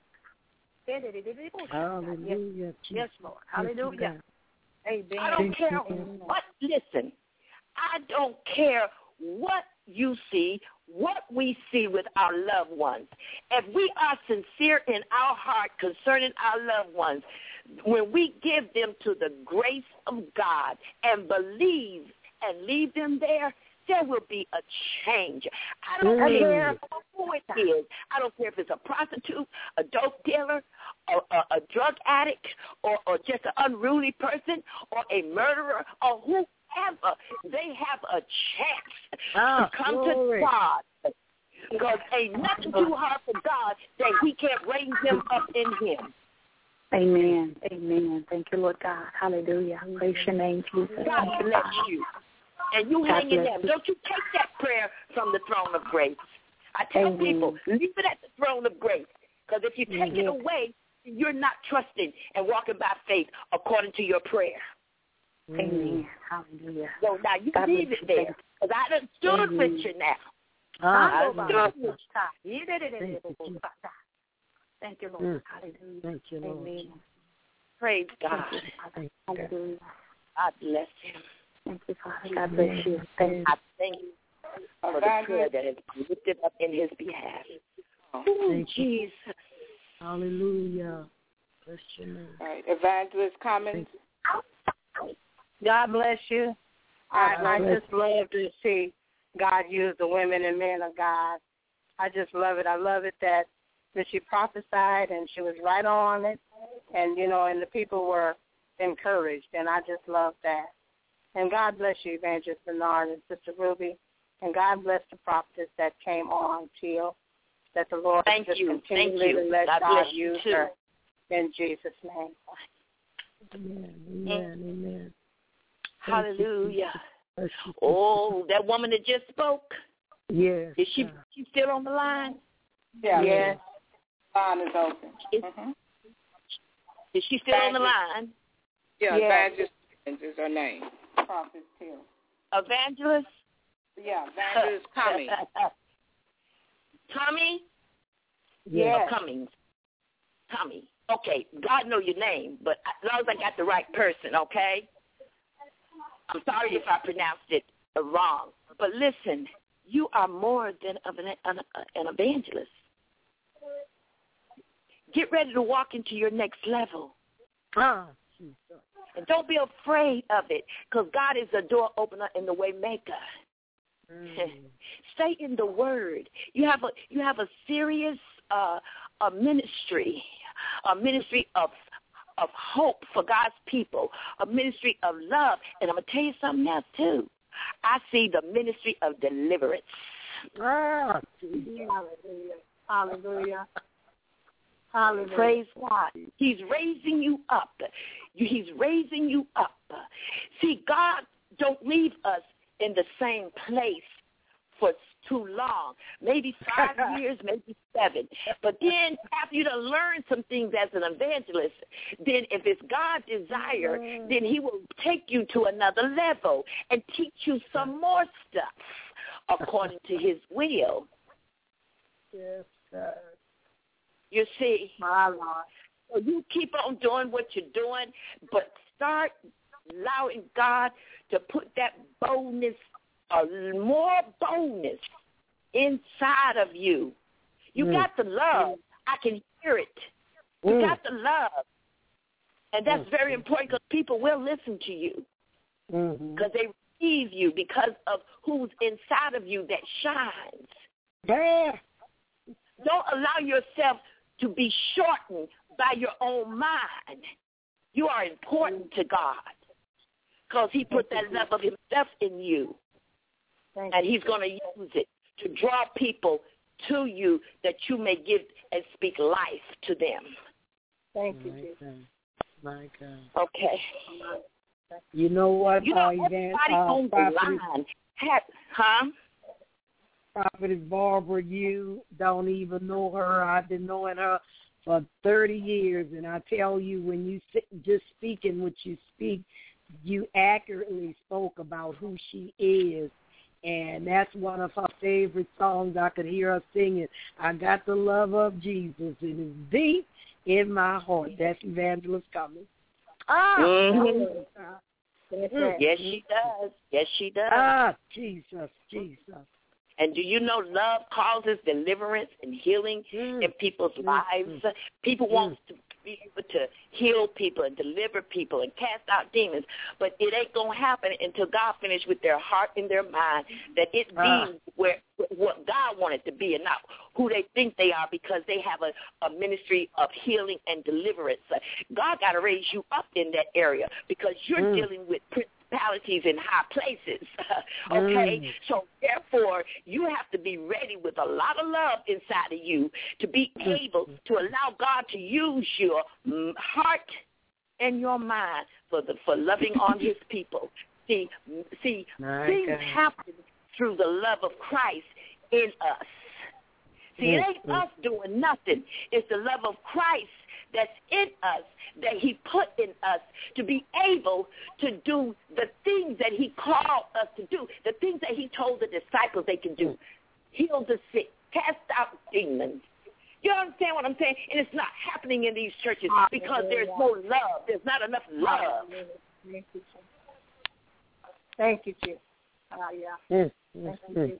Hallelujah. Yes, Lord. Hallelujah. Amen. I don't care what, listen, I don't care what you see, what we see with our loved ones. If we are sincere in our heart concerning our loved ones, when we give them to the grace of God and believe and leave them there, there will be a change. I don't care who it is. I don't care if it's a prostitute, a dope dealer, a drug addict, or just an unruly person, or a murderer, or whoever. They have a chance to come to God, because ain't nothing too hard for God that he can't raise them up in him. Amen. Amen. Thank you, Lord God. Hallelujah. Praise your name, Jesus. God bless you. And you hang in there. Don't you take that prayer from the throne of grace. I tell people, leave it at the throne of grace, because if you take it away, you're not trusting and walking by faith according to your prayer. Amen. Hallelujah. So now you leave it there, because I done stood with you now. I stood with you. Thank you, Lord. Hallelujah. Thank you, Lord. Amen. Praise God. Hallelujah. God bless him. Thank you, Father. God bless you. Thank you. I thank you for the prayer that has been lifted up in his behalf. Oh, Jesus. Hallelujah. Bless your name. All right, Evangelist Cummings. God bless you. I just love to see God use the women and men of God. I just love it. I love it that she prophesied and she was right on it, and and the people were encouraged, and I just love that. And God bless you, Evangelist Bernard and Sister Ruby, and God bless the prophetess that came on, Teal, that the Lord just continually to let God use her in Jesus' name. Amen, amen, amen. Hallelujah. Oh, that woman that just spoke. Yes. Is she still on the line? Yeah. Yes. Line is open. Is she still on the line? Yeah, Evangelist is her name. Prophet Teal. Evangelist? Yeah, Evangelist Tommy. Tommy? Yeah. Cummings. Tommy. Okay, God know your name, but as long as I got the right person, okay? I'm sorry if I pronounced it wrong, but listen, you are more than an evangelist. Get ready to walk into your next level. And don't be afraid of it, because God is a door opener and the way maker. Stay in the Word. You have a serious a ministry of hope for God's people, a ministry of love. And I'm going to tell you something else, too. I see the ministry of deliverance. Hallelujah. Hallelujah. Hallelujah. Praise God. He's raising you up. He's raising you up. See, God don't leave us in the same place for too long, maybe 5 years, maybe 7. But then after you to learn some things as an evangelist, then if it's God's desire, then he will take you to another level and teach you some more stuff according to his will. Yes, God. You see, my Lord. So you keep on doing what you're doing, but start allowing God to put that boldness, more boldness inside of you. You got the love. I can hear it. You got the love. And that's very important, because people will listen to you, because they receive you because of who's inside of you that shines. Don't allow yourself to be shortened by your own mind. You are important to God, because he put that love of himself in you. And he's going to use it to draw people to you, that you may give and speak life to them. Thank you, Jesus. My God. Okay. You know what? Everybody on the line. Prophetess Barbara, you don't even know her. I've been knowing her for 30 years, and I tell you, when you just speaking what you speak, you accurately spoke about who she is. And that's one of her favorite songs. I could hear her singing, I got the love of Jesus. It is deep in my heart. That's Evangelist Cummings. Yes, she does. Yes, she does. Jesus. And do you know love causes deliverance and healing in people's lives? People want to be able to heal people and deliver people and cast out demons, but it ain't going to happen until God finishes with their heart and their mind, that it be what God wanted to be and not who they think they are, because they have a ministry of healing and deliverance. God got to raise you up in that area, because you're dealing with principalities in high places. Okay? So therefore, you have to be ready with a lot of love inside of you to be able to allow God to use your heart and your mind for loving on his people. See, things happen through the love of Christ in us. See, it ain't us doing nothing. It's the love of Christ that's in us, that he put in us to be able to do the things that he called us to do, the things that he told the disciples they can do. Heal the sick, cast out demons. You understand what I'm saying? And it's not happening in these churches because there's no love. There's not enough love. Thank you, Jesus. Thank you.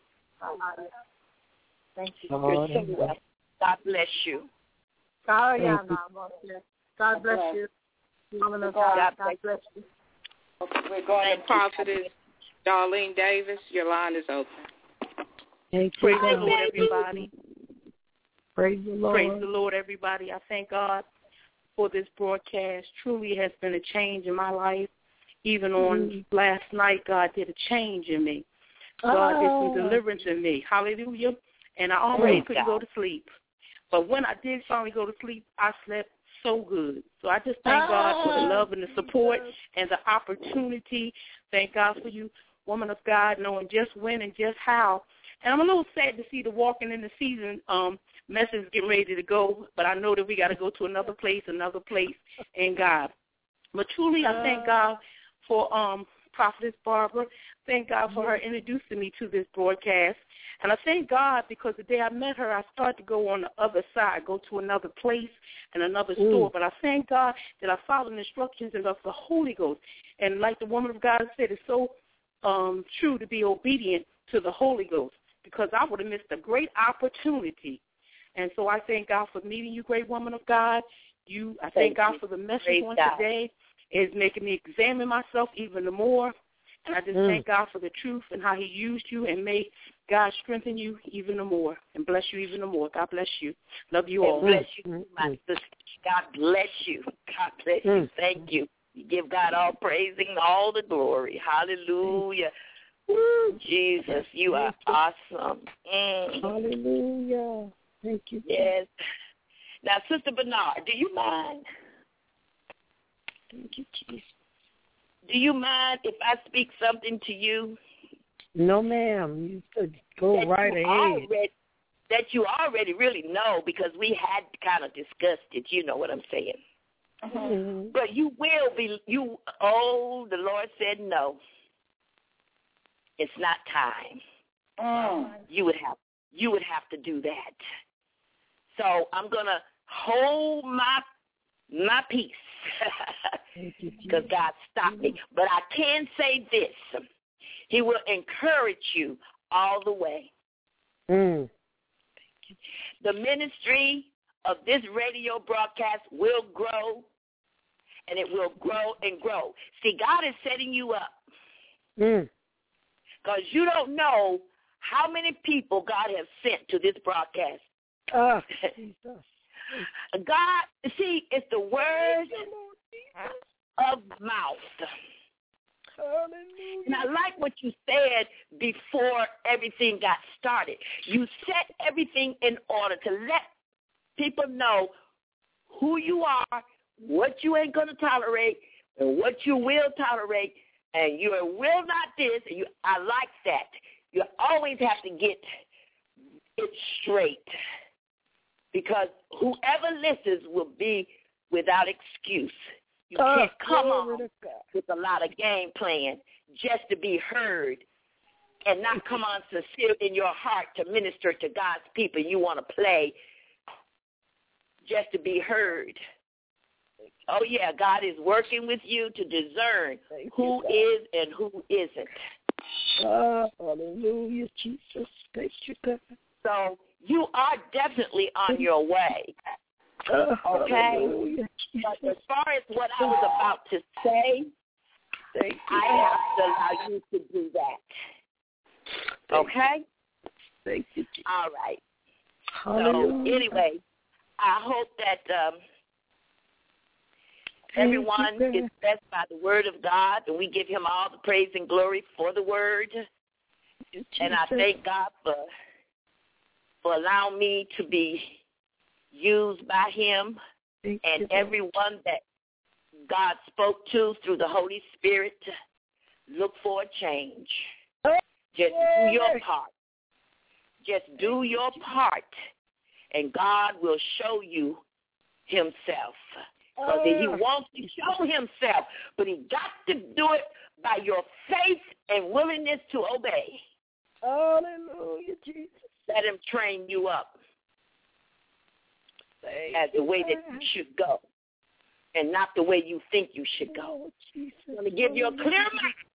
Thank you. You're so welcome. God bless you. God God bless you. Woman of God bless you. Okay, we're going to Prophetess Darlene Davis. Your line is open. Praise the Lord, everybody. Praise the Lord. Praise the Lord, everybody. I thank God for this broadcast. Truly it has been a change in my life. Even on last night, God did a change in me. God did some deliverance in me. Hallelujah. And I already couldn't go to sleep. But when I did finally go to sleep, I slept so good. So I just thank God for the love and the support and the opportunity. Thank God for you, woman of God, knowing just when and just how. And I'm a little sad to see the Walking in the Season message getting ready to go, but I know that we got to go to another place in God. But truly, I thank God for Prophetess Barbara. Thank God for her introducing me to this broadcast. And I thank God because the day I met her, I started to go on the other side, go to another place and another store. But I thank God that I followed the instructions of the Holy Ghost. And like the woman of God said, it's so true to be obedient to the Holy Ghost, because I would have missed a great opportunity. And so I thank God for meeting you, great woman of God. I thank God for the message on today. It's making me examine myself even more. And I just thank God for the truth and how he used you, and may God strengthen you even more and bless you even more. God bless you. Love you all. Bless you, my sister. God bless you. God bless you. Thank you. You give God all praising, all the glory. Hallelujah. Woo, Jesus, you are awesome. Hallelujah. Thank you. Yes. Now, Sister Bernard, do you mind? Thank you, Jesus. Do you mind if I speak something to you? No, ma'am. You could go right ahead. That you already really know, because we had kind of discussed it. You know what I'm saying. Mm-hmm. But you will be, the Lord said no. It's not time. You would have to do that. So I'm going to hold my peace because God stopped me. But I can say this. He will encourage you all the way. The ministry of this radio broadcast will grow, and it will grow and grow. See, God is setting you up because you don't know how many people God has sent to this broadcast. God, see, it's the word of mouth. And I like what you said before everything got started. You set everything in order to let people know who you are, what you ain't going to tolerate, and what you will tolerate, and you will not this. And I like that. You always have to get it straight, because whoever listens will be without excuse. You can't come on with a lot of game playing just to be heard and not come on sincere in your heart to minister to God's people. You want to play just to be heard. Oh, yeah, God is working with you to discern who is and who isn't. Hallelujah, Jesus. Thank you, God. So you are definitely on your way. Okay? But as far as what I was about to say, I have to allow you to do that. Okay? Thank you. All right. So anyway, I hope that everyone is blessed by the word of God, and we give him all the praise and glory for the word. And I thank God for allowing me to be used by him, and everyone that God spoke to through the Holy Spirit. Look for a change. Just do your part. Just do your part, and God will show you himself. Because he wants to show himself, but he got to do it by your faith and willingness to obey. Hallelujah, Jesus. Let him train you up as the way that you should go, and not the way you think you should go. I'm going to give you a clear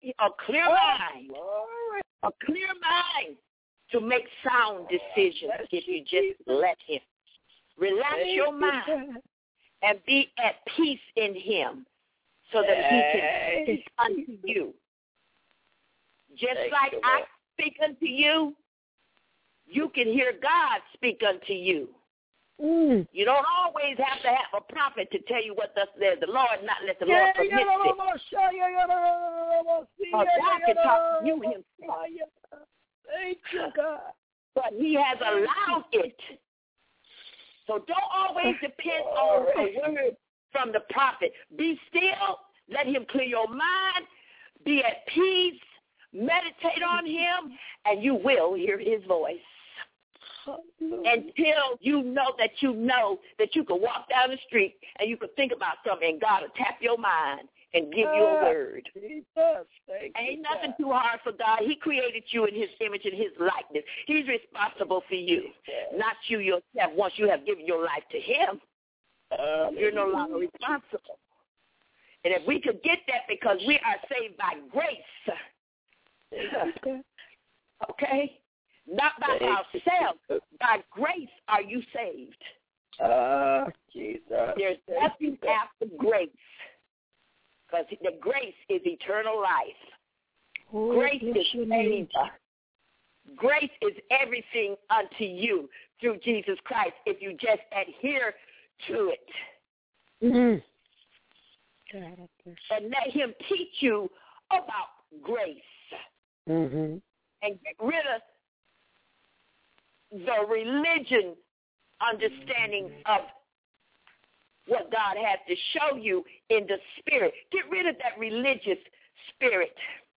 mind to make sound decisions if you just let him. Relax your mind and be at peace in him so that he can speak unto you. Just like I speak unto you, you can hear God speak unto you. You don't always have to have a prophet to tell you what thus says the Lord, not let the Lord permit it. God can talk to you himself. Thank you, God. But he has allowed it. So don't always depend on a word from the prophet. Be still. Let him clear your mind. Be at peace. Meditate on him, and you will hear his voice. Until you know that you can walk down the street and you can think about something, and God will tap your mind and give you a word. Ain't nothing too hard for God. He created you in his image and his likeness. He's responsible for you, not you yourself. Once you have given your life to him, you're no longer responsible. And if we could get that, because we are saved by grace, okay? Not by ourselves. By grace are you saved. Jesus. There's nothing after grace. Because the grace is eternal life. Grace is favor. Grace is everything unto you through Jesus Christ if you just adhere to it. And let him teach you about grace. And get rid of the religion understanding of what God has to show you in the spirit. Get rid of that religious spirit.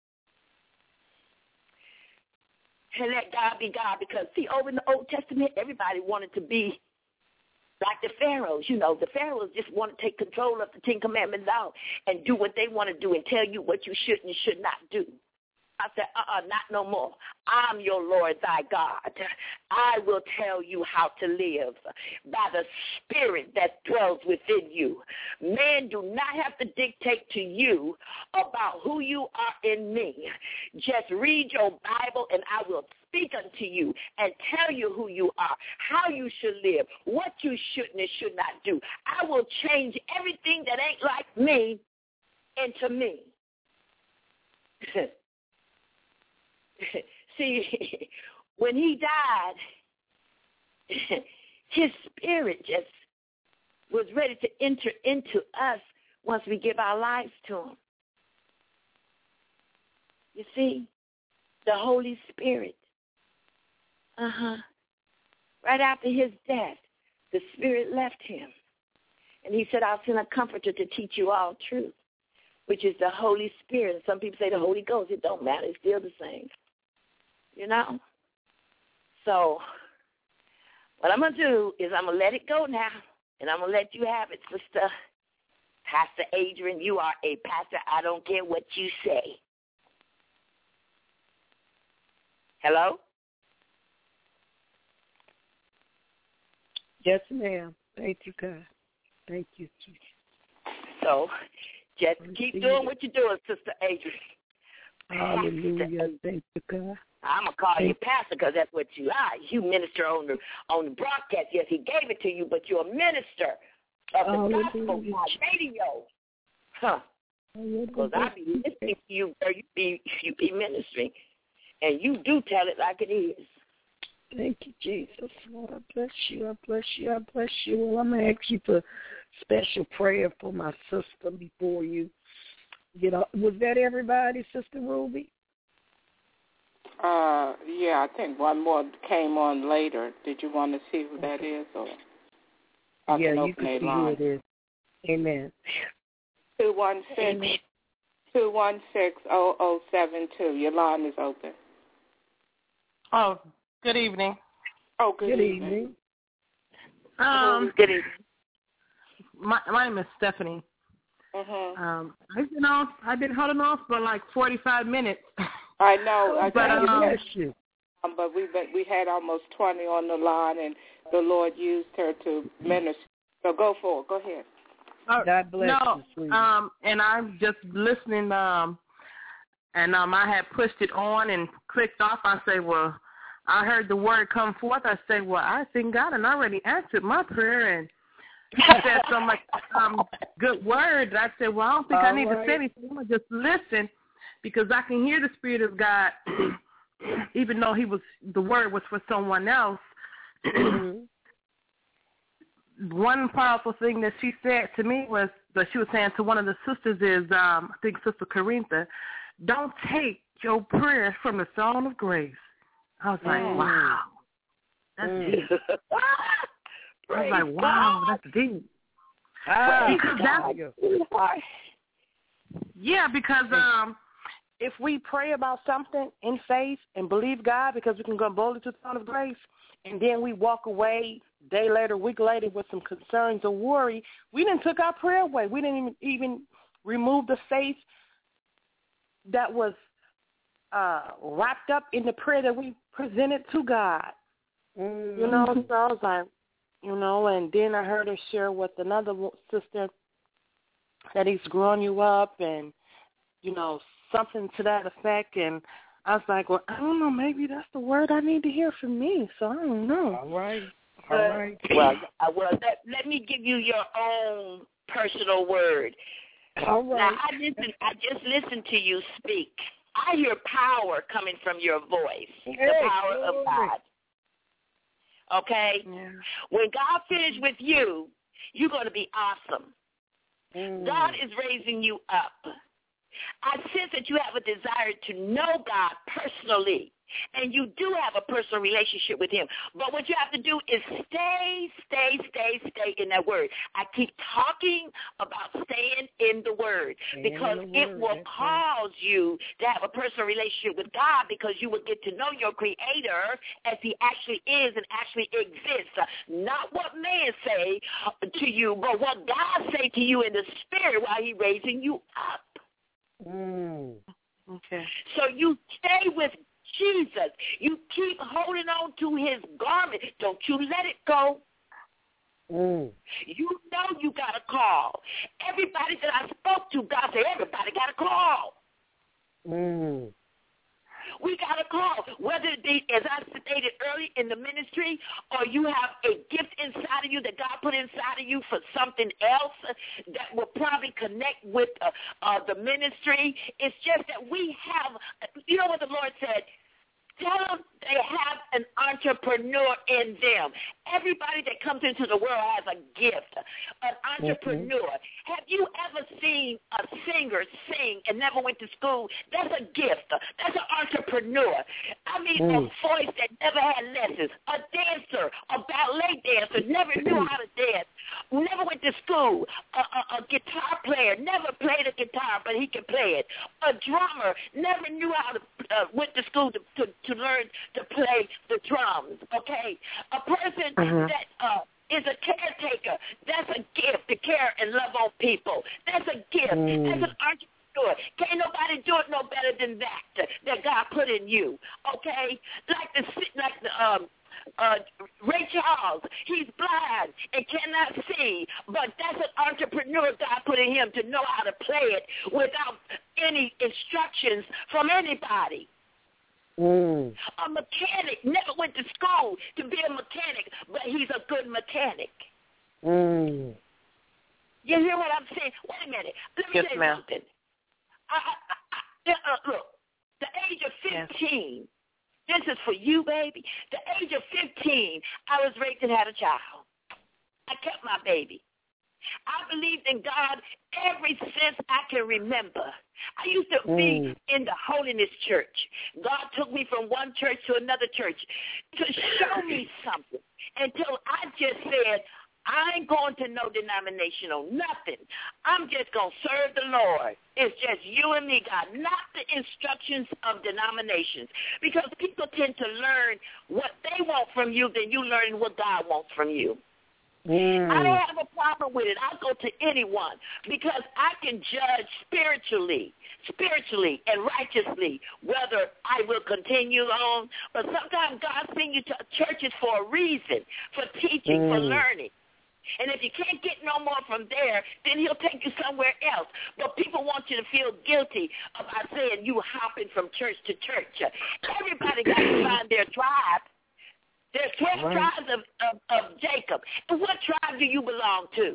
And let God be God. Because, see, over in the Old Testament, everybody wanted to be like the Pharaohs. You know, the Pharaohs just want to take control of the Ten Commandments out and do what they want to do and tell you what you should and should not do. I said, not no more. I'm your Lord thy God. I will tell you how to live by the spirit that dwells within you. Man, do not have to dictate to you about who you are in me. Just read your Bible and I will speak unto you and tell you who you are, how you should live, what you should and should not do. I will change everything that ain't like me into me. See, when he died, his spirit just was ready to enter into us once we give our lives to him. You see, the Holy Spirit. Right after his death, the Spirit left him. And he said, I'll send a comforter to teach you all truth, which is the Holy Spirit. And some people say the Holy Ghost. It don't matter. It's still the same. You know? So what I'm going to do is I'm going to let it go now, and I'm going to let you have it, Sister Pastor Adrian. You are a pastor. I don't care what you say. Hello? Yes, ma'am. Thank you, God. Thank you, Jesus. So just keep doing what you're doing, Sister Adrian. Hallelujah. Thank you, God. I'm going to call you pastor because that's what you are. You minister on the broadcast. Yes, he gave it to you, but you're a minister of the gospel on radio. Because I be listening to you where you be ministering, and you do tell it like it is. Thank you, Jesus. Lord, I bless you. I bless you. I bless you. Well, I'm going to ask you for special prayer for my sister before you get up. Was that everybody, Sister Ruby? Yeah, I think one more came on later. Did you want to see who that is? Or you can see who it is. Amen. 216-0072. Your line is open. Oh, good evening. Oh, good evening. Good evening. My name is Stephanie. I've been holding off for like 45 minutes. I know. Bless you. But we had almost 20 on the line, and the Lord used her to minister. So go for it. Go ahead. God bless you, sweetie. And I'm just listening. And I had pushed it on and clicked off. I say, well, I heard the word come forth. I say, well, I think God had already answered my prayer, and You said so much good words. I said, well, I don't think I need to say anything. I'm going to just listen because I can hear the Spirit of God, even though the word was for someone else. One powerful thing that she said to me was that she was saying to one of the sisters is, I think Sister Corintha, don't take your prayers from the throne of grace. I was like, wow, that's deep. I was like, wow, that's deep. Because if we pray about something in faith and believe God, because we can go boldly to the throne of grace, and then we walk away a day later, a week later with some concerns or worry, we didn't took our prayer away. We didn't even remove the faith that was wrapped up in the prayer that we presented to God. You know, so I was like, you know, and then I heard her share with another sister that he's growing you up and, you know, something to that effect. And I was like, well, I don't know, maybe that's the word I need to hear from me. So I don't know. All right. Well, let me give you your own personal word. All right. Now, I just listened to you speak. I hear power coming from your voice, the power of God. Okay? Yeah. When God finishes with you, you're going to be awesome. God is raising you up. I sense that you have a desire to know God personally, and you do have a personal relationship with him. But what you have to do is stay in that word. I keep talking about staying in the word because it will cause you to have a personal relationship with God because you will get to know your Creator as he actually is and actually exists. Not what man say to you, but what God say to you in the spirit while he's raising you up. Okay. So you stay with Jesus. You keep holding on to his garment. Don't you let it go. You know you got a call. Everybody that I spoke to, God said, everybody got a call. We got a call, whether it be, as I stated early, in the ministry, or you have a gift inside of you that God put inside of you for something else that will probably connect with the ministry. It's just that we have, you know what the Lord said? Tell them they have an entrepreneur in them. Everybody that comes into the world has a gift, an entrepreneur. Have you ever seen a singer sing and never went to school? That's a gift. That's an entrepreneur. I mean, a voice that never had lessons, a dancer, a ballet dancer, never knew how to dance, never went to school, a guitar player, never played a guitar, but he can play it, a drummer, never knew how to, went to school to learn to play the drums, okay? A person that is a caretaker, that's a gift to care and love on people. That's a gift. That's an entrepreneur. Can't nobody do it no better than that God put in you, okay? Like the Ray Charles, he's blind and cannot see, but that's an entrepreneur God put in him to know how to play it without any instructions from anybody. A mechanic never went to school to be a mechanic, but he's a good mechanic. You hear what I'm saying? Wait a minute. Let me say something. Look, the age of 15, this is for you, baby. The age of 15, I was raped and had a child. I kept my baby. I believed in God ever since I can remember. I used to be in the Holiness Church. God took me from one church to another church to show me something until I just said, I ain't going to no denominational nothing. I'm just going to serve the Lord. It's just you and me, God, not the instructions of denominations. Because people tend to learn what they want from you than you learning what God wants from you. I don't have a problem with it. I'll go to anyone because I can judge spiritually and righteously whether I will continue on. But sometimes God sends you to churches for a reason, for teaching, for learning. And if you can't get no more from there, then he'll take you somewhere else. But people want you to feel guilty about saying you hopping from church to church. Everybody got to find their tribe. There's 12 tribes of Jacob. And what tribe do you belong to?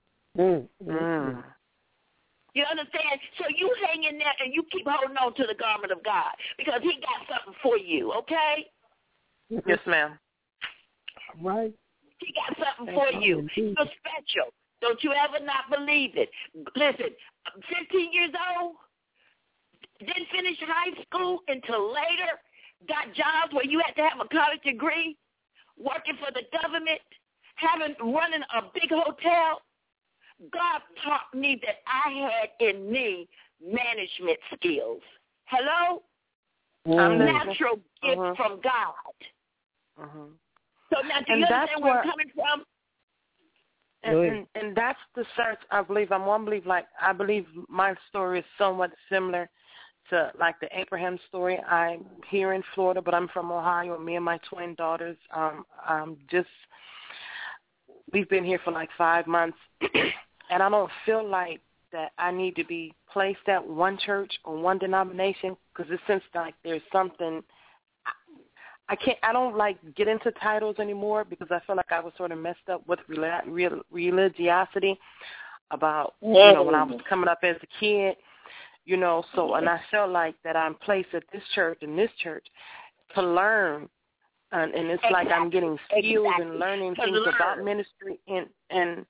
You understand? So you hang in there and you keep holding on to the garment of God because he got something for you, okay? Yes, ma'am. Right. He got something for you. You're special. Don't you ever not believe it. Listen, 15 years old, didn't finish high school until later, got jobs where you had to have a college degree, working for the government, running a big hotel. God taught me that I had in me management skills. Hello? Natural gift from God. So now do you understand where I'm coming from? And that's the search, I believe. I believe my story is somewhat similar to like the Abraham story. I'm here in Florida, but I'm from Ohio. Me and my twin daughters, we've been here for like 5 months. And I don't feel like that I need to be placed at one church or one denomination because it seems like there's something. I don't like get into titles anymore because I feel like I was sort of messed up with religiosity about, when I was coming up as a kid, so, and I felt like that I'm placed at this church and this church to learn. And it's like I'm getting skills and learning things about ministry and then,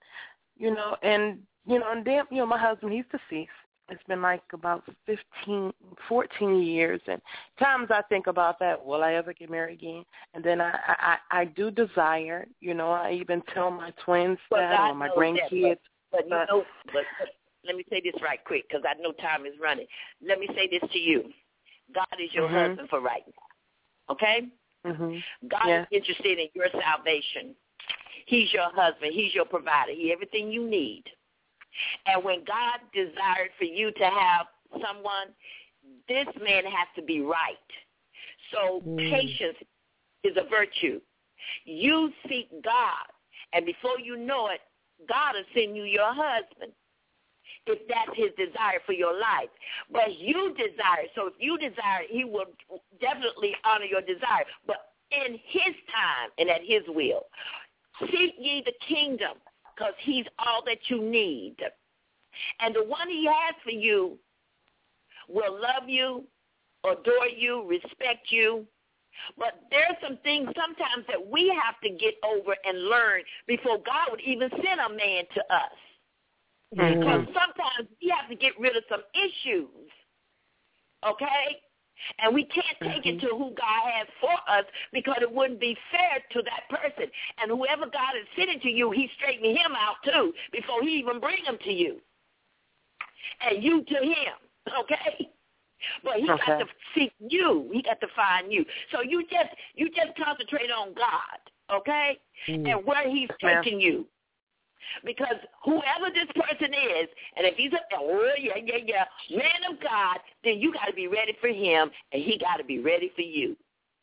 my husband, he's deceased. It's been like about 14 years. And times I think about that, will I ever get married again? And then I do desire, I even tell my twins that or my grandkids. But let me say this right quick because I know time is running. Let me say this to you. God is your husband for right now, okay? God is interested in your salvation. He's your husband. He's your provider. He's everything you need. And when God desired for you to have someone, this man has to be right. So patience is a virtue. You seek God, and before you know it, God will send you your husband if that's his desire for your life. But you desire, so if you desire, he will definitely honor your desire. But in his time and at his will, seek ye the kingdom, because he's all that you need. And the one he has for you will love you, adore you, respect you. But there are some things sometimes that we have to get over and learn before God would even send a man to us. Because sometimes we have to get rid of some issues, okay? And we can't take it to who God has for us because it wouldn't be fair to that person. And whoever God is sending to you, he's straightening him out too before he even bring him to you. And you to him, okay? But he got to seek you. He got to find you. So you just concentrate on God, okay? And where he's taking you. Because whoever this person is, and if he's man of God, then you got to be ready for him, and he got to be ready for you.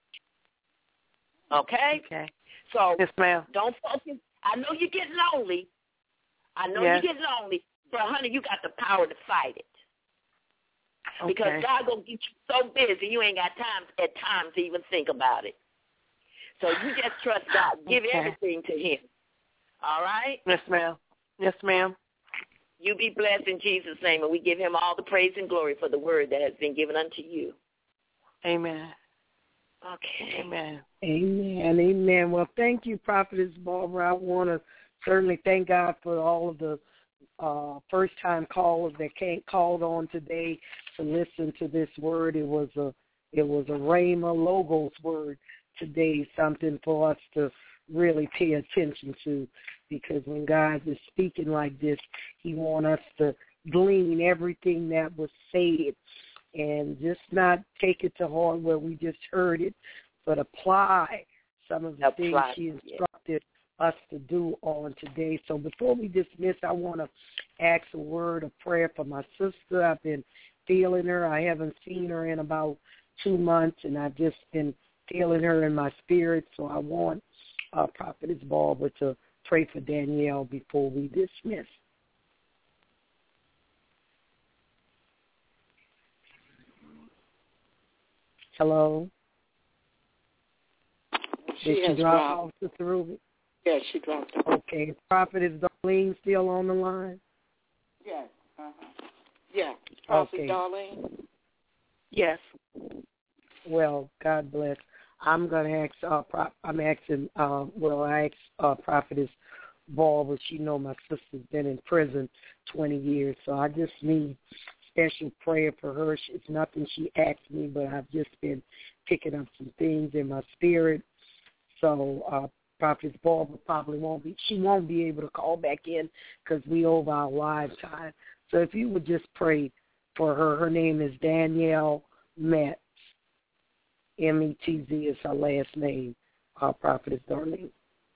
Okay? So yes, ma'am. Don't focus. I know you get lonely. You get lonely, but honey, you got the power to fight it. Because God gonna get you so busy, you ain't got time at times to even think about it. So you just trust God. Give everything to him. All right? Yes, ma'am. Yes, ma'am. You be blessed in Jesus' name, and we give him all the praise and glory for the word that has been given unto you. Amen. Okay. Amen. Amen. Amen. Well, thank you, Prophetess Barbara. I want to certainly thank God for all of the first-time callers that called on today to listen to this word. It was a Rhema Logos word today, something for us to really pay attention to, because when God is speaking like this, he wants us to glean everything that was said and just not take it to heart where we just heard it, but apply some of the things she instructed us to do on today. So before we dismiss, I want to ask a word of prayer for my sister. I've been feeling her. I haven't seen her in about 2 months, and I've just been feeling her in my spirit. So I want Prophetess Barbara to pray for Danielle before we dismiss. Hello? Did she drop off, Sister Ruby? Yes, she dropped off. Okay. Prophetess Darlene still on the line? Yes. Yeah. Prophet Okay. Darlene? Yes. Well, God bless. I'm going to ask, I asked Prophetess Ball, but she know my sister's been in prison 20 years, so I just need special prayer for her. It's nothing she asked me, but I've just been picking up some things in my spirit. So Prophetess Ball probably won't be able to call back in because we over our live time. So if you would just pray for her. Her name is Danielle Metz. M-E-T-Z is her last name, Prophetess Darlene.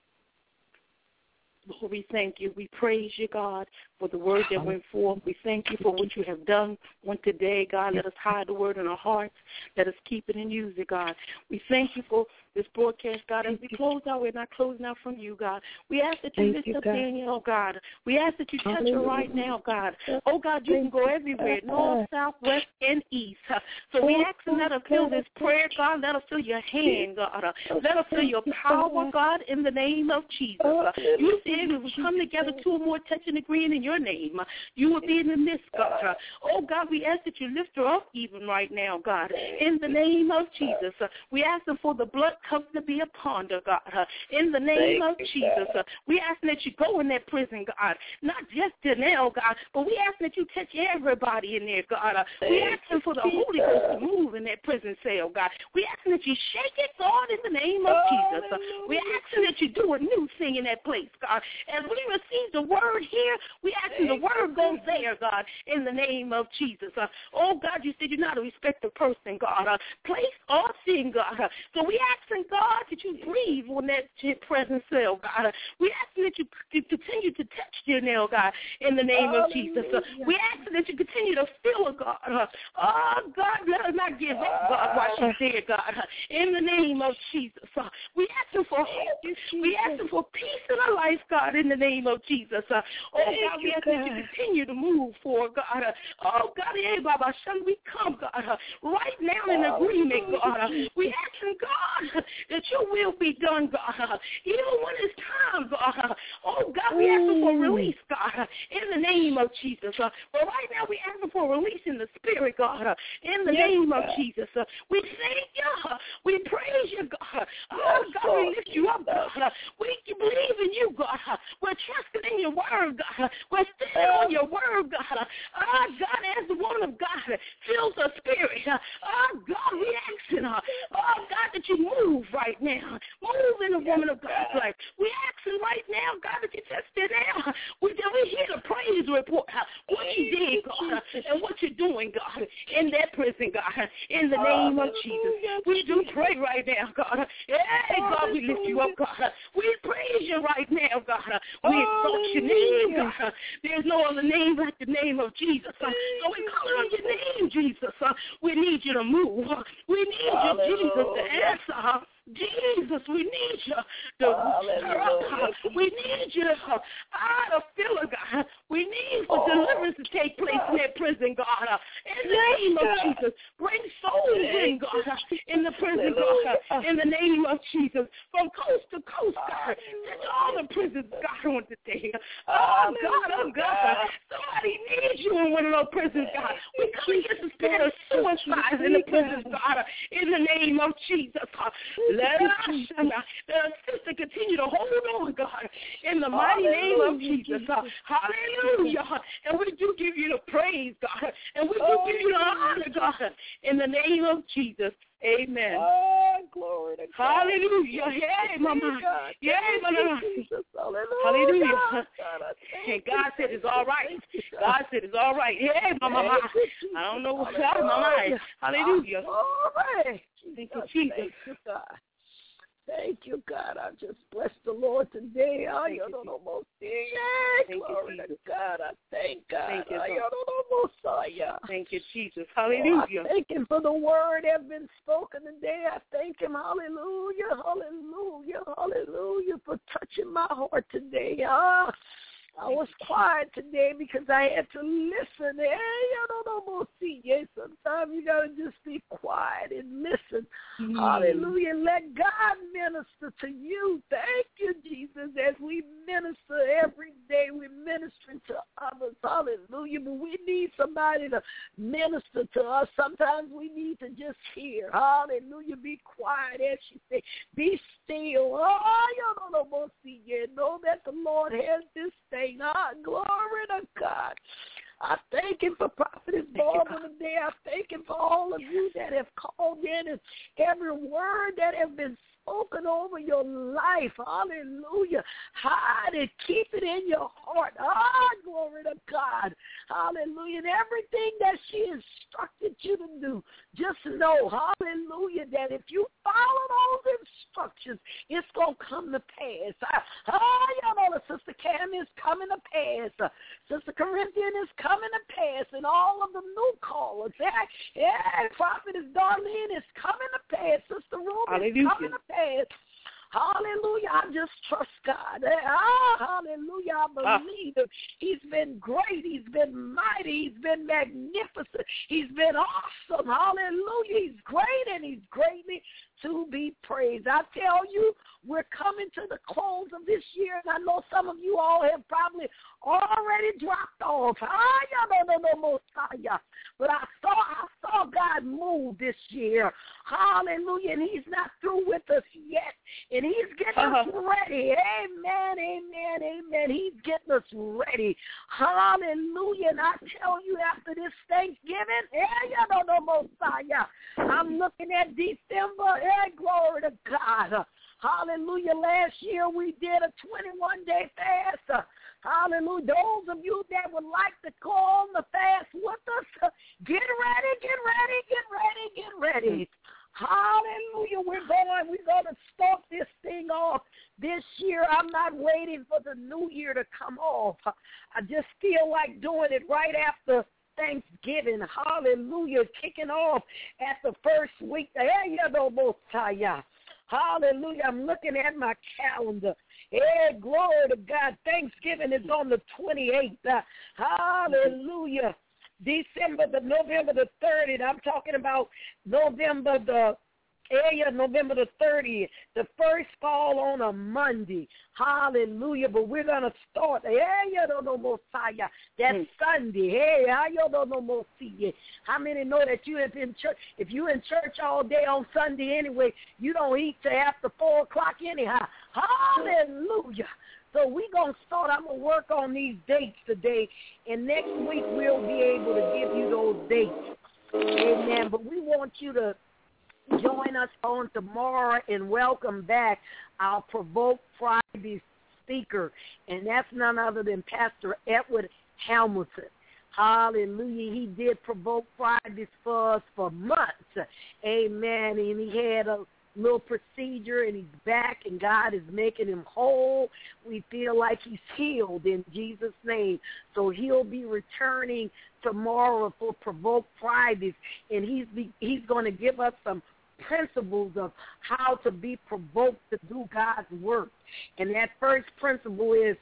Lord, we thank you. We praise you, God, for the word that went forth. We thank you for what you have done on today, God. Let us hide the word in our hearts. Let us keep it and use it, God. We thank you for this broadcast, God. As we close out, we're not closing out from you, God. We ask that you lift up Danielle, God. We ask that you touch her right now, God. Oh, God, you can go everywhere, north, south, west, and east. So we ask and let her feel this prayer, God. Let her feel your hand, God. Let her feel your power, God, in the name of Jesus. You said if we come together, two or more touch and agreeing in your name, you will be in the midst, God. Oh, God, we ask that you lift her up even right now, God, in the name of Jesus. We ask them for the blood covenant to be upon her, God, in the name of Jesus. We ask that you go in that prison, God, not just Danielle, God, but we ask that you touch everybody in there, God. We ask them for the Holy Ghost to move in that prison cell, God. We ask that you shake it, God, in the name of Jesus. We ask that you do a new thing in that place, God. As we receive the word here, we ask that the word goes there, God, in the name of Jesus. Oh, God, you said you're not a respecter person, God. Place all sin, God. So we asking, God, that you breathe on that present cell, God. We asking that you continue to touch Janelle, God, in the name of Jesus. We asking that you continue to fill her, God. Oh, God, let her not give up, God, while she's there, God, in the name of Jesus. We asking for hope. We asking for peace in her life, God, in the name of Jesus. Oh, God, we ask that you continue to move forward, God. Oh, God, we come, God, right now in agreement, God. We asking, God, that your will be done, God, even when it's time, God. Oh, God, we asking for release, God, in the name of Jesus. But right now we asking for release in the spirit, God, in the name of Jesus. We thank you. We praise you, God. Oh, God, we lift you up, God. We believe in you, God. We're trusting in your word, God. We're standing on your word, God. Oh, God, as the woman of God fills her spirit. Oh, God, we asking her. Oh, God, that you move right now. Move in the woman of God's life. We asking right now, God, that you touch it now. We hear the praise report, what you did, God, and what you're doing, God, in that prison, God, in the name of Jesus. We do pray right now, God. Hey, God, we lift you up, God. We praise you right now, God. We exalt your name, God. There's no other name like the name of Jesus. So we call on your name, Jesus. We need you to move. We need you, Jesus, to answer. Jesus, we need you to we need you to fill it, God. We need for deliverance to take place in that prison, God. In the name of Jesus, bring souls in, God, in the prison, God, in the name of Jesus, from coast to coast, God. Touch all the prisons, God, on today. Oh, God, somebody needs you in one of those prisons, God. We come against the spirit of suicide in the prisons, God, in the name of Jesus. Let the sister continue to hold on, God, in the mighty name of Jesus. Hallelujah. And we do give you the praise, God, and we do give you the honor, God, in the name of Jesus. Amen. Oh, glory to God. Hallelujah. Yay, Mama. Yay, Mama. Hallelujah. And God said it's all right. God said it's all right. Yay, Mama. I don't know what's out of my mind. Hallelujah. Glory. Thank you, Jesus. Thank you, God. Thank you, God. I just bless the Lord today. Glory to God. I thank God. Thank you, thank you, Jesus. Hallelujah. I thank him for the word that has been spoken today. I thank him. Hallelujah. Hallelujah. Hallelujah for touching my heart today. I was quiet today because I had to listen. Hey, sometimes you got to just be quiet and listen. Hallelujah. Let God minister to you. Thank you, Jesus, as we minister every day. We're ministering to others. Hallelujah. But we need somebody to minister to us. Sometimes we need to just hear. Hallelujah. Be quiet, as she said. Be still. Oh, you don't know, know that the Lord has this thing. Glory to God. I thank him for Prophetess Barbara today. I thank him for all of you that have called in and every word that has been spoken over your life. Hallelujah. Hide it. Keep it in your heart. Glory to God. Hallelujah. And everything that she instructed you to do, just know, hallelujah, that if you follow those instructions, it's going to come to pass. You know, Sister Cam is coming to pass. Sister Corinthian is coming to pass. And all of the new callers. Prophetess Darlene is coming to pass. Sister Ruby is coming to pass. Hallelujah. I just trust God. Hallelujah. I believe him. He's been great. He's been mighty. He's been magnificent. He's been awesome. Hallelujah. He's great and he's greatly to be praised. I tell you, we're coming to the close of this year, and I know some of you all have probably already dropped off. But I saw God move this year. Hallelujah. And he's not through with us yet. And he's getting us ready. Amen, amen, amen. He's getting us ready. Hallelujah. And I tell you, after this Thanksgiving, I'm looking at December. Glory to God. Hallelujah. Last year we did a 21-day fast. Hallelujah. Those of you that would like to go on the fast with us, get ready, get ready, get ready, get ready. Hallelujah. We're going to start this thing off this year. I'm not waiting for the new year to come off. I just feel like doing it right after Thanksgiving. Hallelujah. Kicking off at the first week. Hallelujah. I'm looking at my calendar. Glory to God. Thanksgiving is on the 28th. Hallelujah. November the 30th. I'm talking about November the 30th. The first fall on a Monday. Hallelujah. But we're going to start. That's Sunday. How many know that you have been church? If you're in church all day on Sunday anyway, you don't eat till after 4 o'clock anyhow. Hallelujah. So we're going to start. I'm going to work on these dates today. And next week we'll be able to give you those dates. Amen. But we want you to join us on tomorrow and welcome back our Provoke Friday speaker. And that's none other than Pastor Edward Hamilton. Hallelujah. He did Provoke Fridays for us for months. Amen. And he had a little procedure, and he's back, and God is making him whole. We feel like he's healed in Jesus' name. So he'll be returning tomorrow for Provoke Fridays, and he's going to give us some principles of how to be provoked to do God's work. And that first principle is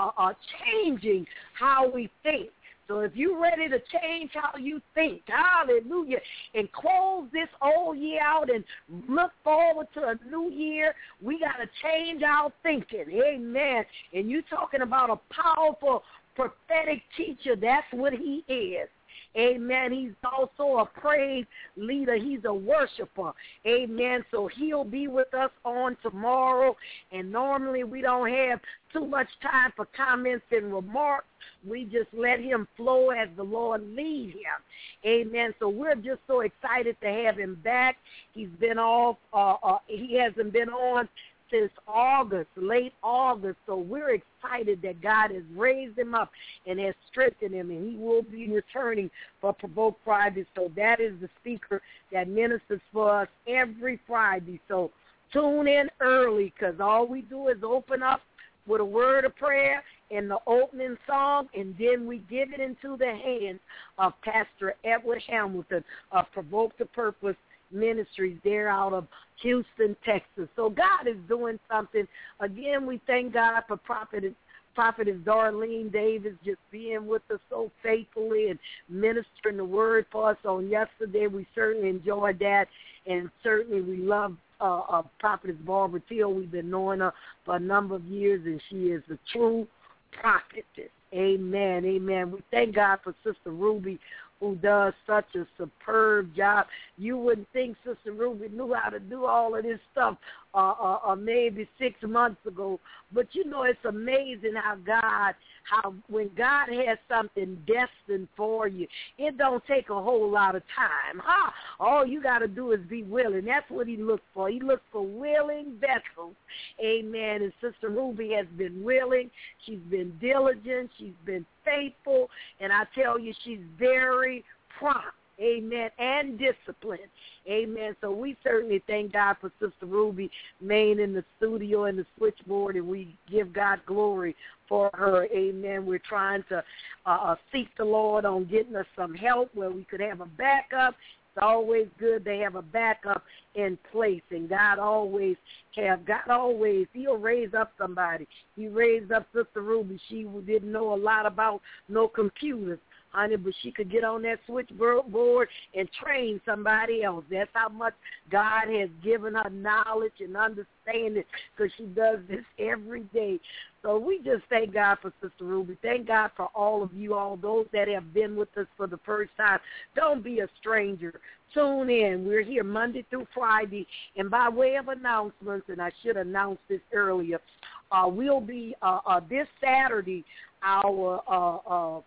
changing how we think. So if you're ready to change how you think, hallelujah, and close this old year out and look forward to a new year, we got to change our thinking. Amen. And you're talking about a powerful prophetic teacher. That's what he is. Amen. He's also a praise leader. He's a worshiper. Amen. So he'll be with us on tomorrow. And normally we don't have too much time for comments and remarks. We just let him flow as the Lord lead him. Amen. So we're just so excited to have him back. He's been off. He hasn't been on since August, late August. So we're excited that God has raised him up and has strengthened him, and he will be returning for Provoke Friday. So that is the speaker that ministers for us every Friday. So tune in early, because all we do is open up with a word of prayer and the opening song, and then we give it into the hands of Pastor Edward Hamilton of Provoke the Purpose Ministries there out of Houston, Texas. So God is doing something. Again, we thank God for Prophetess Prophetess Darlene Davis just being with us so faithfully and ministering the word for us on yesterday. We certainly enjoyed that, and certainly we love Prophetess Barbara Till. We've been knowing her for a number of years, and she is a true prophetess. Amen, amen. We thank God for Sister Ruby, who does such a superb job. You wouldn't think Sister Ruby knew how to do all of this stuff maybe 6 months ago. But, you know, it's amazing how when God has something destined for you, it don't take a whole lot of time. All you got to do is be willing. That's what he looks for. He looks for willing vessels. Amen. And Sister Ruby has been willing. She's been diligent. She's been faithful. And I tell you, she's very prompt. Amen, and discipline. Amen. So we certainly thank God for Sister Ruby Main in the studio and the switchboard, and we give God glory for her. Amen. We're trying to seek the Lord on getting us some help where we could have a backup. It's always good to have a backup in place, and God always, he'll raise up somebody. He raised up Sister Ruby. She didn't know a lot about no computers, honey, but she could get on that switchboard and train somebody else. That's how much God has given her knowledge and understanding, because she does this every day. So we just thank God for Sister Ruby. Thank God for all of you, all those that have been with us for the first time. Don't be a stranger. Tune in. We're here Monday through Friday. And by way of announcements, and I should announce this earlier, we'll be this Saturday, our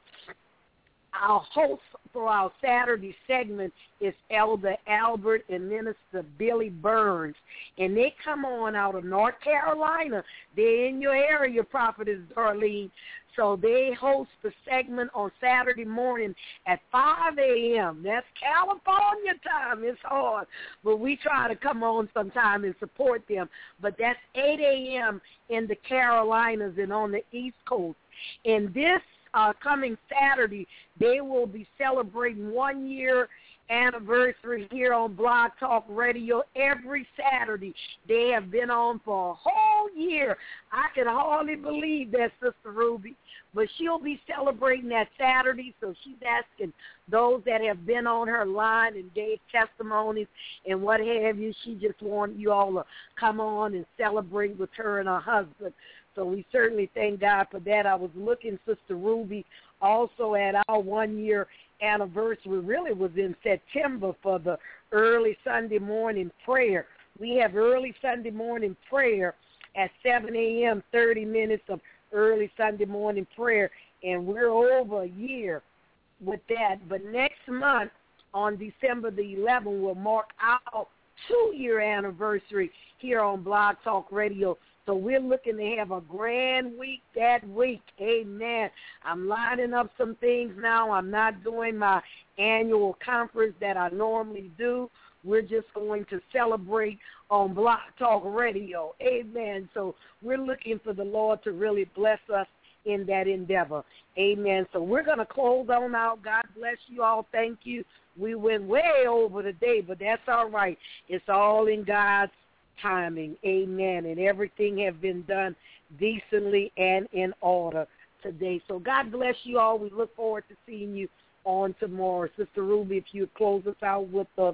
host for our Saturday segment is Elder Albert and Minister Billy Burns, and they come on out of North Carolina. They're in your area, Prophetess Darlene. So they host the segment on Saturday morning at 5 a.m. That's California time. It's hard, but we try to come on sometime and support them. But that's 8 a.m. in the Carolinas and on the East Coast. And this coming Saturday, they will be celebrating 1 year anniversary here on Blog Talk Radio every Saturday. They have been on for a whole year. I can hardly believe that, Sister Ruby. But she'll be celebrating that Saturday, so she's asking those that have been on her line and gave testimonies and what have you. She just wanted you all to come on and celebrate with her and her husband. So we certainly thank God for that. I was looking, Sister Ruby, also at our 1 year anniversary. Really was in September for the early Sunday morning prayer. We have early Sunday morning prayer at 7 a.m., 30 minutes of early Sunday morning prayer, and we're over a year with that. But next month, on December the 11th, we'll mark our 2 year anniversary here on Blog Talk Radio. So we're looking to have a grand week that week. Amen. I'm lining up some things now. I'm not doing my annual conference that I normally do. We're just going to celebrate on Blog Talk Radio. Amen. So we're looking for the Lord to really bless us in that endeavor. Amen. So we're going to close on out. God bless you all. Thank you. We went way over today, but that's all right. It's all in God's timing. Amen. And everything has been done decently and in order today. So God bless you all. We look forward to seeing you on tomorrow. Sister Ruby, if you would close us out with a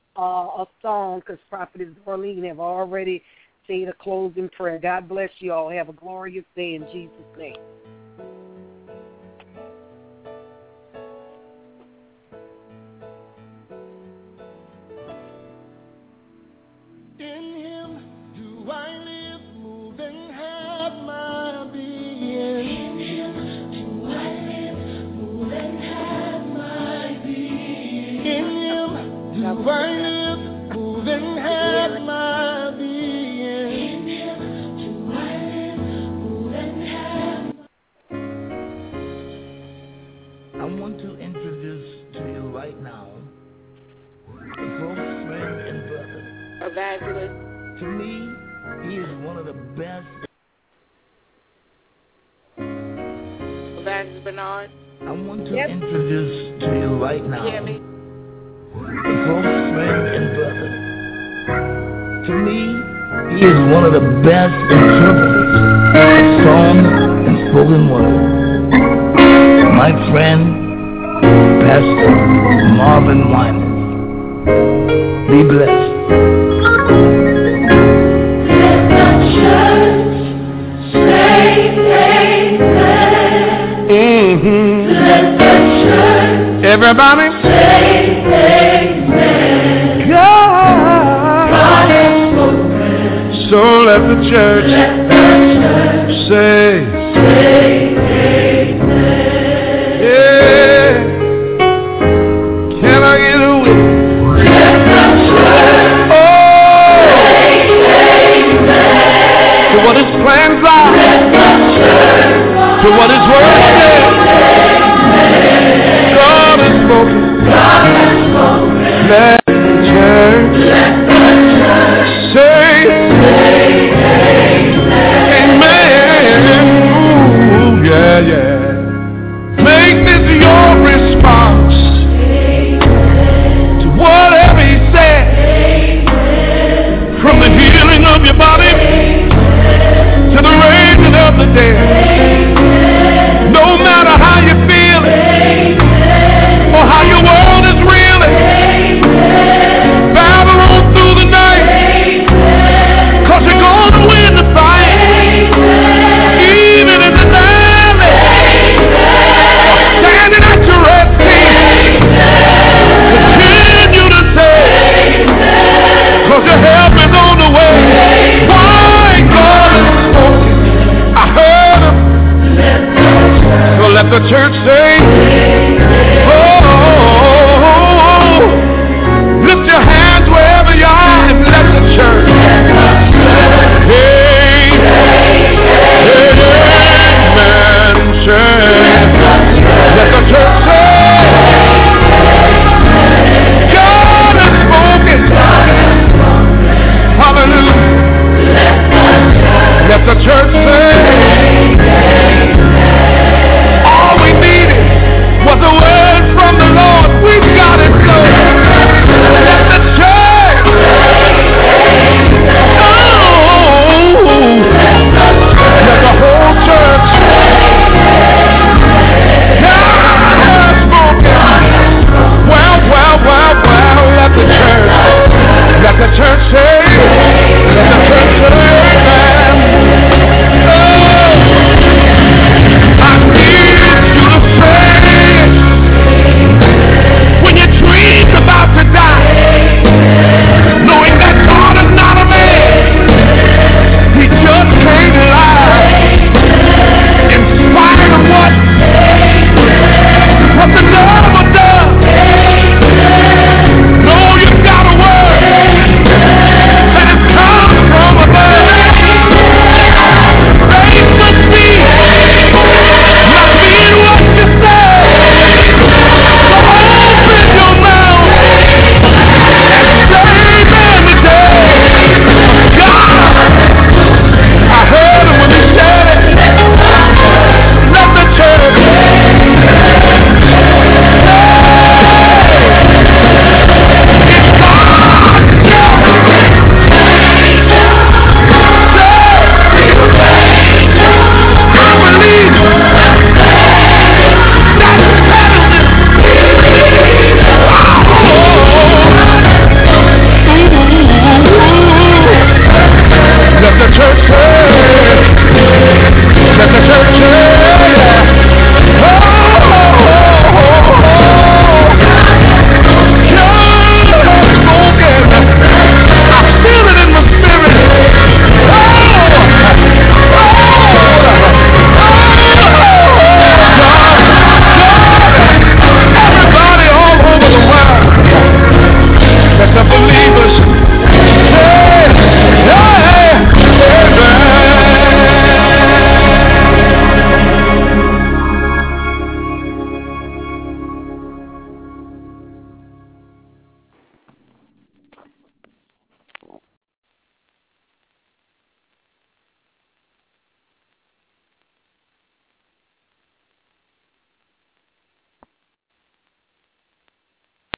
song, because Prophetess Darlene have already said a closing prayer. God bless you all. Have a glorious day in Jesus' name. To me, he is one of the best. Evangelist Bernard. I want to introduce to you right now Hear me? a close friend and brother. To me, he is one of the best interpreters of song and spoken word. My friend, Pastor Marvin Winans. Be blessed. Let the church say amen. Let the church everybody say amen. God has spoken. So let the church say